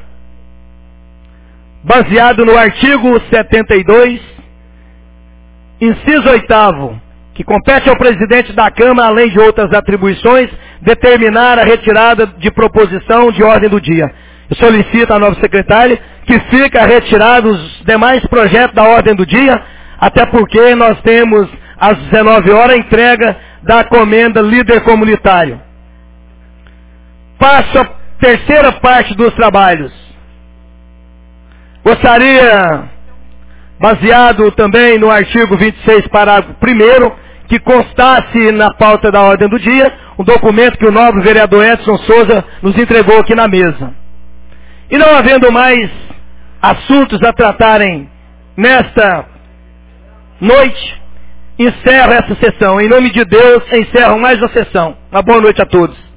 baseado no artigo 72, inciso 8º, que compete ao presidente da Câmara, além de outras atribuições, determinar a retirada de proposição de ordem do dia. Eu solicito à nova secretária que fica retirado os demais projetos da ordem do dia, até porque nós temos às 19 horas a entrega da comenda líder comunitário. Passo a terceira parte dos trabalhos. Gostaria, baseado também no artigo 26, parágrafo 1º, que constasse na pauta da ordem do dia, um documento que o nobre vereador Edson Souza nos entregou aqui na mesa. E não havendo mais assuntos a tratarem nesta noite, encerro essa sessão. Em nome de Deus, encerro mais uma sessão. Uma boa noite a todos.